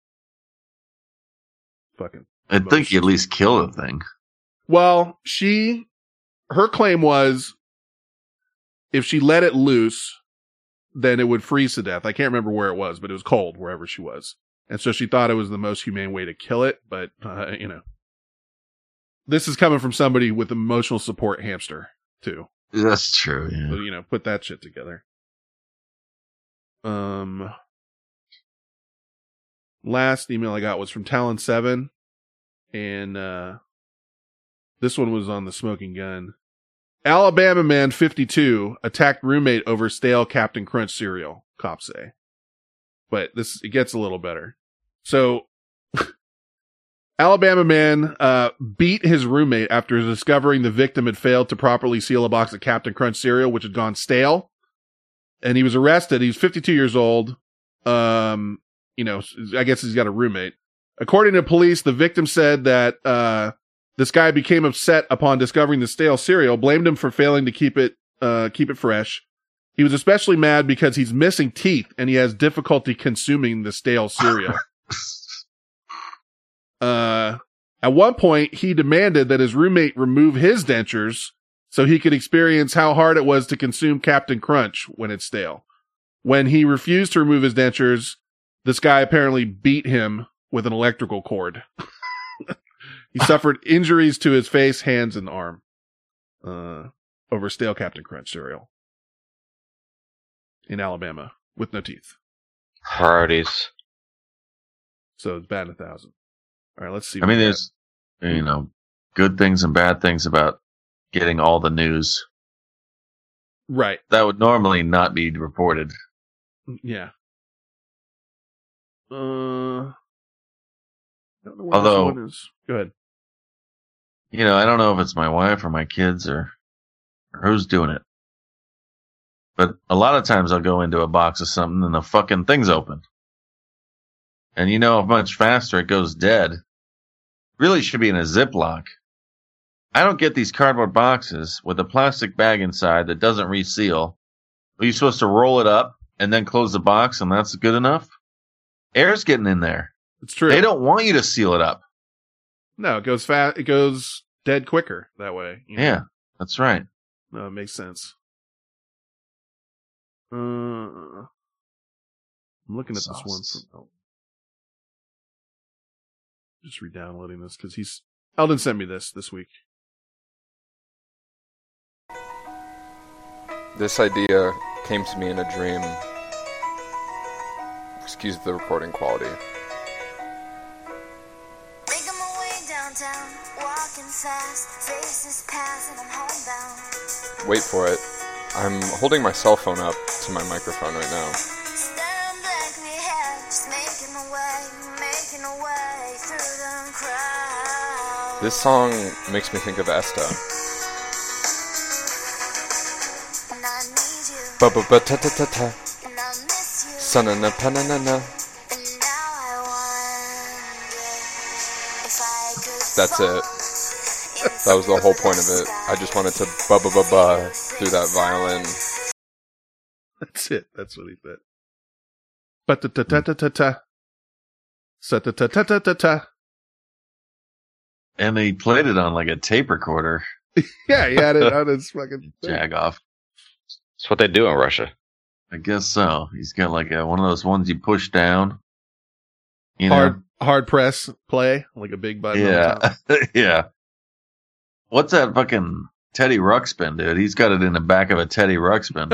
Fucking. I'd think you at least kill the thing. Well, her claim was if she let it loose, then it would freeze to death. I can't remember where it was, but it was cold wherever she was. And so she thought it was the most humane way to kill it. But, this is coming from somebody with emotional support hamster, too. That's true, yeah. So, put that shit together. Last email I got was from Talon7. And, this one was on the smoking gun. Alabama man 52 attacked roommate over stale Captain Crunch cereal, cops say. But it gets a little better. So, Alabama man beat his roommate after discovering the victim had failed to properly seal a box of Captain Crunch cereal, which had gone stale. And he was arrested. He's 52 years old. I guess he's got a roommate. According to police, the victim said that this guy became upset upon discovering the stale cereal, blamed him for failing to keep it fresh. He was especially mad because he's missing teeth and he has difficulty consuming the stale cereal. At one point, he demanded that his roommate remove his dentures so he could experience how hard it was to consume Captain Crunch when it's stale. When he refused to remove his dentures, this guy apparently beat him with an electrical cord. He suffered injuries to his face, hands, and arm over stale Captain Crunch cereal in Alabama with no teeth. Priorities. So it's bad 1,000. All right, let's see. I mean, there's, good things and bad things about getting all the news. Right. That would normally not be reported. Yeah. Although, this one is. Go ahead. I don't know if it's my wife or my kids or who's doing it. But a lot of times I'll go into a box of something and the fucking thing's open. And you know how much faster it goes dead. Really should be in a Ziploc. I don't get these cardboard boxes with a plastic bag inside that doesn't reseal. Are you supposed to roll it up and then close the box and that's good enough? Air's getting in there. It's true. They don't want you to seal it up. No, it goes fast. It goes dead quicker that way. Yeah, that's right. No, it makes sense. I'm looking at this one. Just re-downloading this because Eldon sent me this week. This idea came to me in a dream. Excuse the recording quality. Wait for it. I'm holding my cell phone up to my microphone right now. This song makes me think of Esta. Ba-ba-ba-ta-ta-ta-ta. Sa-na-na-pa-na-na-na. That's it. That was the whole point of it. I just wanted to ba-ba-ba-ba through that violin. That's it. That's what he said. Ba-ta-ta-ta-ta-ta. Sa-ta-ta-ta-ta-ta. And they played it on like a tape recorder. Yeah, he had it on his fucking jag off. That's what they do in Russia. I guess so. He's got like one of those ones you push down. Hard press play, like a big button. Yeah. Yeah. What's that fucking Teddy Ruxpin, dude? He's got it in the back of a Teddy Ruxpin.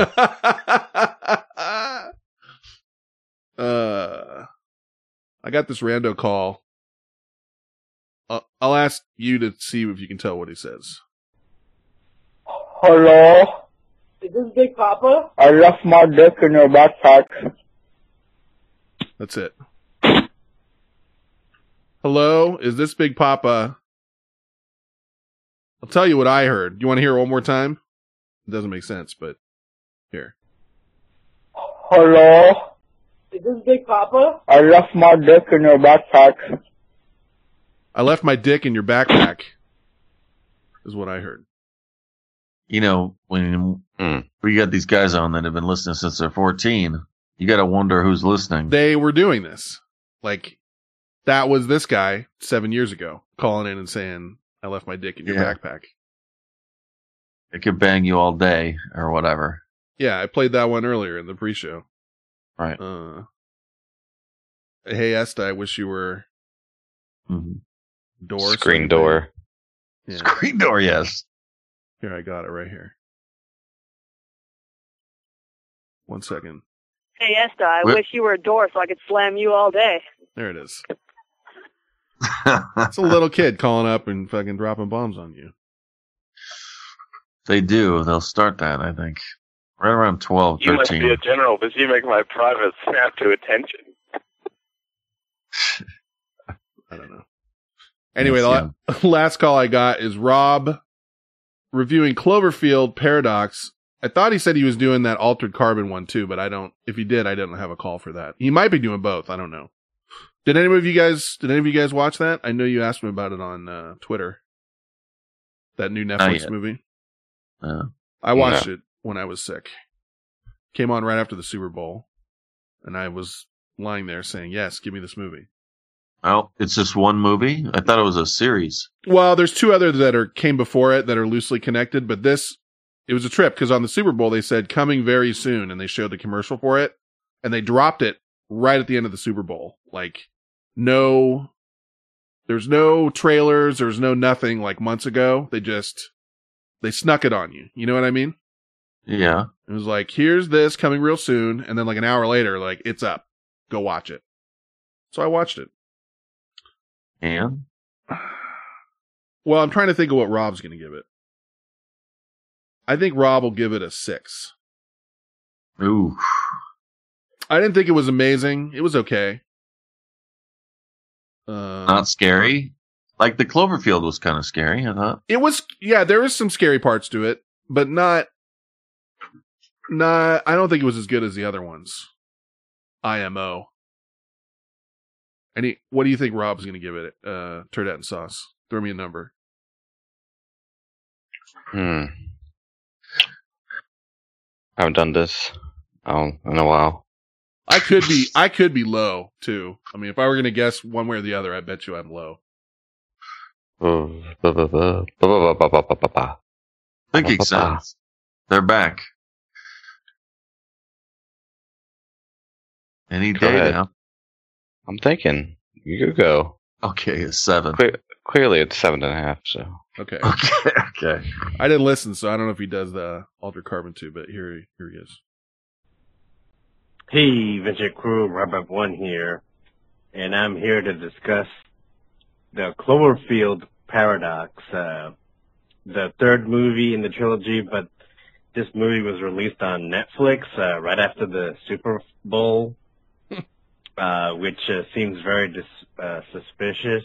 I got this rando call. I'll ask you to see if you can tell what he says. Hello? Is this Big Papa? I left my dick in your backpack. That's it. Hello? Is this Big Papa? I'll tell you what I heard. You want to hear it one more time? It doesn't make sense, but here. Hello? Is this Big Papa? I left my dick in your backpack. I left my dick in your backpack, is what I heard. You know, when we got these guys on that have been listening since they're 14, you got to wonder who's listening. They were doing this. Like, that was this guy 7 years ago calling in and saying, I left my dick in your backpack. It could bang you all day or whatever. Yeah, I played that one earlier in the pre-show. Right. Hey, Esta, I wish you were door. Screen door. Yeah. Screen door, yes. Here, I got it right here. 1 second. Hey, Esta, I wish you were a door so I could slam you all day. There it is. It's a little kid calling up and fucking dropping bombs on you. They do. They'll start that, I think. Right around 12, 13. You must be a general because you make my private snap to attention. I don't know. Anyway, the last call I got is Rob reviewing Cloverfield Paradox. I thought he said he was doing that Altered Carbon one too, but I don't. If he did, I didn't have a call for that. He might be doing both. I don't know. Did any of you guys watch that? I know you asked me about it on Twitter. That new Netflix movie. I watched it when I was sick. Came on right after the Super Bowl, and I was lying there saying, "Yes, give me this movie." Well, it's just one movie? I thought it was a series. Well, there's two others that came before it that are loosely connected, but it was a trip because on the Super Bowl they said coming very soon, and they showed the commercial for it, and they dropped it right at the end of the Super Bowl. Like, there's no trailers, there's no nothing like months ago. They snuck it on you. You know what I mean? Yeah. It was like, here's this coming real soon, and then like an hour later, like, it's up. Go watch it. So I watched it. And? Well, I'm trying to think of what Rob's going to give it. I think Rob will give it a 6. Ooh. I didn't think it was amazing. It was okay. Not scary? Like the Cloverfield was kind of scary, I thought. It was, yeah, there was some scary parts to it, but not, I don't think it was as good as the other ones. IMO. What do you think Rob's going to give it? Turdette and Sauce. Throw me a number. I haven't done this in a while. I could be low too. I mean, if I were going to guess one way or the other, I bet you I'm low. Thinking sounds. They're back. Any day now. I'm thinking. You could go. Okay, it's 7. Clearly it's 7.5, so. Okay. Okay. I didn't listen, so I don't know if he does the Altered Carbon 2, but here he is. Hey, Venture Crew, Robert1 here, and I'm here to discuss the Cloverfield Paradox, the third movie in the trilogy, but this movie was released on Netflix right after the Super Bowl, which seems very suspicious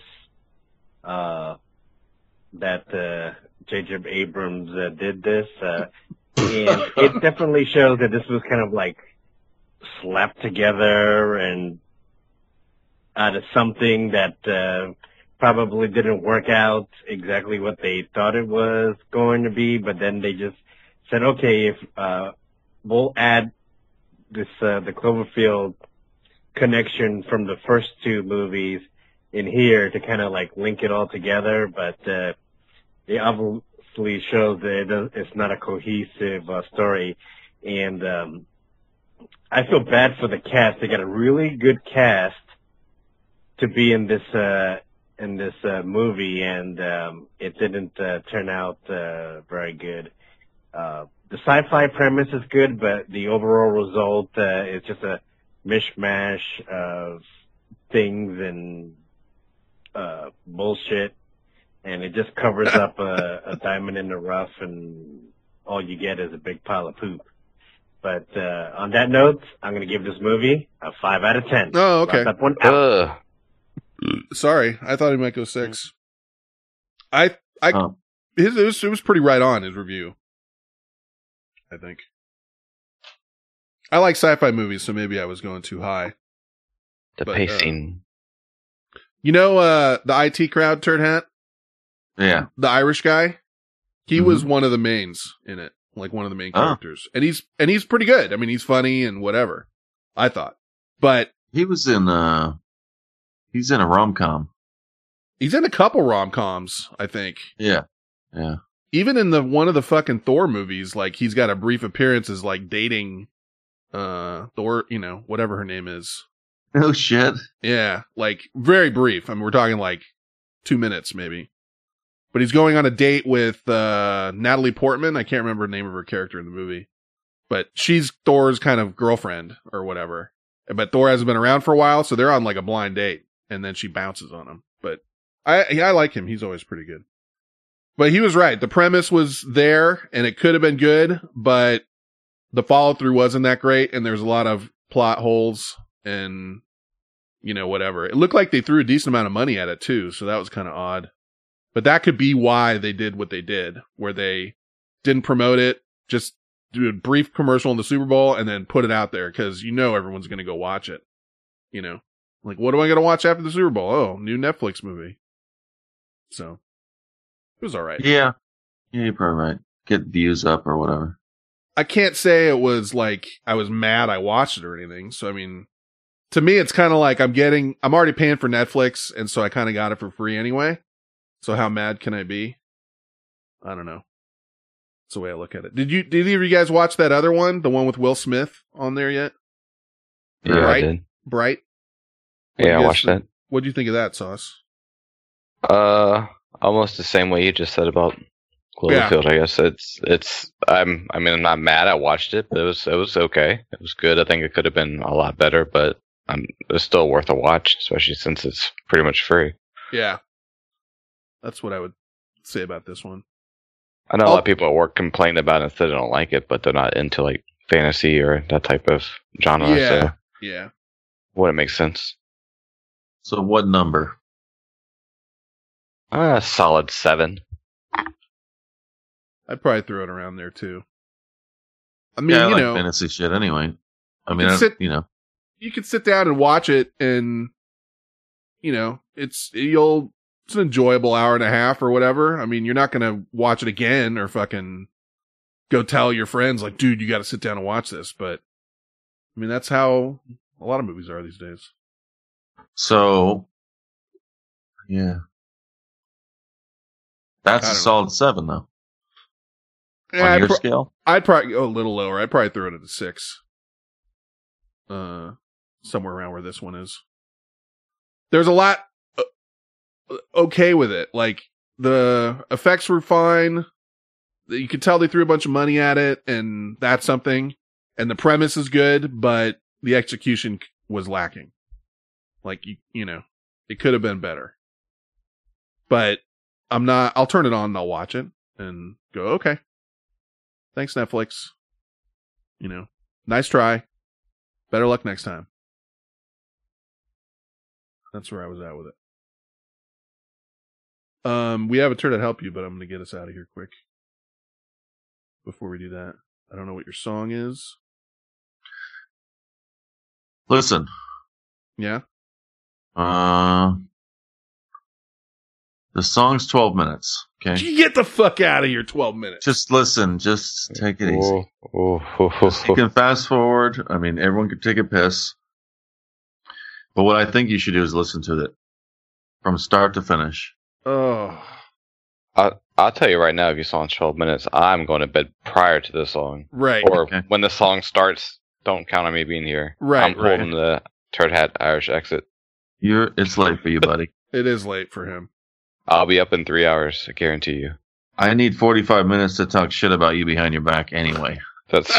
that J.J. Abrams did this, and it definitely shows that this was kind of like slapped together and out of something that probably didn't work out exactly what they thought it was going to be, but then they just said, okay, if we'll add this the Cloverfield connection from the first two movies in here to kind of like link it all together, but it obviously shows that it's not a cohesive story, and I feel bad for the cast. They got a really good cast to be in this movie, and it didn't turn out very good. The sci-fi premise is good, but the overall result is just a mishmash of things and bullshit, and it just covers up a diamond in the rough, and all you get is a big pile of poop. But on that note, I'm going to give this movie a 5 out of 10. Oh, okay. That one out. Sorry, I thought he might go 6. It was pretty right on, his review, I think. I like sci-fi movies, so maybe I was going too high. Pacing. You know, the IT crowd turd hat? Yeah. The Irish guy? He was one of the mains in it. Like one of the main characters. And he's pretty good. I mean, he's funny and whatever. I thought. But he was in he's in a rom-com. He's in a couple rom-coms, I think. Yeah. Yeah. Even in one of the fucking Thor movies, like he's got a brief appearance as like dating Thor, you know, whatever her name is. Oh shit. Yeah, like very brief. I mean, we're talking like 2 minutes maybe. But he's going on a date with Natalie Portman. I can't remember the name of her character in the movie. But she's Thor's kind of girlfriend or whatever. But Thor hasn't been around for a while, so they're on like a blind date. And then she bounces on him. But I like him. He's always pretty good. But he was right. The premise was there, and it could have been good, but the follow-through wasn't that great, and there's a lot of plot holes and, you know, whatever. It looked like they threw a decent amount of money at it, too, so that was kind of odd. But that could be why they did what they did, where they didn't promote it, just do a brief commercial in the Super Bowl, and then put it out there, because you know everyone's going to go watch it. You know? Like, what am I going to watch after the Super Bowl? Oh, new Netflix movie. So, it was alright. Yeah. Yeah, you're probably right. Get views up or whatever. I can't say it was like I was mad I watched it or anything. So, I mean, to me, it's kind of like I'm already paying for Netflix, and so I kind of got it for free anyway. So how mad can I be? I don't know. That's the way I look at it. Did either of you guys watch that other one? The one with Will Smith on there yet? Yeah, Bright? I did. Bright? Yeah, I watched that. What'd you think of that, Sauce? Almost the same way you just said about Cloverfield. Yeah. I guess I'm not mad I watched it, but it was okay. It was good. I think it could have been a lot better, but it's still worth a watch, especially since it's pretty much free. Yeah. That's what I would say about this one. I know a lot of people at work complain about it, said they don't like it, but they're not into like fantasy or that type of genre. Yeah. So yeah. Wouldn't make sense. So what number? Solid 7. I'd probably throw it around there too. I mean, yeah, I you like know, fantasy shit anyway. I mean, you know, you can sit down and watch it, and you know, it's an enjoyable hour and a half or whatever. I mean, you're not gonna watch it again or fucking go tell your friends like, dude, you got to sit down and watch this. But I mean, that's how a lot of movies are these days. So, yeah. That's a solid 7, though. Yeah, on your scale? I'd probably go a little lower. I'd probably throw it at a 6. Somewhere around where this one is. There's a lot okay with it. Like, the effects were fine. You could tell they threw a bunch of money at it, and that's something. And the premise is good, but the execution was lacking. Like, you know, it could have been better. But I'll turn it on and I'll watch it and go, okay. Thanks, Netflix. You know, nice try. Better luck next time. That's where I was at with it. We have a turn to help you, but I'm going to get us out of here quick. Before we do that, I don't know what your song is. Listen. Yeah? The song's 12 minutes, okay? You get the fuck out of here, 12 minutes. Just listen. Just take it easy. You can fast forward. I mean, everyone can take a piss. But what I think you should do is listen to it from start to finish. Oh. I'll tell you right now, if you saw in 12 minutes, I'm going to bed prior to the song. Right. Or when the song starts, don't count on me being here. Right. I'm holding the Turd Hat Irish exit. It's late for you, buddy. It is late for him. I'll be up in 3 hours, I guarantee you. I need 45 minutes to talk shit about you behind your back anyway. That's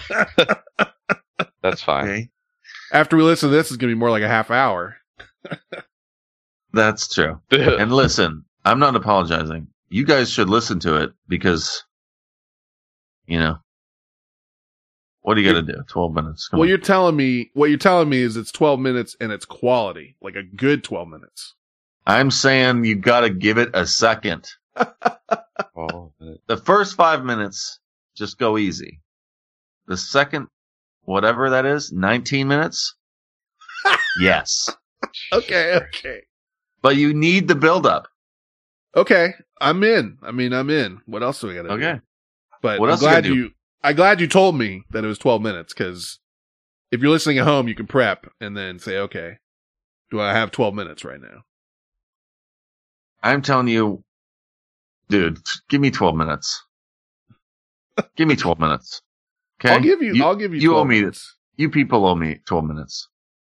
fine. Okay. After we listen to this, it's going to be more like a half hour. That's true. And listen, I'm not apologizing. You guys should listen to it because, you know, what do you got to do? 12 minutes. What you're telling me is it's 12 minutes and it's quality, like a good 12 minutes. I'm saying you got to give it a second. The first 5 minutes, just go easy. The second, whatever that is, 19 minutes. Yes. Okay. But you need the build-up. Okay, I'm in. I'm in. What else do we got to do? Okay. But What I'm else you gotta do? glad you told me that it was 12 minutes, because if you're listening at home, you can prep and then say, okay, do I have 12 minutes right now? I'm telling you, dude, give me 12 minutes. Give me 12 minutes. Okay? I'll give you 12 You owe me minutes. You people owe me 12 minutes.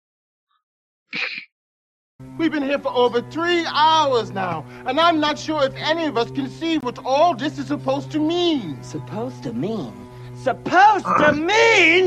We've been here for over 3 hours now, and I'm not sure if any of us can see what all this is supposed to mean. Supposed to mean? Supposed to mean?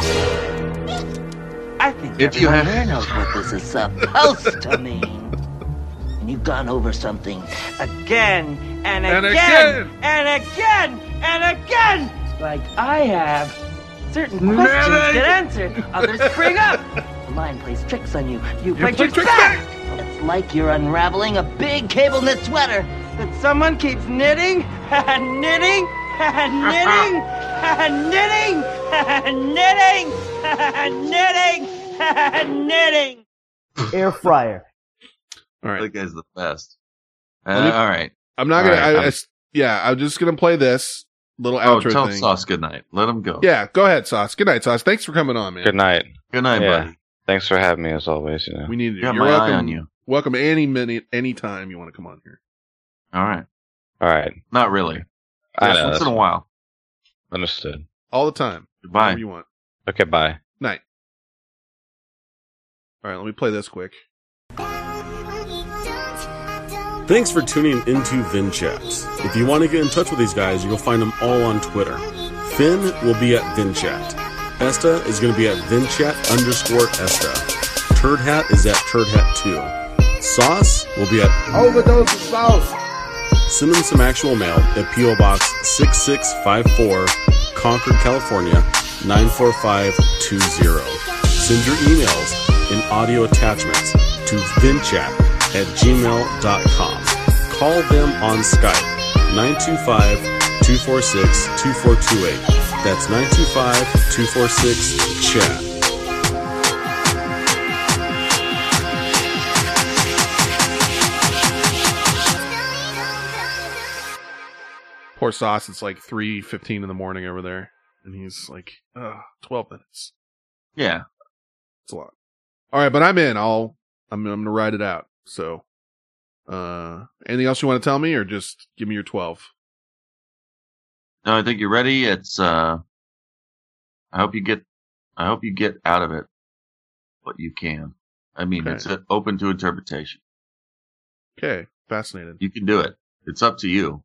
I think If you everyone have- here knows what this is supposed to mean. And you've gone over something again and again and again and again. Like I have. Certain questions get answered, others spring up. The mind plays tricks on you. You play tricks back. It's like you're unraveling a big cable knit sweater that someone keeps knitting and knitting and knitting and knitting and knitting and knitting and knitting. Air fryer. All right. That guy's the best. Let me- All right. I'm not All going right, to, I'm just going to play this little Oh, outro tell thing. Sauce good night. Let him go. Yeah, go ahead, Sauce. Good night, Sauce. Thanks for coming on, man. Good night. Good night, Yeah. buddy. Thanks for having me as always. You know. We need you. Got You're my eye welcome. on you. Welcome any minute, any time you want to come on here. All right. All right. Not really. I Yes, know, once in that's a while. Understood. All the time. Goodbye. Whatever you want. Okay. Bye. Night. All right, let me play this quick. Thanks for tuning into VinChat. If you want to get in touch with these guys, you'll find them all on Twitter. Finn will be at VinChat. Esta is going to be at VinChat_Esta. Turd Hat is at TurdHat2. Sauce will be at Overdose of sauce. Send them some actual mail at P.O. Box 6654, Concord, California 94520. Send your emails and audio attachments to vinchat@gmail.com. Call them on Skype 925-246-2428. That's 925-246-CHAT. Poor Sauce, it's like 3:15 in the morning over there. And he's like, 12 minutes. Yeah. It's a lot. All right, but I'm in. I'm going to ride it out. So, anything else you want to tell me, or just give me your 12? No, I think you're ready. It's, I hope you get out of it what you can. I mean, Okay. it's open to interpretation. Okay, fascinating. You can do it. It's up to you.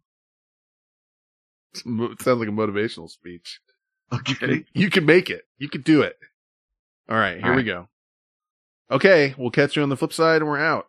It sounds like a motivational speech. Okay. You can make it. You can do it. All right, here All we right. go. Okay, we'll catch you on the flip side, and we're out.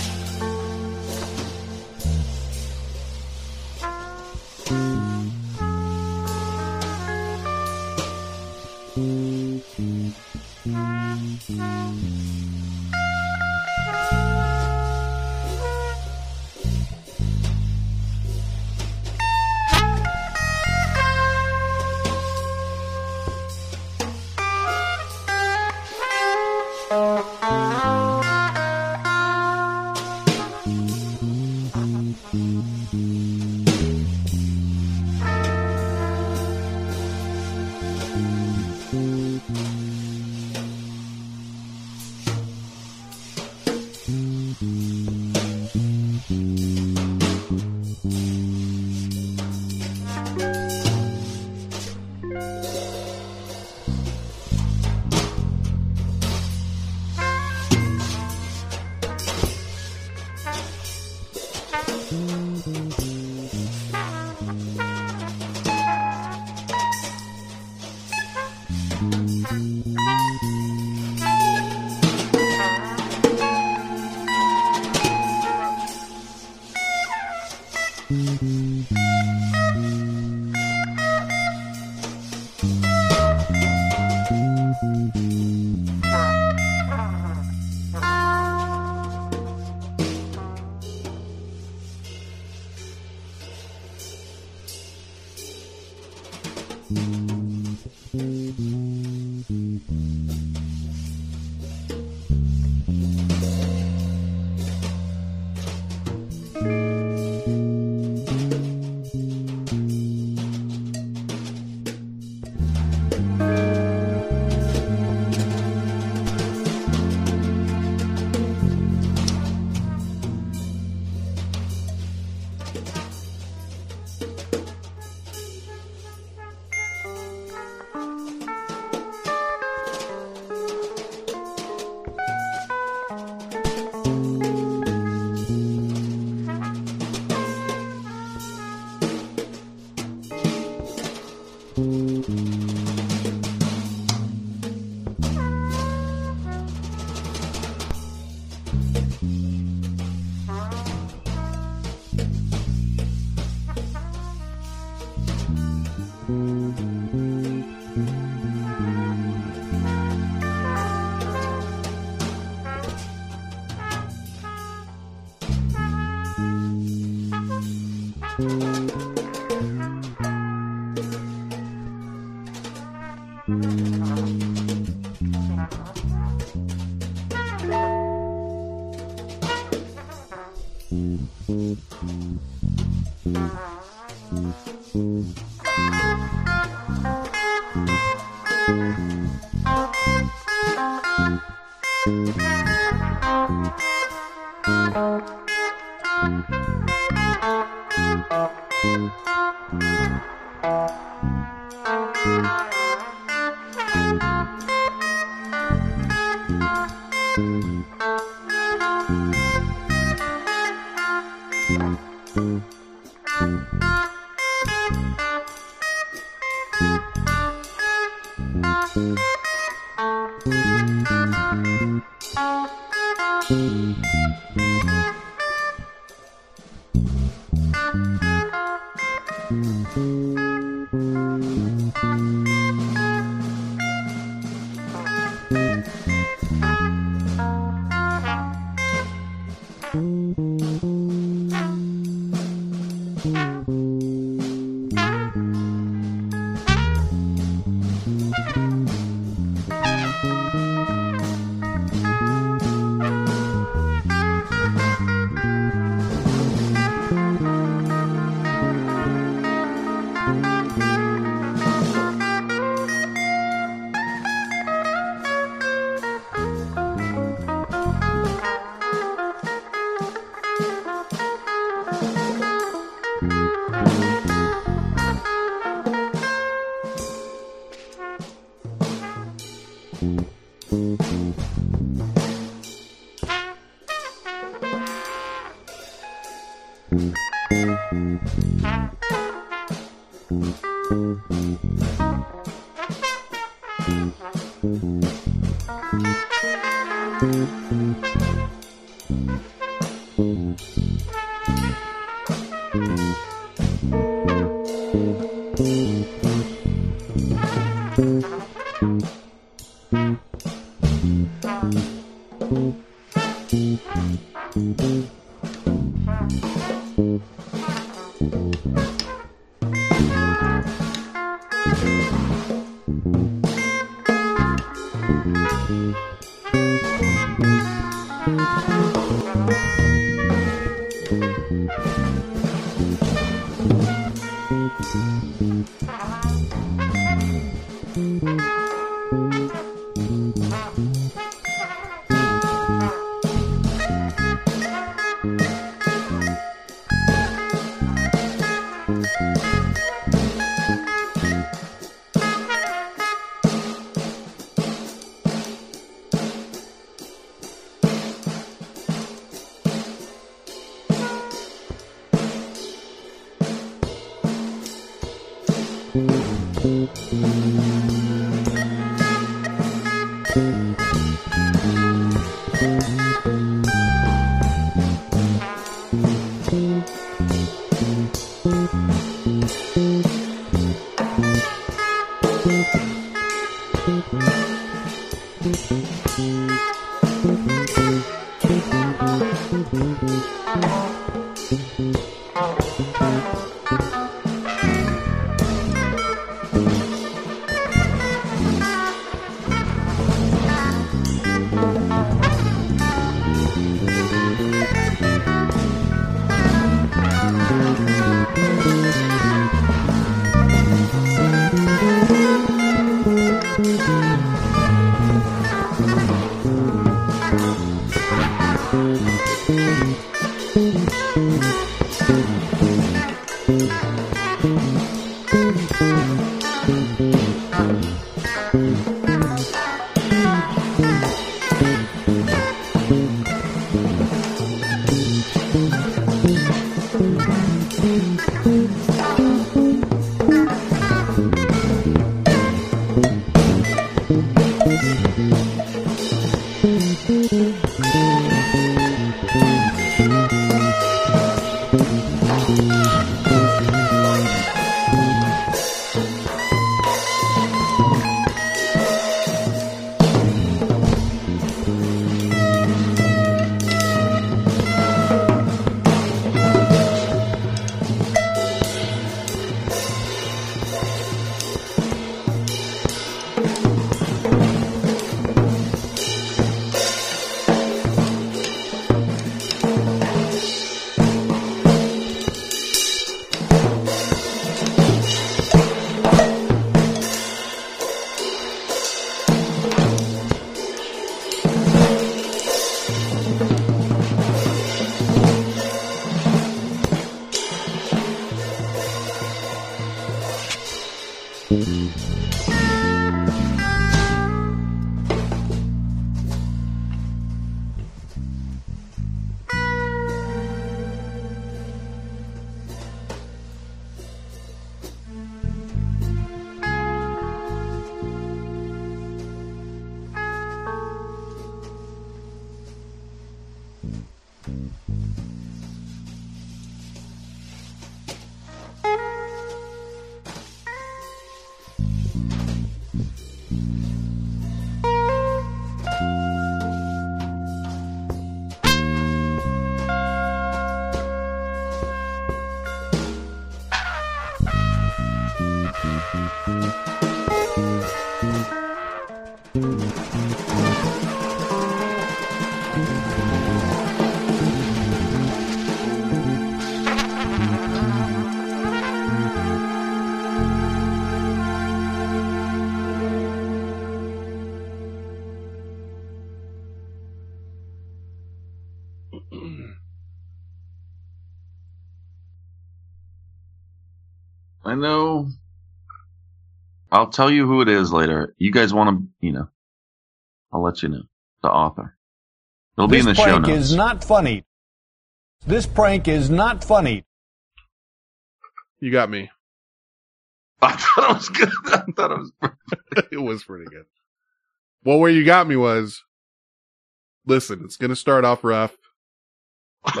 I know. I'll tell you who it is later. You guys want to, I'll let you know. The author. It'll be in the show notes. This prank is not funny. This prank is not funny. You got me. I thought it was good. I thought it was it was pretty good. Well, where you got me was, listen, it's going to start off rough. Like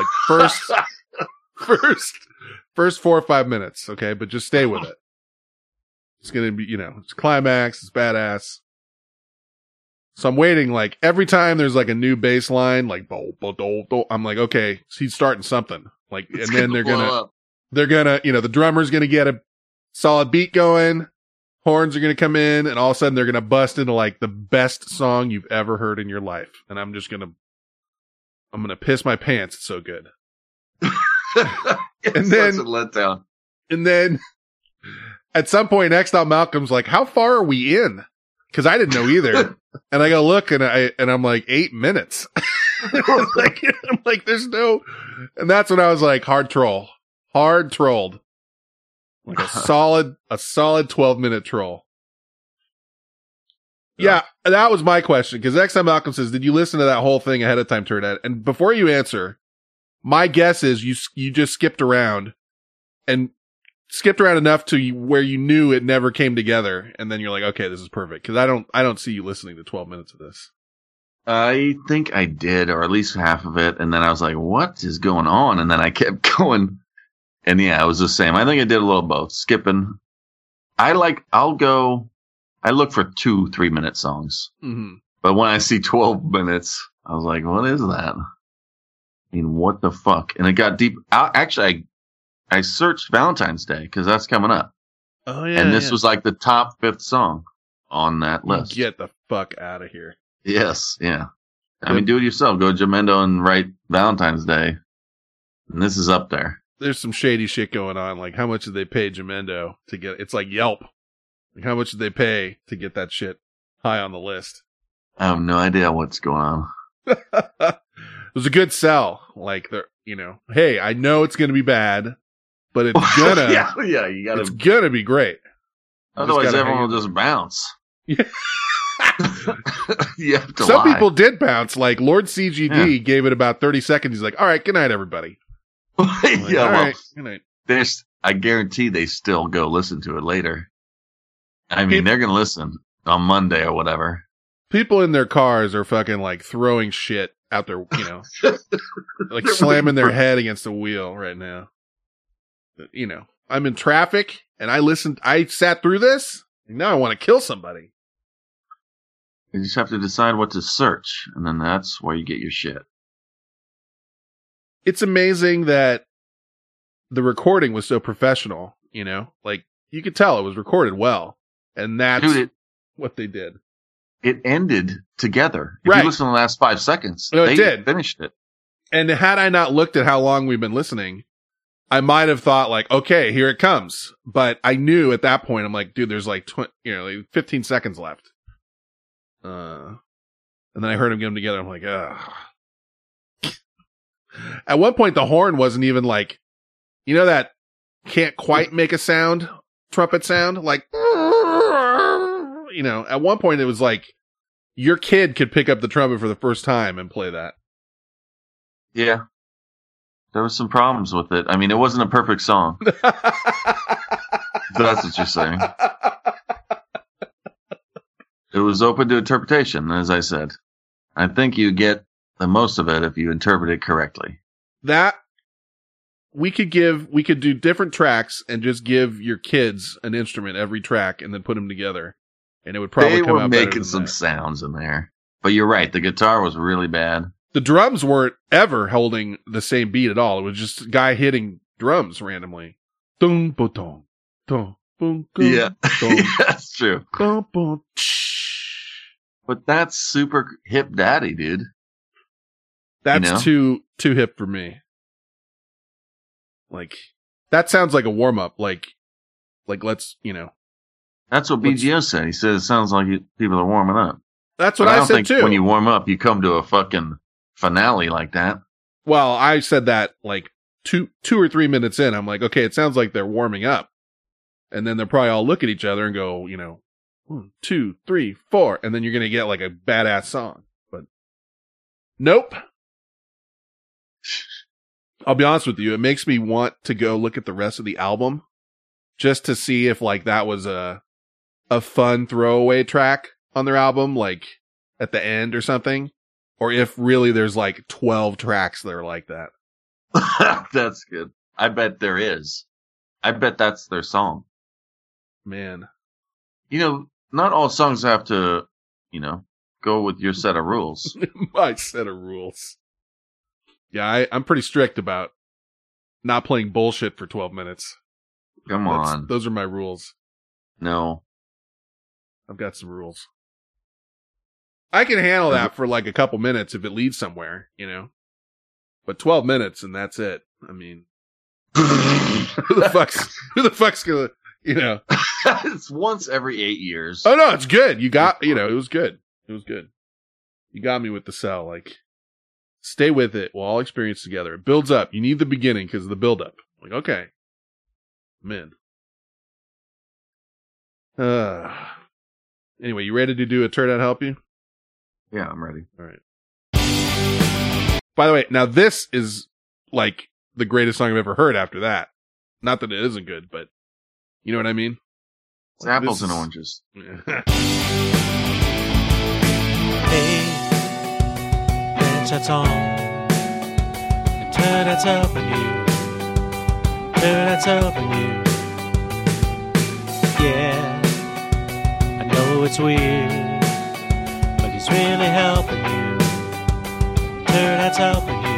first 4 or 5 minutes, okay? But just stay with it. It's going to be, it's climax, it's badass. So I'm waiting, like, every time there's like a new bass line, like, I'm like, okay, so he's starting something. Like, and then they're gonna, the drummer's gonna get a solid beat going, horns are gonna come in, and all of a sudden they're gonna bust into like the best song you've ever heard in your life. And I'm gonna piss my pants. It's so good. And then, let down. And then at some point, Next Out Malcolm's like, how far are we in? Cause I didn't know either. And I go look and I'm like 8 minutes. I'm like, there's no, and that's when I was like, hard trolled. Like a solid 12-minute troll. Yeah, that was my question. Cause Next Time Malcolm says, did you listen to that whole thing ahead of time, Turdet? And before you answer, my guess is you just skipped around enough to where you knew it never came together, and then you're like, okay, this is perfect. Because I don't see you listening to 12 minutes of this. I think I did, or at least half of it, and then I was like, what is going on? And then I kept going, and yeah, it was the same. I think I did a little both, skipping. I look for 2-3 minute songs, but when I see 12 minutes, I was like, what is that? I mean, what the fuck? And it got deep. I searched Valentine's Day because that's coming up. Oh yeah. And this was like the top 5th song on that list. Get the fuck out of here. Yes. Yeah. I mean, do it yourself. Go to Jamendo and write Valentine's Day. And this is up there. There's some shady shit going on. Like, how much did they pay Jamendo to get, it's like Yelp. Like, how much did they pay to get that shit high on the list? I have no idea what's going on. It was a good sell. Like, hey, I know it's going to be bad, but it's gonna, it's gonna be great. Otherwise, everyone will just bounce. Yeah. You have to Some lie. people did bounce. Like Lord CGD gave it about 30 seconds. He's like, all right, good night, everybody. Like, yeah, all well, right, good night. I guarantee they still go listen to it later. I mean, they're going to listen on Monday or whatever. People in their cars are fucking like throwing shit out their, like slamming their head against the wheel right now. I'm in traffic and I sat through this and now I want to kill somebody. You just have to decide what to search, and then that's where you get your shit. It's amazing that the recording was so professional, like you could tell it was recorded well, and that's what they did. It ended together. If right. you listen to the last 5 seconds, no, they did. Finished it. And had I not looked at how long we've been listening, I might have thought like, okay, here it comes. But I knew at that point, I'm like, dude, there's like, 15 seconds left. And then I heard him get them together. I'm like, ugh. At one point, the horn wasn't even like, that can't quite make a sound, trumpet sound, like, you know, at one point it was like your kid could pick up the trumpet for the first time and play that. Yeah. There were some problems with it. I mean, it wasn't a perfect song. That's what you're saying. It was open to interpretation, as I said. I think you get the most of it if you interpret it correctly. That we could do different tracks and just give your kids an instrument every track and then put them together, and it would probably come out better. They were making some sounds in there, but you're right. The guitar was really bad. The drums weren't ever holding the same beat at all. It was just a guy hitting drums randomly. Dun, ba, dun, dun, boom, dun, yeah, dun, that's true. Dun, dun, but that's super hip daddy, dude. That's too hip for me. Like, that sounds like a warm up. Like let's, you know. That's what BGO said. He said it sounds like people are warming up. That's what I said too. When you warm up, you come to a fucking finale like that. Well, I said that like two or 3 minutes in. I'm like, okay, it sounds like they're warming up, and then they'll probably all look at each other and go, you know, 1, 2, 3, 4, and then you're gonna get like a badass song. But nope. I'll be honest with you, it makes me want to go look at the rest of the album just to see if like that was a fun throwaway track on their album, like at the end or something, or if really there's like 12 tracks that are like that. That's good. I bet there is. I bet that's their song. Man. You know, not all songs have to, you know, go with your set of rules. My set of rules. Yeah, I'm pretty strict about not playing bullshit for 12 minutes. Come on. Those are my rules. No. I've got some rules. I can handle that for like a couple minutes if it leads somewhere, you know. But 12 minutes and that's it. I mean, who the fuck's gonna, you know? It's once every 8 years. Oh no, it's good. You got, you know, it was good. It was good. You got me with the sell. Like, stay with it. We'll all experience together. It builds up. You need the beginning because of the build up. Like, okay. I'm in. Anyway, you ready to do a turn out help you? Yeah, I'm ready. All right. By the way, now this is like the greatest song I've ever heard after that. Not that it isn't good, but you know what I mean? It's like apples and oranges. Hey, that's on. Turn that's helping you. Turn that's helping you. Yeah, I know it's weird, but he's really helping you. Turn that's helping you.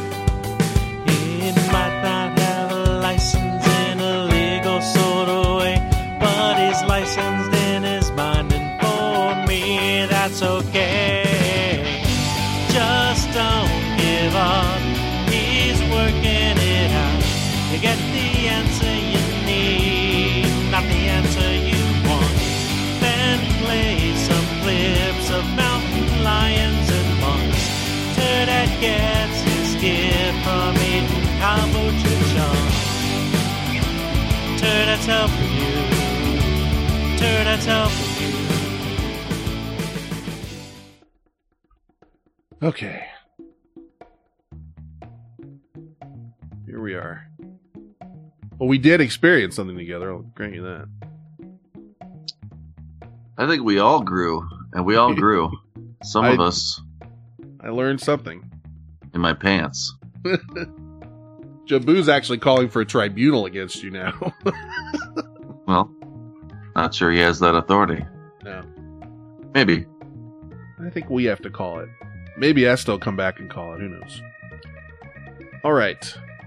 He might not have a license in a legal sort of way, but he's licensed in his mind, and for me, that's okay. Just don't give up. He's working it out. You get the answer you need, not the answer you want. Then play some clips of mountain lions and monks. That gets his gift from eating kombucha chunk. That's helping you. That's helping you. Okay. Here we are. Well, we did experience something together. I'll grant you that. I think we all grew, and we all grew. Some of us. I learned something. In my pants. Jabu's actually calling for a tribunal against you now. Well, not sure he has that authority. No. Maybe. I think we have to call it. Maybe Esther will come back and call it. Who knows? All right.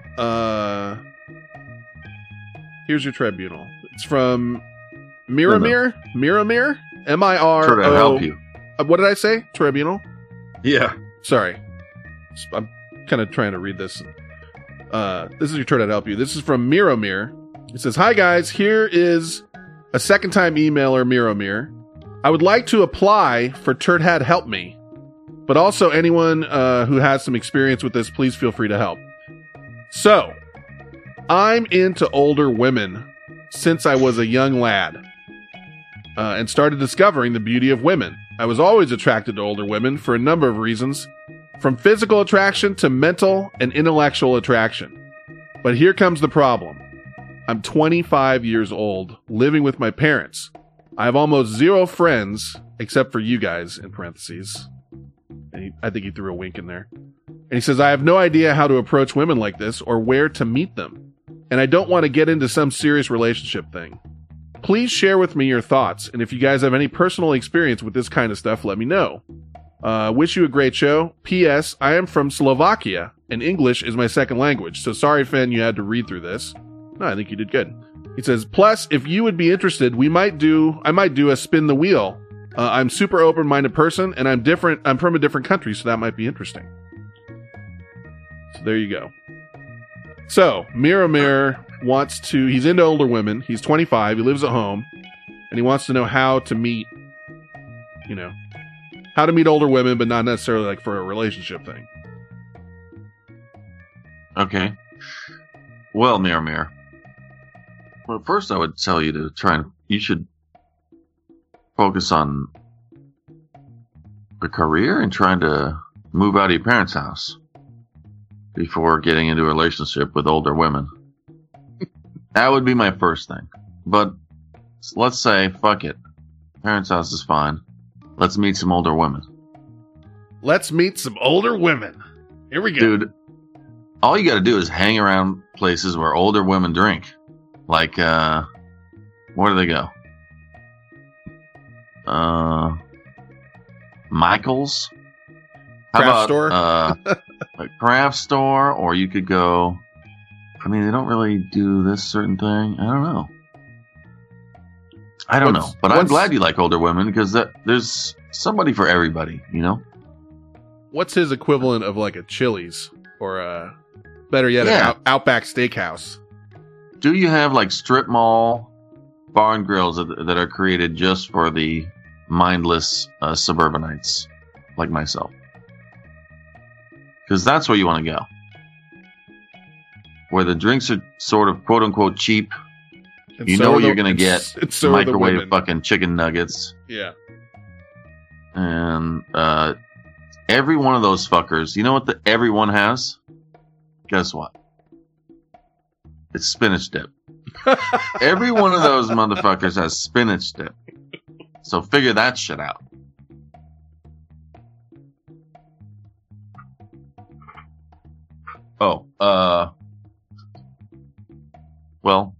Here's your tribunal. It's from Miramir? Miramir? M-I-R-O... Try to help you. What did I say? Tribunal? Yeah. Sorry. I'm kind of trying to read this. This is your turn to help you. This is from Miramir. It says, "Hi guys, here is a second time emailer Miramir. I would like to apply for Turd Hat Help Me, but also anyone who has some experience with this, please feel free to help. So, I'm into older women since I was a young lad. and started discovering the beauty of women. I was always attracted to older women for a number of reasons, from physical attraction to mental and intellectual attraction. But here comes the problem. I'm 25 years old, living with my parents. I have almost zero friends, except for you guys, in parentheses. And I think he threw a wink in there. And he says, I have no idea how to approach women like this or where to meet them. And I don't want to get into some serious relationship thing. Please share with me your thoughts. And if you guys have any personal experience with this kind of stuff, let me know. Wish you a great show. P.S. I am from Slovakia, and English is my second language. So sorry, Finn, you had to read through this. No, I think you did good. He says, plus, if you would be interested, I might do a spin the wheel. I'm super open-minded person, and I'm from a different country, so that might be interesting. So there you go. So, Miramir he's into older women. He's 25. He lives at home, and he wants to know how to meet older women, but not necessarily like for a relationship thing. Okay. Well, Miramir. Well, first I would tell you you should focus on a career and trying to move out of your parents' house before getting into a relationship with older women. That would be my first thing. But let's say, fuck it. Parents' house is fine. Let's meet some older women. Let's meet some older women. Here we go. Dude, all you got to do is hang around places where older women drink. Like, where do they go? Michael's? Craft store? A craft store, or you could go... I mean, they don't really do this certain thing. I don't know. But I'm glad you like older women, because there's somebody for everybody, you know? What's his equivalent of like a Chili's, or better yet, an Outback Steakhouse? Do you have like strip mall bar and grills that are created just for the mindless suburbanites like myself? Because that's where you want to go. Where the drinks are sort of quote unquote cheap. And you know what you're going to get. Microwave fucking chicken nuggets. Yeah. And every one of those fuckers, you know what everyone has? Guess what? It's spinach dip. Every one of those motherfuckers has spinach dip. So figure that shit out. Oh, well,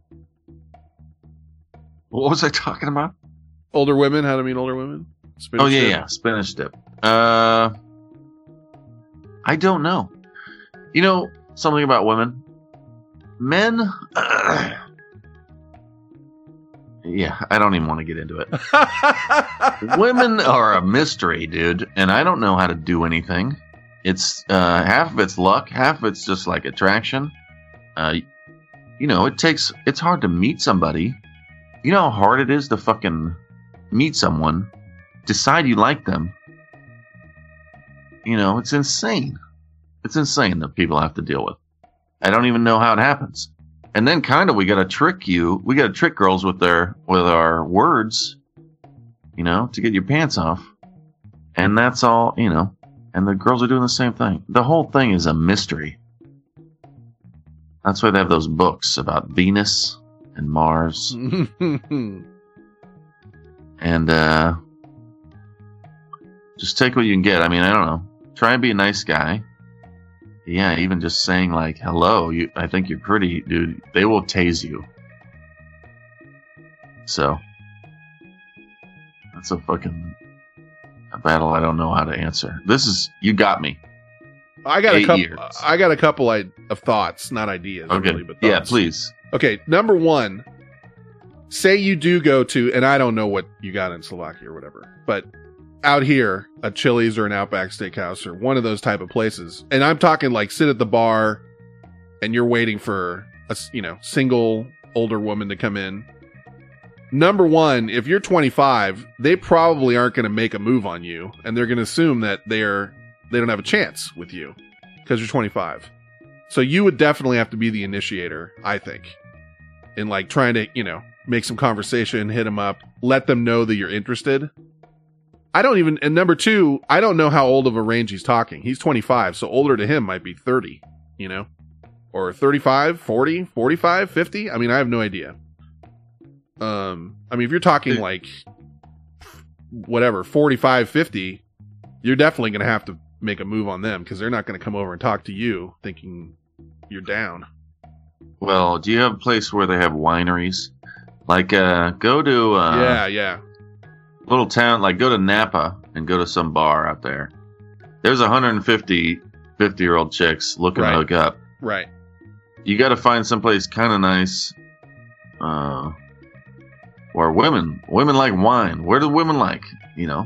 what was I talking about? Older women, how to meet older women? Spinach dip. Spinach dip. I don't know. You know something about women? Men, yeah, I don't even want to get into it. Women are a mystery, dude, and I don't know how to do anything. It's half of it's luck, half of it's just like attraction. It's hard to meet somebody. You know how hard it is to fucking meet someone, decide you like them. You know, it's insane. It's insane that people have to deal with. I don't even know how it happens. And then we got to trick girls with our words, you know, to get your pants off. And that's all, you know, and the girls are doing the same thing. The whole thing is a mystery. That's why they have those books about Venus and Mars. And, just take what you can get. I mean, I don't know. Try and be a nice guy. Yeah, even just saying like, hello, I think you're pretty, dude. They will tase you. So, that's a battle I don't know how to answer. You got me. I got a couple of thoughts, not ideas. Okay. Really, but thoughts. Yeah, please. Okay, number one, say you do go to, and I don't know what you got in Slovakia or whatever, but out here, a Chili's or an Outback Steakhouse or one of those type of places, and I'm talking like sit at the bar and you're waiting for a single older woman to come in. Number one, if you're 25, they probably aren't going to make a move on you, and they're going to assume that they don't have a chance with you because you're 25. So you would definitely have to be the initiator, I think, in like trying to, make some conversation, hit them up, let them know that you're interested. And number two, I don't know how old of a range he's talking. He's 25, so older to him might be 30, you know? Or 35, 40, 45, 50? I mean, I have no idea. I mean, if you're talking like, whatever, 45, 50, you're definitely going to have to make a move on them because they're not going to come over and talk to you thinking you're down. Well, do you have a place where they have wineries? Like, go to... yeah. Little town, like go to Napa and go to some bar out there. There's 150 50-year-old chicks looking to hook up. Right. You got to find someplace kind of nice where women like wine. Where do women like, you know?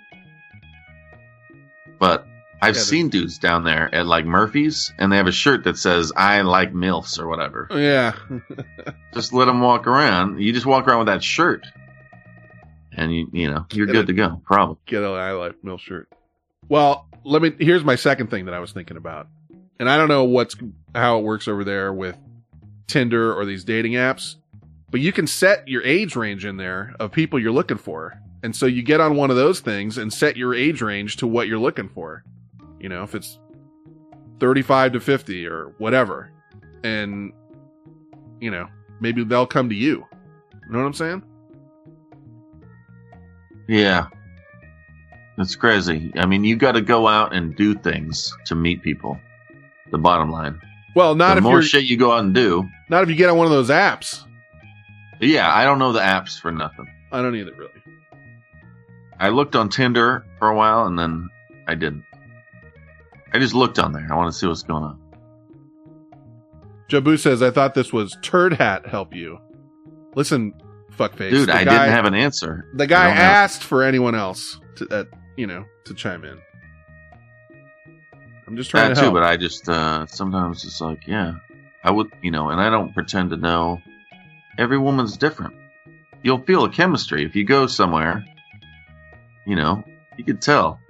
But I've seen dudes down there at like Murphy's and they have a shirt that says I like MILFs or whatever. Yeah. Just let them walk around. You just walk around with that shirt. And you're good to go. Probably get a I like MILF shirt. Well, here's my second thing that I was thinking about. And I don't know how it works over there with Tinder or these dating apps, but you can set your age range in there of people you're looking for. And so you get on one of those things and set your age range to what you're looking for. You know, if it's 35 to 50 or whatever. And, you know, maybe they'll come to you. You know what I'm saying? Yeah. That's crazy. I mean, you got to go out and do things to meet people. The bottom line. Well, not the if more shit you go out and do. Not if you get on one of those apps. Yeah, I don't know the apps for nothing. I don't either, really. I looked on Tinder for a while, and then I didn't. I just looked on there. I want to see what's going on. Jabu says, I thought this was Turd Hat help you. Listen, fuckface. Dude, I didn't have an answer. The guy asked for anyone else to chime in. I'm just trying to help. But I just, sometimes it's like, yeah, I would, and I don't pretend to know. Every woman's different. You'll feel a chemistry. If you go somewhere, you could tell.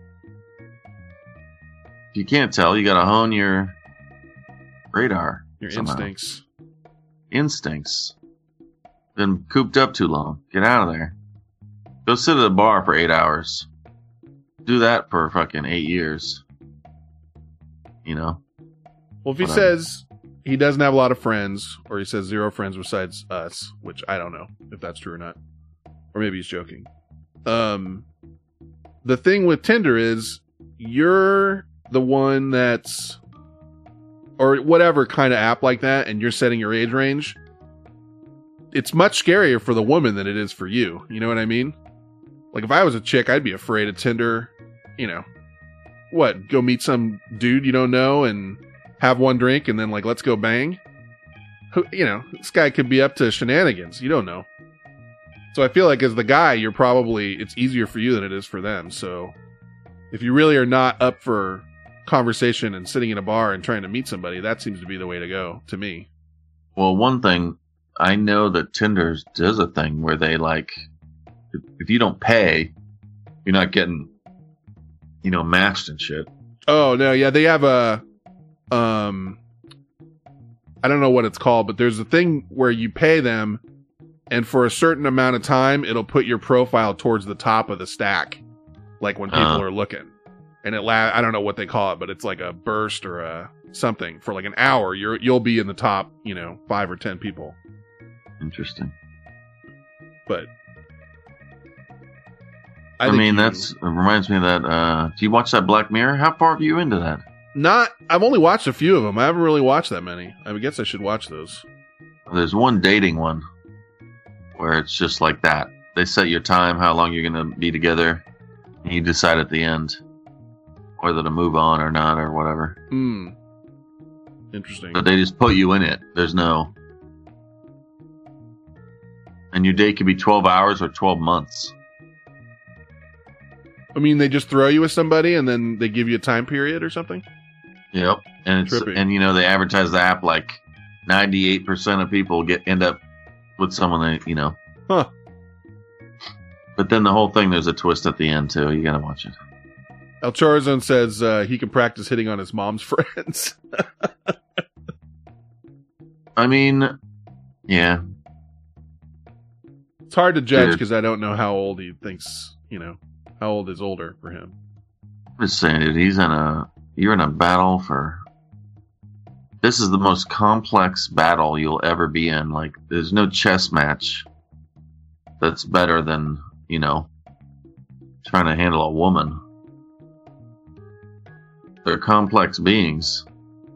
If you can't tell, you got to hone your radar. Your somehow. Instincts. Been cooped up too long. Get out of there. Go sit at a bar for 8 hours. Do that for fucking 8 years. Well, if he says he doesn't have a lot of friends, or he says 0 friends besides us, which I don't know if that's true or not. Or maybe he's joking. The thing with Tinder is you're the one that's, or whatever kind of app like that, and you're setting your age range. It's much scarier for the woman than it is for you. You know what I mean? Like if I was a chick, I'd be afraid of Tinder. What? Go meet some dude you don't know and have one drink and then like, let's go bang. This guy could be up to shenanigans. You don't know. So I feel like as the guy, it's easier for you than it is for them. So if you really are not up for conversation and sitting in a bar and trying to meet somebody, that seems to be the way to go to me. Well, one thing, I know that Tinder does a thing where they like, if you don't pay, you're not getting, matched and shit. Oh, no. Yeah. They have I don't know what it's called, but there's a thing where you pay them and for a certain amount of time, it'll put your profile towards the top of the stack. Like when people are looking. And I don't know what they call it, but it's like a burst or a something for like an hour. You'll be in the top, 5 or 10 people. Interesting. But it reminds me of that. Do you watch that Black Mirror? How far are you into that? I've only watched a few of them. I haven't really watched that many. I guess I should watch those. There's one dating one where it's just like that. They set your time, how long you're going to be together, and you decide at the end whether to move on or not or whatever. Interesting. But they just put you in it. There's no... And your date could be 12 hours or 12 months. I mean, they just throw you with somebody and then they give you a time period or something? Yep. And they advertise the app like 98% of people end up with someone they, Huh. But then the whole thing, there's a twist at the end too. You gotta watch it. El Charizon says he can practice hitting on his mom's friends. I mean, yeah. It's hard to judge Dude. because I don't know how old he thinks, how old is older for him. I'm just saying, dude, you're in a battle for. This is the most complex battle you'll ever be in. Like, there's no chess match that's better than, trying to handle a woman. They're complex beings.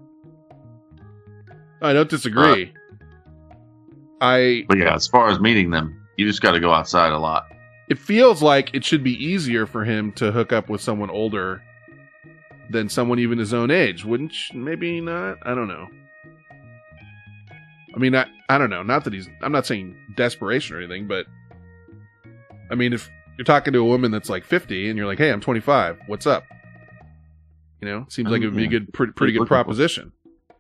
I don't disagree. But yeah, as far as meeting them, you just got to go outside a lot. It feels like it should be easier for him to hook up with someone older than someone even his own age. Wouldn't you? Maybe not? I don't know. I mean, I don't know. Not that I'm not saying desperation or anything, but I mean, if you're talking to a woman that's like 50 and you're like, hey, I'm 25, what's up? Seems like it would be a good, pretty good proposition.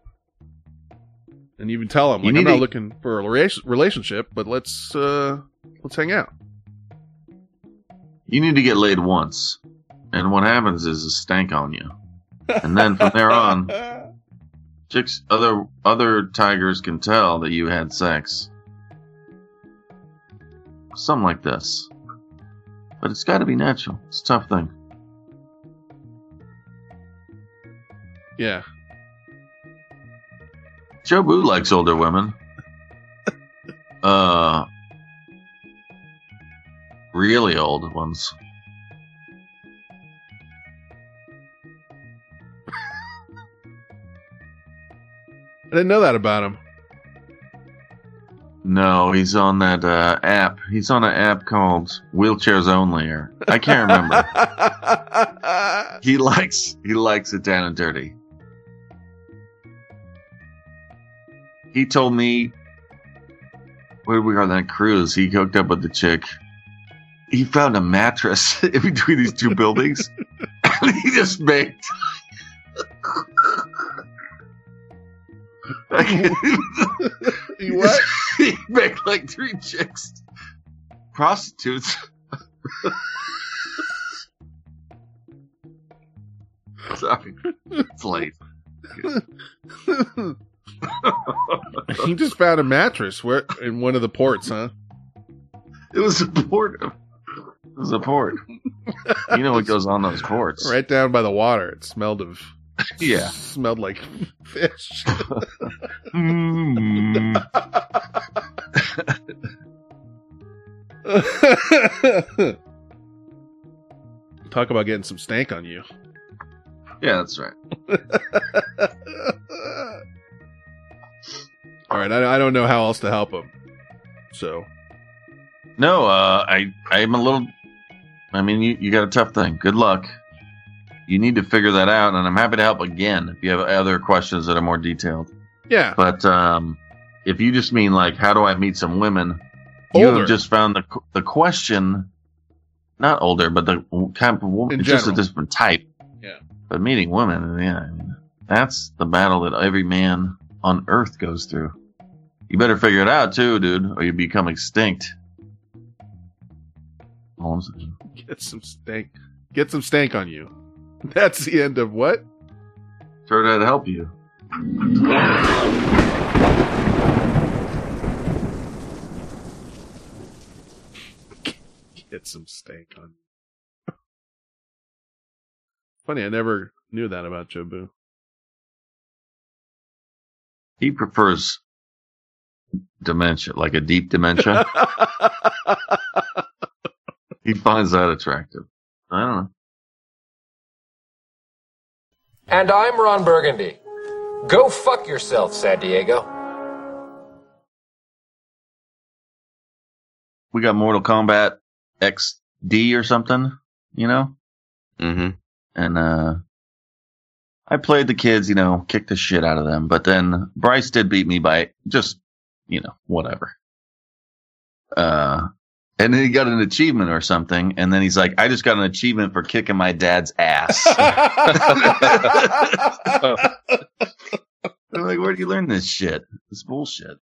And even tell him, like, I'm not looking for a relationship, but let's hang out. You need to get laid once, and what happens is a stank on you, and then from there on, chicks, other tigers can tell that you had sex. Something like this, but it's got to be natural. It's a tough thing. Yeah. Joe Boo likes older women. Really old ones. I didn't know that about him. No, he's on that app. He's on an app called Wheelchairs Only. Or I can't remember. He likes it down and dirty. He told me where we were on that cruise. He hooked up with the chick. He found a mattress in between these two buildings, and he just made. What? He made like 3 chicks, prostitutes. Sorry, it's late. He just found a mattress in one of the ports, huh? It was a port. It was a port. You know what goes on those ports? Right down by the water. It smelled of. Yeah. Smelled like fish. Talk about getting some stank on you. Yeah, that's right. All right, I don't know how else to help him. So. No, I'm a little. I mean, you got a tough thing. Good luck. You need to figure that out, and I'm happy to help again if you have other questions that are more detailed. Yeah. But if you just mean like, how do I meet some women? Older. You have just found the question. Not older, but the kind of woman, it's just a different type. Yeah. But meeting women, yeah, I mean, that's the battle that every man on Earth goes through. You better figure it out too, dude, or you become extinct. All I'm saying. Get some stank. Get some stank on you. That's the end of what? Try to help you. Get some stank on you. Funny, I never knew that about Joe Boo. He prefers dementia, like a deep dementia. He finds that attractive. I don't know. And I'm Ron Burgundy. Go fuck yourself, San Diego. We got Mortal Kombat XD or something, you know? Mm-hmm. And I played the kids, kicked the shit out of them. But then Bryce did beat me by just, whatever. And then he got an achievement or something, and then he's like, I just got an achievement for kicking my dad's ass. I'm like, where'd you learn this shit? This bullshit.